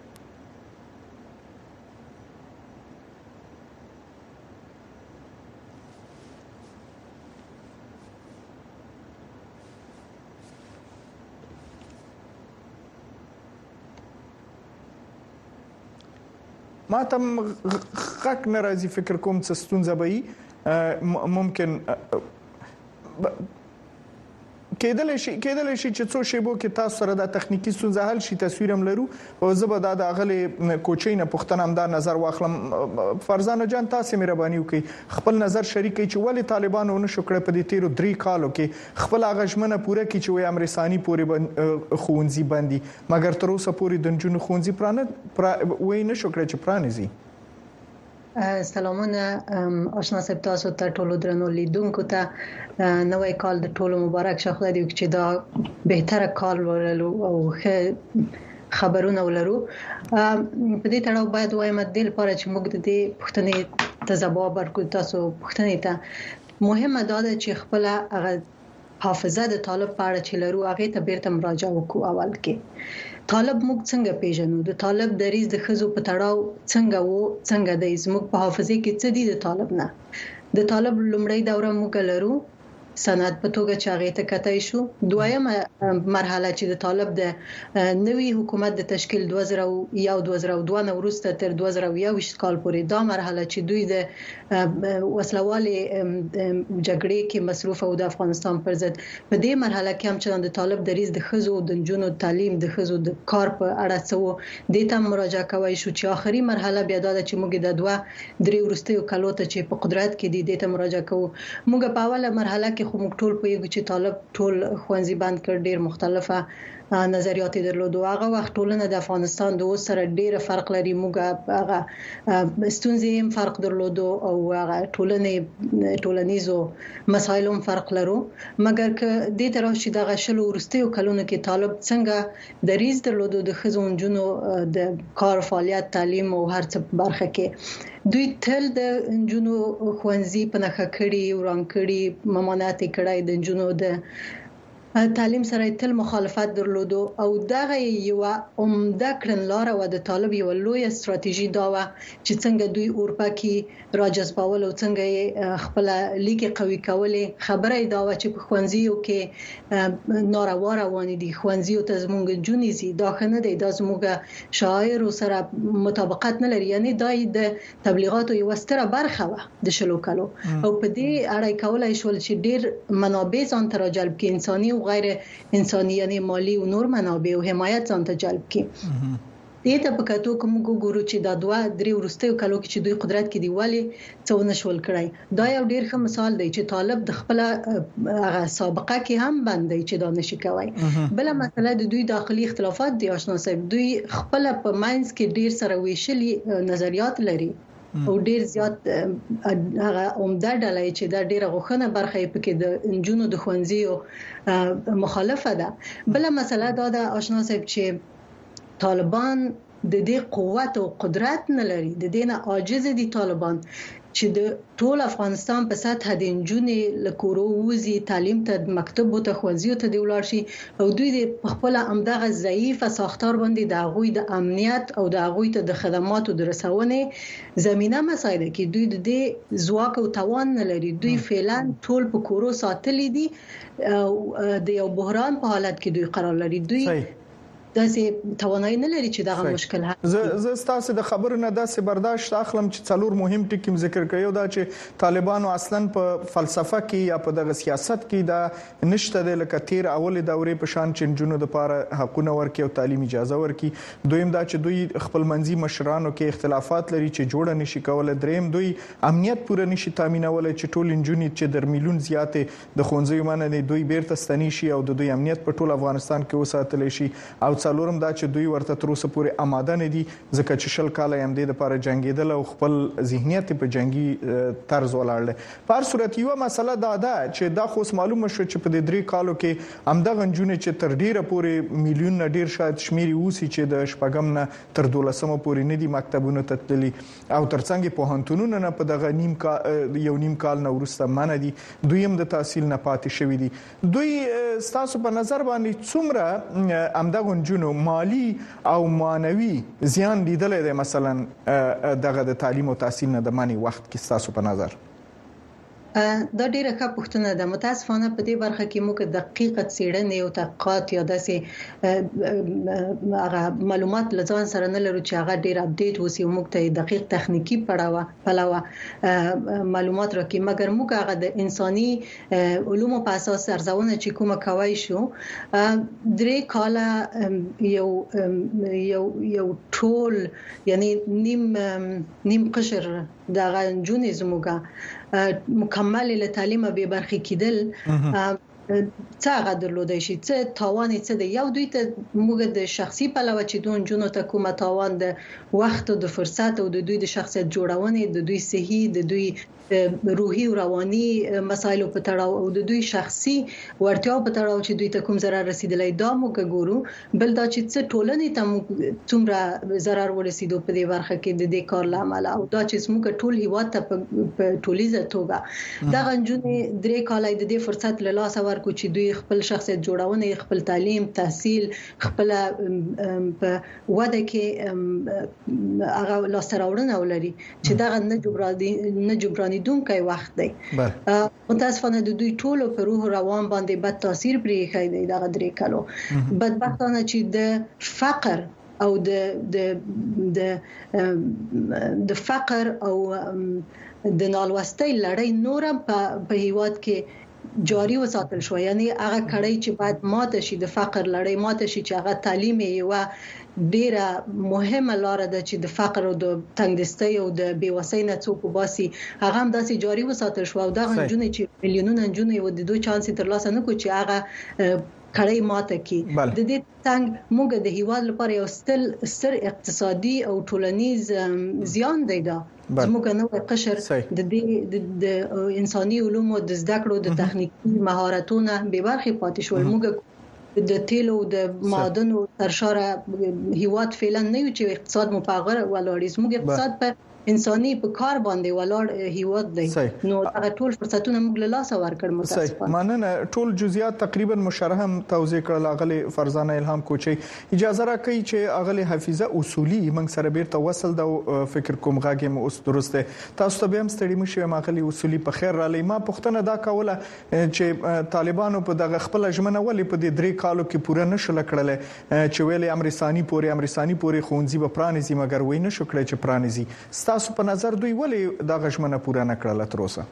ما تم غک ناراضي فکر کوم څه ستونزه به ممکن کېدل شي کېدل شي چې څو شیبو کې تاسو سره د تخنیکی ستونزه حل شي تصویر هم لرو او زه به د اغلی کوچینه پښتنه هم دا نظر واخلم فرزانه جان تاسو مهرباني وکړئ خپل نظر شریک کړئ چې ولی طالبانو نه شو کړ په دې تیرو درې کالو کې خپل غژمنه پوره کړي چې وي امرساني پوری خوونځي باندې مګر تر اوسه پوری د جنونو خوونځي پرانه وای نه شو کړ چې پرانیزي سلامونه آشنا صاحب تاسو ته ټولو درنو لیدونکو ته نوې کال د ټولو مبارک شه خدای دې چې دا بهتره کال ورلو او خبرونه ولرو په دې تړاو باید وایم د لپاره چې موږ د دې پښتنې ته ځواب ورکړو تاسو پښتنې ته مهمه ده چې خپل هغه حافظه د طالب په اړه چې لرو هغه ته بیرته مراجعه وکړو اول کې طالب موږ څنګه پیژنو د طالب دریز د خزو په تړاو څنګه وو څنګه د زموږ په حافظه کې څه دي د طالب نه د طالب لومړی دوره موږ لرو سند په توګه چې هغه ته کتای شو دویمه مرحله چې د طالب د نوي حکومت د تشکیل دوه زره یو دوه زره دوه نه وروسته تر دوه زره یو کال پورې دا مرحله چې دوی د وسلوالي جګړې کې مصروف او د افغانستان پر ضد په دې مرحله کې هم چې د طالب دریز د خزو د جنونو تعلیم د خزو د کار په اړه څو د ته مراجعه کوي شو چې اخري مرحله بیا دا چې موږ د دوه درې ورستیو کالو ته چې په قدرت کې دي د ته مراجعه کوو موږ په اوله مرحله خو موږ ټول په یو چې طالب ټول خوانزي بند کړ ډیر مختلفه نظریات درلود او هغه وخت ټولنه د افغانستان د اوس سره ډیر فرق لري موږ هغه ستونزې هم فرق درلود او هغه ټولنه ټولنیزو مسایلو فرق لرو مګر ک دې طرف چې د غشلو ورستیو کلونو کې طالب څنګه دریز درلود د خزونجونو د کار فعالیت تعلیم او هر څه برخه کې دوی تل د انجونو خوانزي په نخښه کړي وران کړي ممانعت کړي د انجونو د تعلیم سره تل مخالفت درلودو او دغه یو عمده کړنلاره و د طالب یو لوی استراتیژي دا و چې څنګه دوی اروپا کې راجذبول او څنګه خپل لیګي قوي کولې خبره دا و چې په خوانزیو کې ناروا روان دي خوانزیو ته زموږ جونیزي دا خنه دی دا زموږ شاعر سره مطابقت نه لري یعنی دا د تبلیغاتو یو ستره برخه و د شلو کلو او په دې اړه کولای شول چې ډیر منابع ځان ته راجلب کړي انساني غیر انساني یعنی مالی او نور منابع او حمایت ځان ته جلب کړي دې ته په کتو کوم ګورو چې دا دوه درې ورستیو کلو کې چې دوی قدرت کې دی والی څو نشول کړای دا یو ډیر ښه مثال دی چې طالب د خپل هغه سابقه کې هم باندې چې دا نشي کوي بل مسله د دوی داخلي اختلافات دي آشنا صاحب دوی خپل په ماینز کې ډیر سره ویشلي نظریات لري او ډیر زیات هغه عمده ډلې چې دا ډیره غوښنه برخه یې پکې د انجونو د خوانزیو مخالفه ده بل مسله دا ده آشنا صاحب چې طالبان د دې قوت او قدرت نه لري د دې نه عاجز دي طالبان چې د ټول افغانستان په سطح د انجونې لکورو وزي تعلیم ته مکتب ته خوځي ته دی ولاړ شي او دوی د خپل امدغه ضعیف ساختار باندې د غوي د امنیت او د غوي ته د خدماتو د رسونې زمينه مسایده کې دوی د دې ځواک او توان نه لري دوی فعلا ټول په کورو ساتلې دي او د یو بحران په حالت کې دوی قرار لري دوی داسې توانای نه لري چې دا مشکل حل زه زه تاسو د خبرو نه داسې برداشت اخلم چې څلور مهم ټکي ذکر کړیو دا چې طالبانو اصلا په فلسفه کې یا په دغه سیاست کې دا نشته د لکه تیر اول دورې په شان چې جنونو د لپاره حقونه ورکي او تعلیم اجازه ورکي دویم دا چې دوی خپل منځي مشرانو کې اختلافات لري چې جوړه نشي کولای دریم دوی امنیت پوره نشي تامینولای چې ټول انجونی چې در میلیون زیاتې د خونځي مننه دوی بیرته ستنی شي او د دوی امنیت په ټول افغانستان کې وساتل شي او څلورم دا چې دوی ورته تر اوسه پورې آماده نه دي ځکه چې شل کال هم د لپاره جنگیدل او خپل ذهنیت په جنگي طرز ولاړل په هر صورت یو مسله دا ده چې دا خو معلومه شو چې په دې درې کالو کې همدغه جنونه چې تر ډیره پورې میلیون نه ډیر شاید شمیري اوسي چې د شپږم نه تر دولسمه پورې نه دي مکتبونو ته تللي او ترڅنګ په هانتونونو نه په دغه نیم کال یو نیم کال نه ورسته من دي دوی هم د تحصیل نه پاتې شوی دي دوی ستاسو په نظر باندې څومره همدغه جنونه مالی او مانوي زیان لیدلې ده مثلا دغه د تعلیم او تحصیل نه د مانی وخت کې تاسو په نظر دا ډیره ښه پوښتنه ده متاسفانه په دې برخه کې موږ دقیقه څېړنې او تحقیقات یا داسې هغه معلومات لزان سره نه لرو چې هغه ډیر اپډیټ وسی موږ ته دقیق تخنیکی پړاوه پلاوه معلومات راکې مګر موږ هغه د انساني علومو په اساس ارزونه چې کومه کوي شو درې کاله یو یو یو ټول یعنی نیم نیم قشر دا غنجونې زموږه مکمل له تعلیم به برخې کېدل څه هغه درلودای شي څه تاوان څه دی یو دوی ته موږ د شخصي پلوه چې دون جنو ته کومه تاوان د وخت او د فرصت او د دوی د شخصیت جوړونې د دوی صحي د دوی روحي او رواني مسایلو په تړاو او د دوی شخصي ورتیا په تړاو چې دوی ته کوم ضرر رسیدلای دا موږ ګورو بل دا چې څه ټولنې ته څومره ضرر ورسیدو په دې برخه کې د دې کار لامل او دا چې موږ ټول هیواد ته په ټولیزه توګه دا غنجونې درې کالای د دې فرصت له لاسه ورکو چې دوی خپل شخصیت جوړونه خپل تعلیم تحصیل خپل په وده کې هغه لاسراوړنه ولري چې دا نه جبراني نه جبراني دونکي وخت دی متاسفانه د دوی ټولو په روح روان باندې بد تاثیر پرې کوي دا غدري کلو بدبختانه چې د فقر او د د د د فقر او د نالوستۍ لړۍ نورم په هیواد کې جاری وساتل شو یعنی هغه کړي چې باید ماته شي د فقر لړۍ ماته شي چې هغه تعلیم یې و ډیره مهمه لار ده چې د فقر او د تنګدستۍ او د بیوسۍ نه څوک وباسي هغه هم داسې جاری وساتل شو او دا غنجونه چې میلیونونه جنونه و د دوه چانس تر لاسه نه کو چې هغه کړي ماته کی د دې څنګه موږ د هیواد لپاره یو ستل ستر اقتصادي او ټولنیز زیان دی دا زموږ نو قشر د دې د انساني علومو د زده کړو د تخنیکي مهارتونو به برخه پاتې شول موږ د تیلو د معادنو ترشاره هیواد فعلا نه یو چې اقتصاد مو په غره ولاړ زموږ اقتصاد په انساني په کار باندې ولاړ هیواد دی نو دا ټول فرصتونه موږ له لاسه ورکړ متاسفانه. مننه. ټول جزئیات تقریبا مشرح هم توضیح کړل. اغلی فرزانه الهام کوچي اجازه راکړي چې اغلی حفیظه اصولي موږ سره بیرته وصل د فکر کوم غاګه مو اوس درسته. تاسو ته هم ستړي مشي اغلی اصولي په خیر را لې. ما پښتنه دا کوله چې طالبانو په دغه خپل ژمنه ولې په دې درې کالو کې پوره نشول کړل چې ویلي امریکایي پوري امریکایي پوري خونځي به پرانیزي مګر وای نه شو کړی چې پرانیزي. تاسو په نظر دوی ولې دا غشمنه پوره نه کړله تر اوسه؟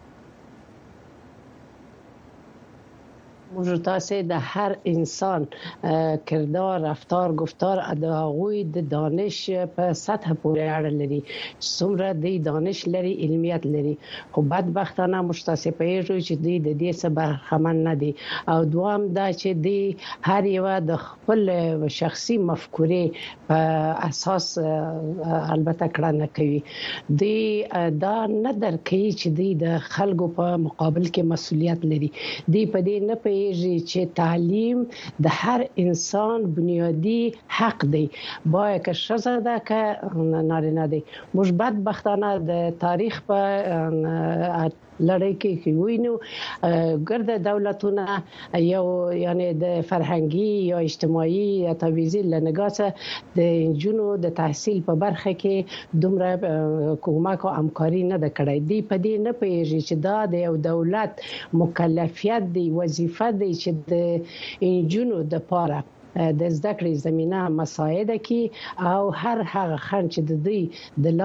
موږ تاسو د هر انسان کردار رفتار گفتار د هغوی د دانش په سطح پورې اړه لري. څومره د دانش لري علمیت لري خو بدبختانه مشتاسه پیږي چې د دې څه برخمن نه دي او دوام دا چې د هر یو د خپل شخصي مفکورې په اساس البته کړه نه کوي. د دا نه درکې چې د خلکو په مقابل کې مسولیت لري. دی په دې نه په چې تعلیم د هر انسان بنیادی حق دی باید که ښځه ده که نارینه دی. موږ بدبختانه د تاریخ په لړۍ کې وینو ګرد دولتونه یو یعنی د فرهنګي یا اجتماعي تعویضي لنګاسه د انجونو د تحصیل په برخه کې دومره کومک او همکاري نه د کړای دی. په دې نه پیږي چې دا د یو دولت مکلفیت دی وظیفه دی چې د انجونو د پاره د زده کړې زمينه مساعده کی او هر هغه خن چې د دې د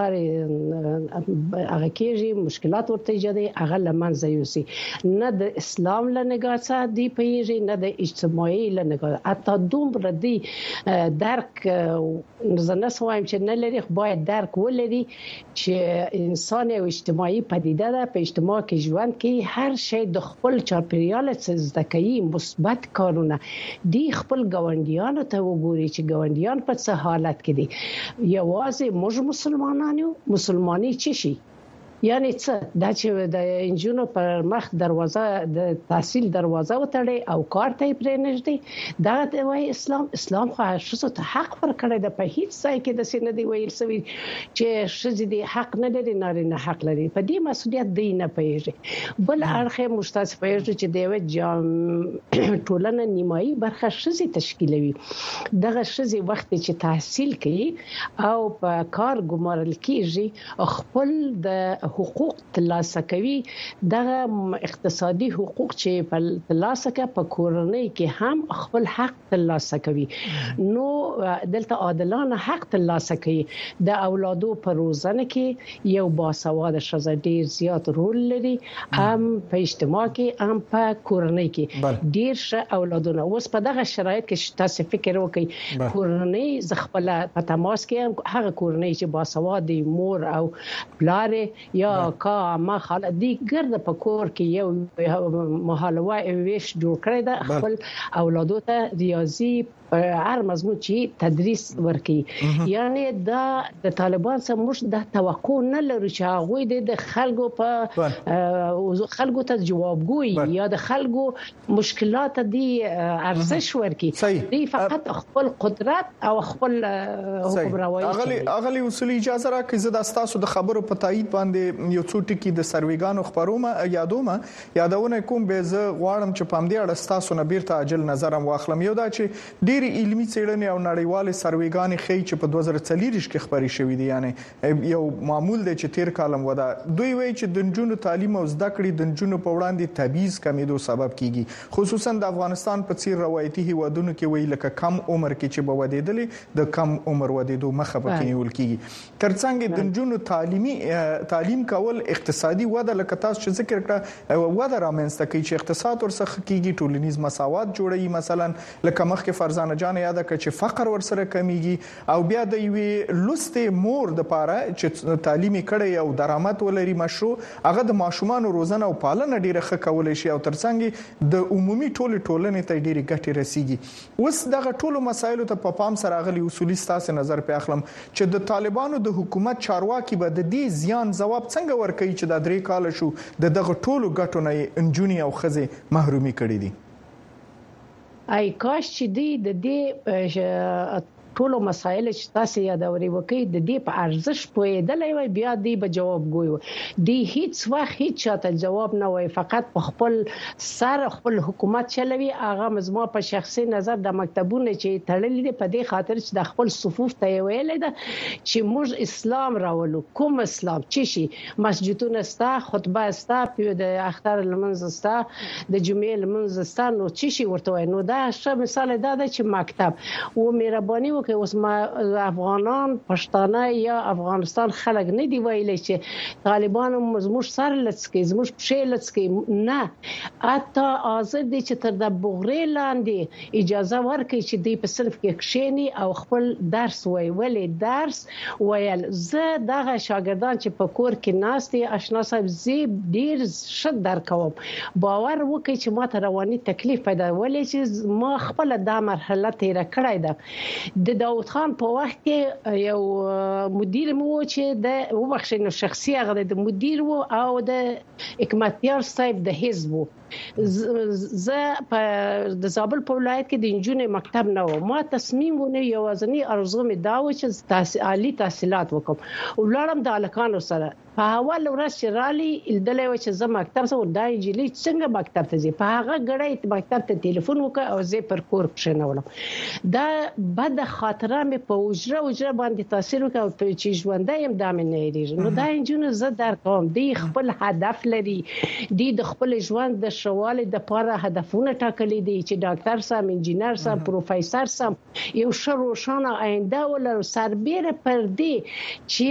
لارې هغه کېږي مشکلات ورته ایجادي هغه لمنځه یوسي. نه د اسلام لنګاسه دی پیږي نه د اجتماعي لنګاسه حتی دومره دی درک زنه سوایم چې نه لري باید درک ولري چې انسان او اجتماعي پدیده ده. په اجتماع کې ژوند کې هر شی د خپل چاپیریال څخه زده کوي مثبت کارونه دی خپل ګوند ګاونډیانو ته وګوري چې ګاونډیان په څه حالت کې دي. یوازې موږ مسلمانان یو مسلمانۍ چی شي یعنی څه دا چې د انجونو پر مخ دروازه د تحصیل دروازه وتړي او کار ته پرې نږدې دا د وای اسلام اسلام خو شوسو ته حق ورکړی د په هیڅ ځای کې د سینې دی ویل سوي چې شذ دي حق نه لري نارینه حق لري. په دې مسولیت دی نه پیږي. بل اړخه مشتاس پیږي چې دیو جام ټولنه نیمایي برخه شذ تشکیلوي. دغه شذ وخت چې تحصیل کوي او په کار ګمارل کیږي خپل د حقوق ترلاسه کوي. دغه اقتصادي حقوق چې په ترلاسه کوي په کورنۍ کې هم خپل حق ترلاسه کوي. نو دلته عادلانه حق ترلاسه کوي. د اولادو په روزنه کې یو باسواده ښځه ډیر زیات رول لري هم په اجتماع کې هم په کورنۍ کې ډیر ښه اولادونه. اوس په دغه شرایط کې تاسو فکر وکړئ کورنۍ ز خپل په تماس کې هغه کورنۍ چې باسواده مور او پلار یا کا ما خاله دي ګرد په کور کې یو محالوه ویش جوړ کړی دا خپل اولادو ته ریاضي هر مضمون چې تدریس ورکړي. یعنی دا د طالبان سره موږ د توقع نه لرو چې هغه د خلکو په خلکو ته جوابګوي یا د خلکو مشکلات دي ارزش ورکړي. دی فقط خپل قدرت او خپل حکمرانی. اغلی اغلی اصولي اجازه راکړئ زه د تاسو د خبرو په تایید باندې یو څو ټکي د سرویګانو خبرومه یادومه یادونه کوم به زه غواړم چې په دې اړه تاسو نه بیرته عاجل نظر واخلم. یو دا چې ډېری علمي څېړنې او نړیوال سرویګانې ښیي چې په دوه زره څلور کې خبري شوې دي. یعنی یو معمول دی چې تیر کالم ودا دوی وایي چې د نجونو تعلیم او زده کړې د نجونو په وړاندې تبعیض کمیدو سبب کیږي خصوصا د افغانستان په څیر روایتي هیوادونو کې وایي لکه کم عمر کې چې به ودیدلې د کم عمر ودیدو مخه پکې نیول کیږي. ترڅنګ د نجونو تعلیمي تعلیم کول اقتصادي وده لکه تاسو چې ذکر کړه وده رامنځته کوي چې اقتصاد ورسره کیږي ټولنیز مساوات جوړوي. مثلا لکه مخکې فرزانه جان یاد کړ چې فقر ورسره کمیږي او بیا د یوې لوستې مور د پاره چې تعلیمي کړي او درآمد ولري مشروع هغه د ماشومان روزنه او پالنه ډیره ښه کولای شي او ترڅنګ د عمومي ټولې ټولنې ته ډیره ګټه رسیږي. اوس دغه ټولو مسایلو ته په پام سره غلي اصولي ستاسو نظر په اخلم چې د طالبانو د حکومت چارواکي به د دې زیان ځواب څنګه ورکوي چې د درې کال شو د دغه ټولو ګټو نه انجونی او خزه محرومي کړي دي. ای کاش چې دی د دې ټول مسایل چې تاسو یادوري وکي د دې په ارزښت پوهیدلې وي بیا دې به جواب ګوي دی هیڅ وخت هیڅ چاته جواب نه وي فقط په خپل سر خپل حکومت چلوي هغه مزما په شخصي نظر د مکتبونو چې تړلې دي په دې خاطر چې د خپل صفوف ته ویل ده چې موږ اسلام راولو کوم اسلام چې شي مسجدونه ستا خطبه ستا په د اختر لمنځ ستا د جمعې لمنځ ستا نو چې شي ورته نو دا ښه مثال دا ده چې مکتب او مهرباني وکړي اوس ما افغانان پښتانه یا افغانستان خلک نه دی ویلي چې طالبان زموږ سر لڅکي زموږ پښې لڅکي نه اته حاضر دي چې تر د بغرې لاندې اجازه ورکړي چې دی په صرف کې کښینی او خپل درس وایي ولې درس ویل زه دغه شاګردان چې په کور کې ناستي آشنا صاحب زی ډیر شد درکوم باور وکړي چې ما ته رواني تکلیف پیدا ولې چې ما خپل د مرحله تیر کړای ده د داوود خان په وخت کې یو مدیر مو چې د وبخښنه شخصي هغه د مدیر وو او د حکمتیار صاحب د حزب زه په د زابل په ولایت کې د انجونې مکتب نه و ما تصمیم ونه یو ځنی ارزو مې دا و چې تاسو عالی تحصیلات وکم ولړم د الکانو سره په اول ورځ چې رالي الدلې و چې زه مکتب سره دای جلی څنګه مکتب ته ځي په هغه غړې مکتب ته ټلیفون وکړ او زه پر کور کښنولم دا بد خاطره مې په وجره وجره باندې تاثیر وکړ او چې ژوندې يم دا مې نه هېریږي نو دا انجونې زه در کوم دی خپل هدف لري دی د خپل ژوند د شواله د پاره هدفونه ټاکلي دي چې ډاکټر سم انجینر سم پروفیسور سم یو ښه روښانه آینده ولر سربېره پر دې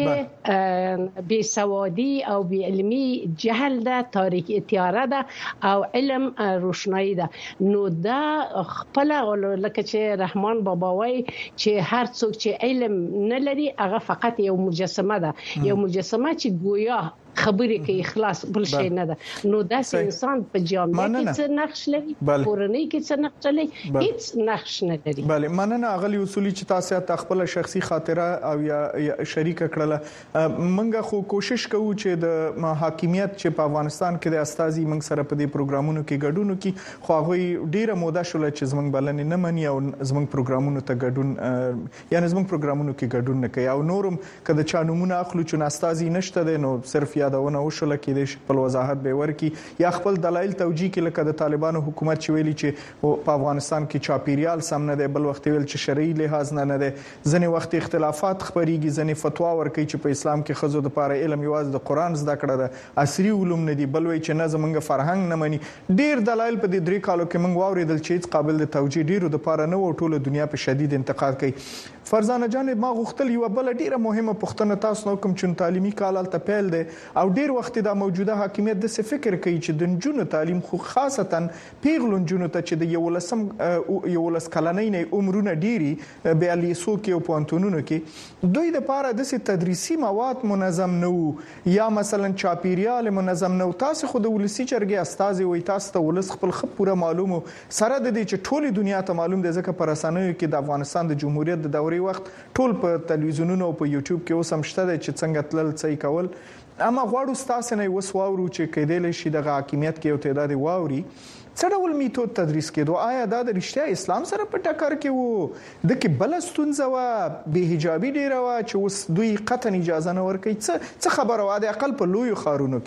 چې به سوادي او به علمي جهل ده تاریخ تیاره ده او علم روشنايي ده نو دا خپل لکه چې رحمان بابا وای چې هر څوک چې علم نه لري هغه فقط یو مجسمه ده یو مجسمه چې گویا خبرې کوي اخلاص بل شي نه ده نو دا انسان په جامعه کې څه نقش لري کورنۍ کې څه نقش لري هیڅ نقش نه لري bale مننه اغلی اصولي چې تاسو ته خپل شخصي خاطره او یا شریک کړله منګه خو کوشش کوو چې د حاکمیت چې په افغانستان کې د استازي منګ سره په دې پروګرامونو کې ګډون کوي خو هغه ډیره موده شول چې زمنګ بلنې نه مني او زمنګ پروګرامونو ته ګډون یعنی زمنګ پروګرامونو کې ګډون نه کوي او نورم کله چا نمونه اخلو چې استازي نشته نو صرف یادونه وشول کې د خپل وضاحت به ورکی یا خپل دلایل توجیه کې لکه د طالبانو حکومت چې ویلي چې په افغانستان کې چاپیریال سم نه دی بل وخت ویل چې شرعي لحاظ نه نه دی ځنې وخت اختلافات خبريږي ځنې فتوا ورکوي چې په اسلام کې خزو د پاره علم یواز د قران زده کړه د عصري علوم نه دی بل وی چې نه زمونږ فرهنګ نه مني ډیر دلایل په دې درې کالو کې موږ واوریدل چې قابل د توجیه ډیرو د پاره نه و ټوله دنیا په شدید انتقاد کوي فرزانه جان ما غوښتل یو بل ډیره مهمه پوښتنه تاسو نو کوم چې تعلیمي کال ته پیل دی او ډیر وخت د موجوده حاکمیت د څه فکر کوي چې د جنونو تعلیم خو خاصتا پیغلون جنونو ته چې د یو لسم یو لس کلنۍ نه عمرونه ډيري به الیسو کې او پونتونونو کې دوی د پاره د تدریسي مواد منظم نه وو یا مثلا چاپیریال منظم نه تاسو خو د ولسی چرګي استاد وي تاسو ته ولس خپل خپ پوره معلومه سره د دې چې ټوله دنیا ته معلوم دي ځکه پر اسانه کې د افغانستان د جمهوریت د دورې وخت ټول په تلویزیونونو او په یوټیوب کې اوس هم شته چې څنګه تلل څه کول اما غواړو تاسو نه وسواورو چې کېدل شي د حاکمیت کې یو تعداد واوري څه ډول میتود تدریس کېدو آیا دا د رښتیا اسلام سره په ټکر کې وو د کې بل ستونزه و به حجابي ډیره و چې اوس دوی قطعا اجازه نه ورکوي څه څه خبره و د اقل په لوی خارونو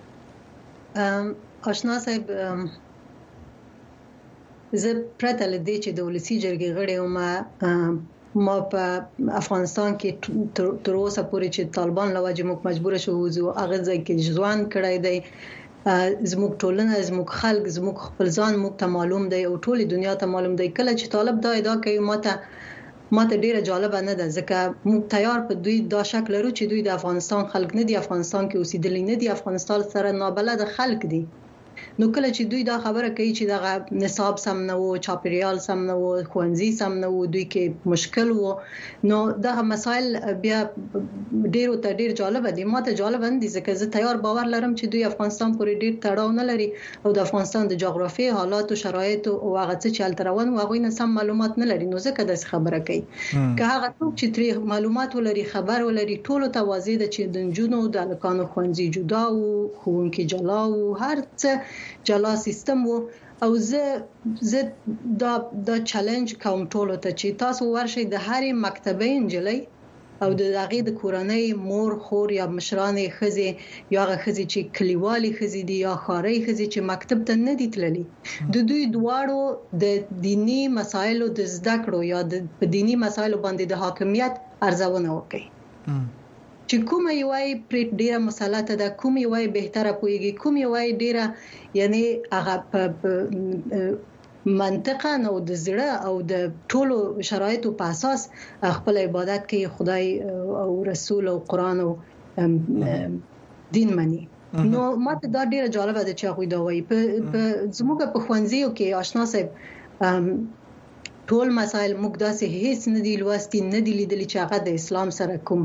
کې آشنا صاحب زه پرته لدې چې د ولسی جرګې غړي او ما ما په افغانستان کې تر اوسه پورې چې طالبان لواجه موږ مجبور شو وځو هغه ځای کې ځوان کړای دی زموږ ټولنه زموږ خلک زموږ خپل ځان موږ ته معلوم دی او ټول دنیا ته معلوم دی کله چې طالب دا ادعا کوي ماته ماته ډیره جالب نه ده ځکه موږ تیار په دوی دا شک لرو چې دوی د افغانستان خلک نه دي افغانستان کې اوسېدل نه دي افغانستان سره نابلد خلک دي نو کله چې دوی دا خبره کوي چې دا نصاب سم نه وو چاپیریال سم نه وو خوانزي سم نه وو دوی کې مشکل وو نو دا مسائل بیا ډیرو ته ډیر جالب دي ماته جالب دي ځکه زه تیار باور لرم چې دوی افغانستان پورې ډیر تړاو نه لري او د افغانستان د جغرافي حالات او شرایط او هغه څه چې التروان او هغه نه سم معلومات نه لري نو ځکه د خبره کوي که هغه څوک چې تری معلومات ولري خبر ولري ټول ته واضح ده چې د جنونو د الکانو خوانزي جدا او خوونکي جلا او هر څه جلا سیستم وو او زه زه دا دا چیلنج کوم ټول ته چې تاسو ورشي د هرې مکتبې انجلۍ او د هغه د کورنۍ مور خور یا مشرانې خزي یا هغه خزي چې کلیوالي خزي دي یا خاري خزي چې مکتب ته نه دي تللي د دوی دواړو د دینی مسایلو د زده کړو یا د دینی مسایلو باندې د حاکمیت ارزونه وکړي چې کوم یو وايي پر ډیره مسالته ده کوم یو وايي بهتره پويږي کوم یو وايي ډیره یعنی هغه منطقه نو د زړه او د ټولو شرایطو په اساس خپل عبادت کوي خدای او رسول او قران او دین مني نو ماته دا ډیره جالبه ده چې هغه دا وایي په زموږ په خوانځیو کې آشنا صاحب ټول مسائل موږ داسې هیڅ نه دی لوستي نه دی لیدلي چې هغه د اسلام سره کوم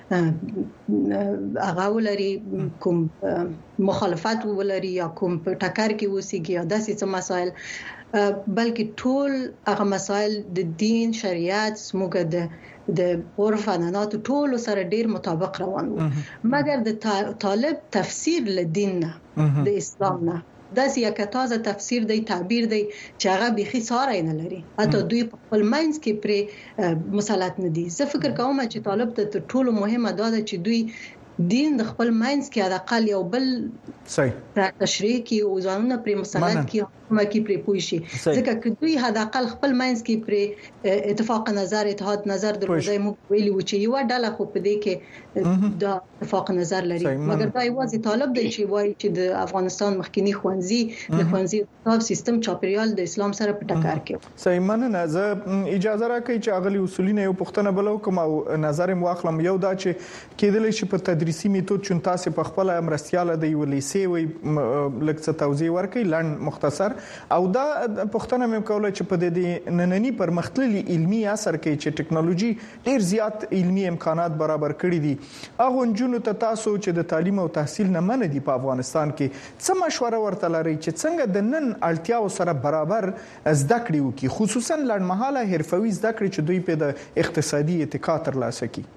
هغه ولري کوم مخالفت ولري یا کوم په ټکر کې وسیږي یا داسې څه مسائل بلکې ټول هغه مسائل د دین شریعت موږ د د عرف عنعنات ټول سره ډیر مطابق روان وو مګر د طالب تفسیر ل دین نه د اسلام نه داسې یک تازه تفسیر دی تعبیر دی چې هغه بيخي ساره نه لري اته دوی په خپل ماینز کې پر مسلط نه دي زه فکر کوم چې طالب ته ټولو مهمه ده چې دوی دین د خپل ماینز کې د اقل یو بل صحیح تشریح کې او ځانونه پر مسلط کې حکومت کې پر پوښي ځکه چې دوی د اقل خپل ماینز کې پر اتفاق نظر اتحاد نظر دروځي مو ویلي و چې یو ډله خو په دې کې د اتفاق نظر لري مګر دا یوازې طالب دی چې وایي چې د افغانستان مخکنی خوانزي د خوانزي تاب سیستم چاپریال د اسلام سره په ټکر کې صحیح مننه زه اجازه راکړئ چې اغلی اصولینه یو پښتنه بلو کوم او نظر مواخلم یو دا چې کېدل شي په تدریسي میتود چون تاسو په خپل امرستياله دی ولیسي وي لکه توضیح ورکړي لړ مختصر او دا پښتنه مې کوله چې په دې نننی پرمختللي علمي اثر کې چې ټکنالوژي ډیر زیات علمي امکانات برابر کړي دي هغه جنونو ته تاسو چې د تعلیم او تحصیل نه من دي په افغانستان کې څه مشوره ورته لري چې څنګه د نن اړتیاو سره برابر زده کړي وکړي خصوصا لړمحاله حرفوي زده کړې چې دوی په د اقتصادي اتکا ترلاسه کړي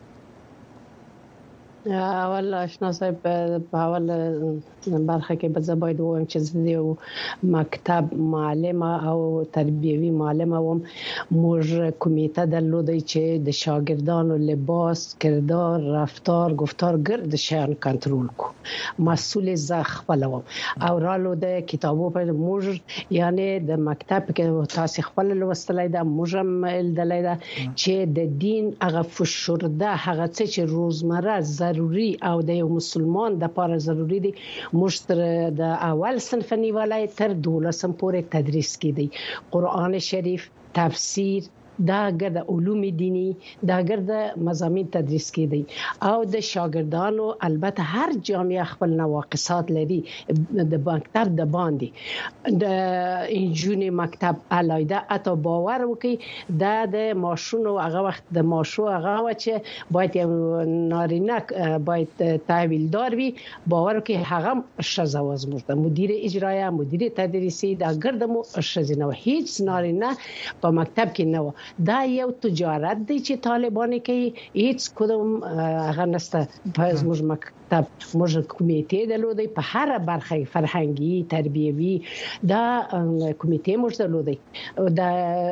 اول آشنا صاحب په اول برخه کې به زه باید وایم چې زه مکتب معلم او تربیوي معلم وم موږ کمیټه درلودی چې د شاګردانو لباس کردار رفتار گفتار ګرد شان کنټرول کو مسئول زه خپل وم او رالو د کتابو په موږ یعنی د مکتب کې تاسو خپل لوستلای دا موږ ملدلای دا چې د دین هغه فشرده هغه چې روزمره ضروري او د یو مسلمان د لپاره ضروري دي مشتر د اول صنف نیولای تر دولسم پورې تدریس کیدی قران شریف تفسیر دا ګرد علوم دینی دا ګرد مضامین تدریس کیدی او د شاګردانو البته هر جامعه خپل نواقصات لري د مکتب د باندې د انجونی مکتب علایده اته باور وکي دا د ماشونو هغه وخت د ماشو هغه چې باید نارینه باید تحویلدار وي باور وکي هغه شزاوز مرده مدیر اجرایه مدیر تدریسی دا ګرد مو شزینه هیڅ نارینه په مکتب کې نه دا یو تجارت دی چې طالبان کوي هیڅ کوم هغه نسته په زموږ مکتب موږ کمیټې درلودي په هر برخه فرهنګي تربیوي دا کمیټې موږ درلودي دا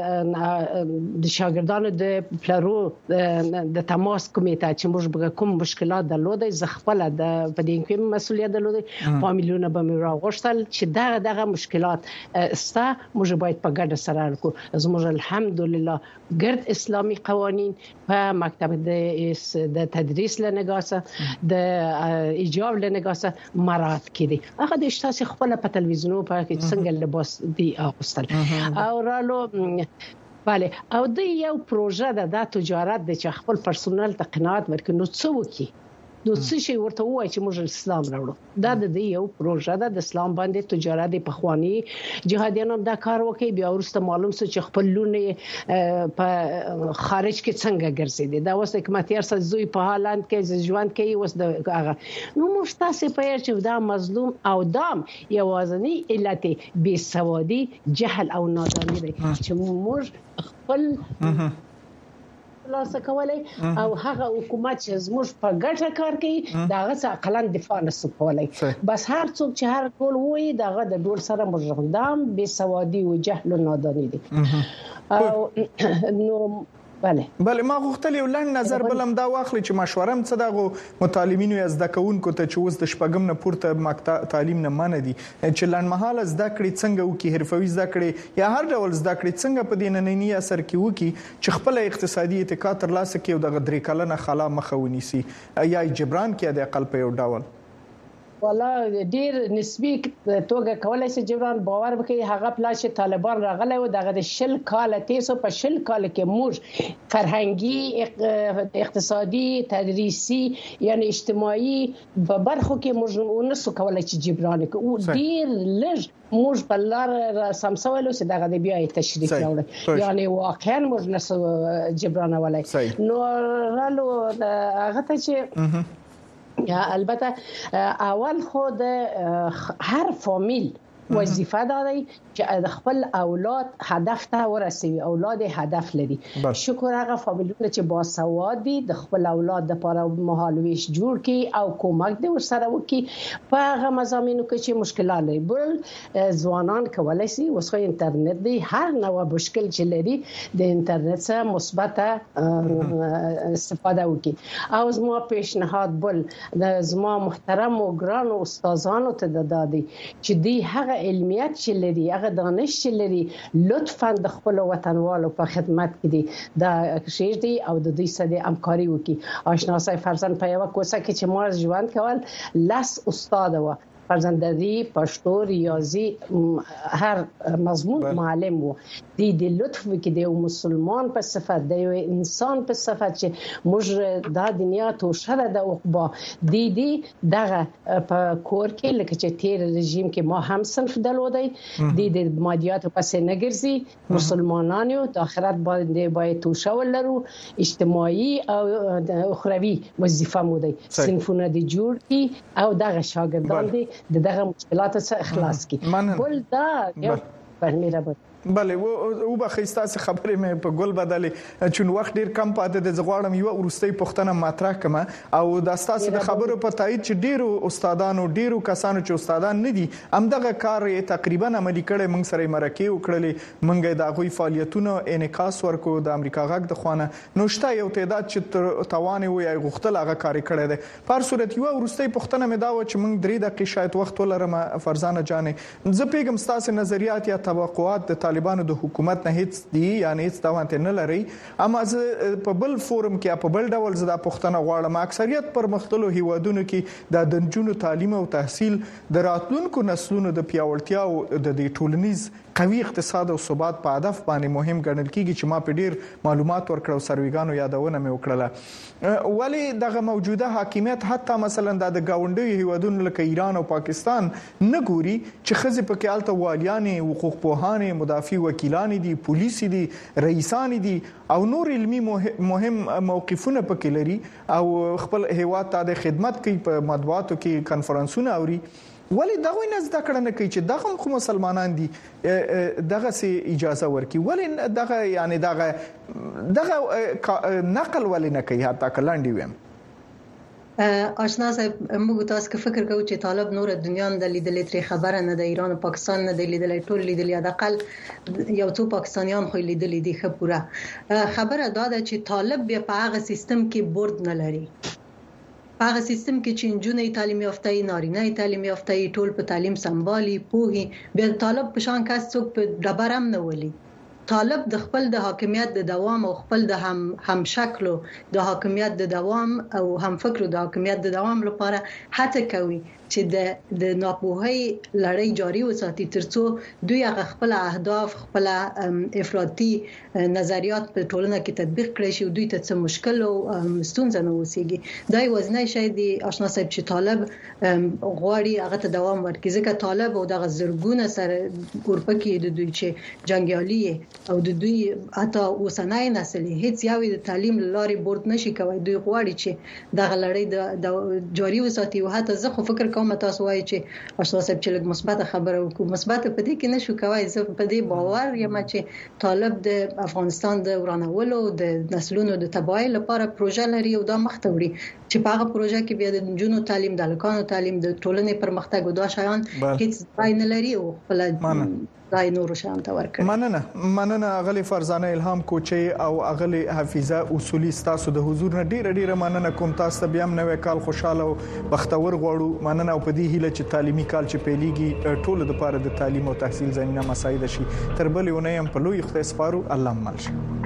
د شاګردانو د پلارو د تماس کمیټه چې موږ کوم مشکلات درلودي زغپل د په دې کې مسولیت درلودي فامیلونه به موږ راغښتل چې دا دغه مشکلات استا موږ باید په ګډه سره وکړو زموږ الحمدلله ګرد اسلامي قوانين په مکتب د د تدریس لنګاسه د ایجاب لنګاسه مراد کړي هغه د اشتاسي خپل په تلویزیونو په کې څنګه لباس دی اغوستل او رالو bale او د یو پروژه د تجارت د خپل پرسونل ته قناعت ورکړي نو څه وکړي نو څه شي ورته وایي چې موږ اسلام راوړو دا د یو پروژه ده د اسلام باندې تجارت په خواني جهادیانو دا کار وکړي بیا ورسته معلوم څه چې خپل لونه په خارج کې څنګه ګرځي دا اوس حکومتيار سزوی په هالند کې ژوند کوي اوس د هغه نو موږ تاسو په یاد چې دا مظلوم او دام یوازنی علت بے سوادي جهل او نادانی دی چې موږ خپل خلاص کولای او هغه حکومت چې زموږ په ګټه کار کوي داغه څخه اقلن دفاع نسو کولای بس هر څوک چې هر ټول وایي داغه د ډول سره مجرم بے سوادي او جهل او نادانی دي او نو بله بله ما غوښتل یو لنډ نظر بلم دا واخلي چې مشورم څه دغه متعلمینو یا زده کوونکو ته چې اوس د شپږم نه پورته مکتب تعلیم نه منه دي چې لنډمهاله زده کړې څنګه وکي حرفوي زده کړې یا هر ډول زده کړې څنګه په دې نننی اثر کې وکي چې خپل اقتصادي اتکا ترلاسه کړي او د درې کلنه خلا مخه ونیسي یا جبران کې د اقل په یو ډول والله ډیر نسبی توګه کولای شي جبران باور وکړي هغه پلاش طالبان راغلی و دغه د شل کال تیسو په شل کال کې موږ فرهنګي اقتصادي تدریسي یعنی اجتماعي په برخو کې موږ نسو کولای شي جبران او ډیر لږ موږ په لار سمسولو چې دغه د بیا تشریح راوړل یعنی واقعا موږ نسو جبران ولای نو رالو هغه ته چې یا البته اول خود هر فامیل وظیفه داري چې خپل اولاد هدف ته ورسوي اولاد هدف لري شکر هغه فامیلونه چې باسواد دي د خپل اولاد لپاره مهالويش جوړ کړي او کومک دي ورسره وکړي په هغه مضامینو کې چې مشکلات لري بل ځوانان کولای شي وسخه انټرنیټ دی هر نوع مشکل چې لري د انټرنیټ څخه مثبت استفاده وکړي او زما پیشنهاد بل د زما محترم او ګران استادانو ته دادي چې دی هغه علمیت چې لري هغه دانش چې لري لطفاً د خپل وطنوالو په خدمت کې دي دا شیر دي او د دوی سره همکاري وکړي آشنا صاحب فرزند په یو کوڅه کې چې ما ژوند کول لاس استاد و فرزنددی پښتو ریاضي هر مضمون معلم وو دی د لطف کې د مسلمان په صفت د یو انسان په صفت چې موږ د دنیا ته شره د عقبا دی دی دغه په کور کې لکه چې تیر رژیم کې ما هم صنف دلودای دی د مادیات په سنګرزي مسلمانانو د آخرت باندې باید توشه ولرو اجتماعي او اخروی وظیفه مو دی صنفونه دي جوړ کی او دغه شاګردان دي دغه مشکلات څخه خلاص کی بل دا یو پرمیره بل بله او به خسته خبرې مې په ګل بدلې چون وخت ډیر کم پاتې د زغړم یو ورستۍ پښتنه مطرح کما او د تاسو د خبرو په تایید چې ډیرو استادانو ډیرو کسانو چې استادان نه دي همدغه کار تقریبا عملی کړي موږ سره مرکه وکړلې موږ د غوي فعالیتونو انعکاس ورکو د امریکا غږ د خوانه نوشته یو تعداد چې توان وي غختل هغه کار کړی دی په صورت یو ورستۍ پښتنه مې دا و چې موږ درې دقیقې شاید وخت ولرم فرزانه جانې زه پیغام تاسو نظریات یا توقعات د طالبانو د حکومت نه هیڅ دی یعنی هیڅ توانت نه لري اما په بل فورم کې په بل ډول زده پښتنه غواړم اکثریت پر مختلفو هیوادونو کې د دنجونو تعلیم او تحصیل د راتلونکو نسلونو د پیاوړتیا او د دې ټولنیز قوي اقتصاد او ثبات په هدف باندې مهم ګڼل کیږي چې ما په ډیر معلومات ورکړو سرویګانو یادونه مې وکړه ولی دغه موجوده حاکمیت حتی مثلا د گاونډي هیوادونو لکه ایران او پاکستان نه ګوري چې خزه په کې الته والیان حقوق پوهان مدافع وکیلان دي پولیس دي رئیسان دي او نور علمي مهم موقفونه پکې لري او خپل هیواد ته د خدمت کوي په مطبوعاتو کې کانفرنسونه اوري ولی دغه نه زده کړه نه کوي چې دغه خو مسلمانان دي دغه سي اجازه ورکي ولی دغه یعنی دغه دغه نقل ولی نه کوي حتی کلاندې ویم آشنا صاحب موږ تاسو کې فکر کوو چې طالب نور دنیا د لیدلې تر خبره نه د ایران او پاکستان نه د لیدلې ټول لیدلې د اقل یو څو پاکستانیان خو لیدلې دي خبره خبره دا ده چې طالب بیا په هغه سیستم کې بورډ نه لري هغه سیستم کې چې جنونې تعلیم یافته نارینه تعلیم یافته ټول په تعلیم سمبالي پوهي بیا طالب په شان کس څوک په ډبرم نه ولي طالب د خپل د حاکمیت د دوام او خپل د هم هم شکل د حاکمیت د دوام او هم فکر د حاکمیت د دوام لپاره هڅه کوي چې د د ناپوهۍ لړۍ جاری وساتي ترڅو دوی هغه خپل اهداف خپل افراطي نظریات په ټولنه کې تطبیق کړي شي دوی ته څه مشکل او ستونزه نه وسیږي دا وزنه شي د آشنا صاحب چې طالب غواړي هغه ته دوام ورکړي ځکه طالب او د زرګونه سره ګروپ کې د دوی چې جنگیالي او د دوی اته اوسنۍ نسل هیڅ یو د تعلیم لارې بورد نشي کوي. دوی غواړي چې د غلړې د جاری وساتي او حتی زه خو فکر کوم تاسو وایي چې اشرف صاحب چې لږ مثبت خبره وکړو، مثبت په دې کې نشو کوي. زه په دې باور یم چې طالب د افغانستان د ورانولو د نسلونو د تباہي لپاره پروژه لري او دا مخ ته وړي چې په هغه پروژه کې بیا د جنونو تعلیم، د لکانو تعلیم، د ټولنې پرمختګ او دا شیان هیڅ ځای نه لري او خپل دای نور شان ته ورکړي. مننه مننه اغلی فرزانه الهام کوچي او اغلی حفیظه اصولي تاسو د حضور نه ډیره ډیره مننه کوم. تاسو ته بیا نوې کال خوشاله او بختور غواړو. مننه او په دې هیله چې تعلیمي کال چې پیلېږي ټول د لپاره د تعلیم او تحصیل زمينه مساعده شي. تر بلې ونې هم په لوی خدای سپارو. الله مل شي.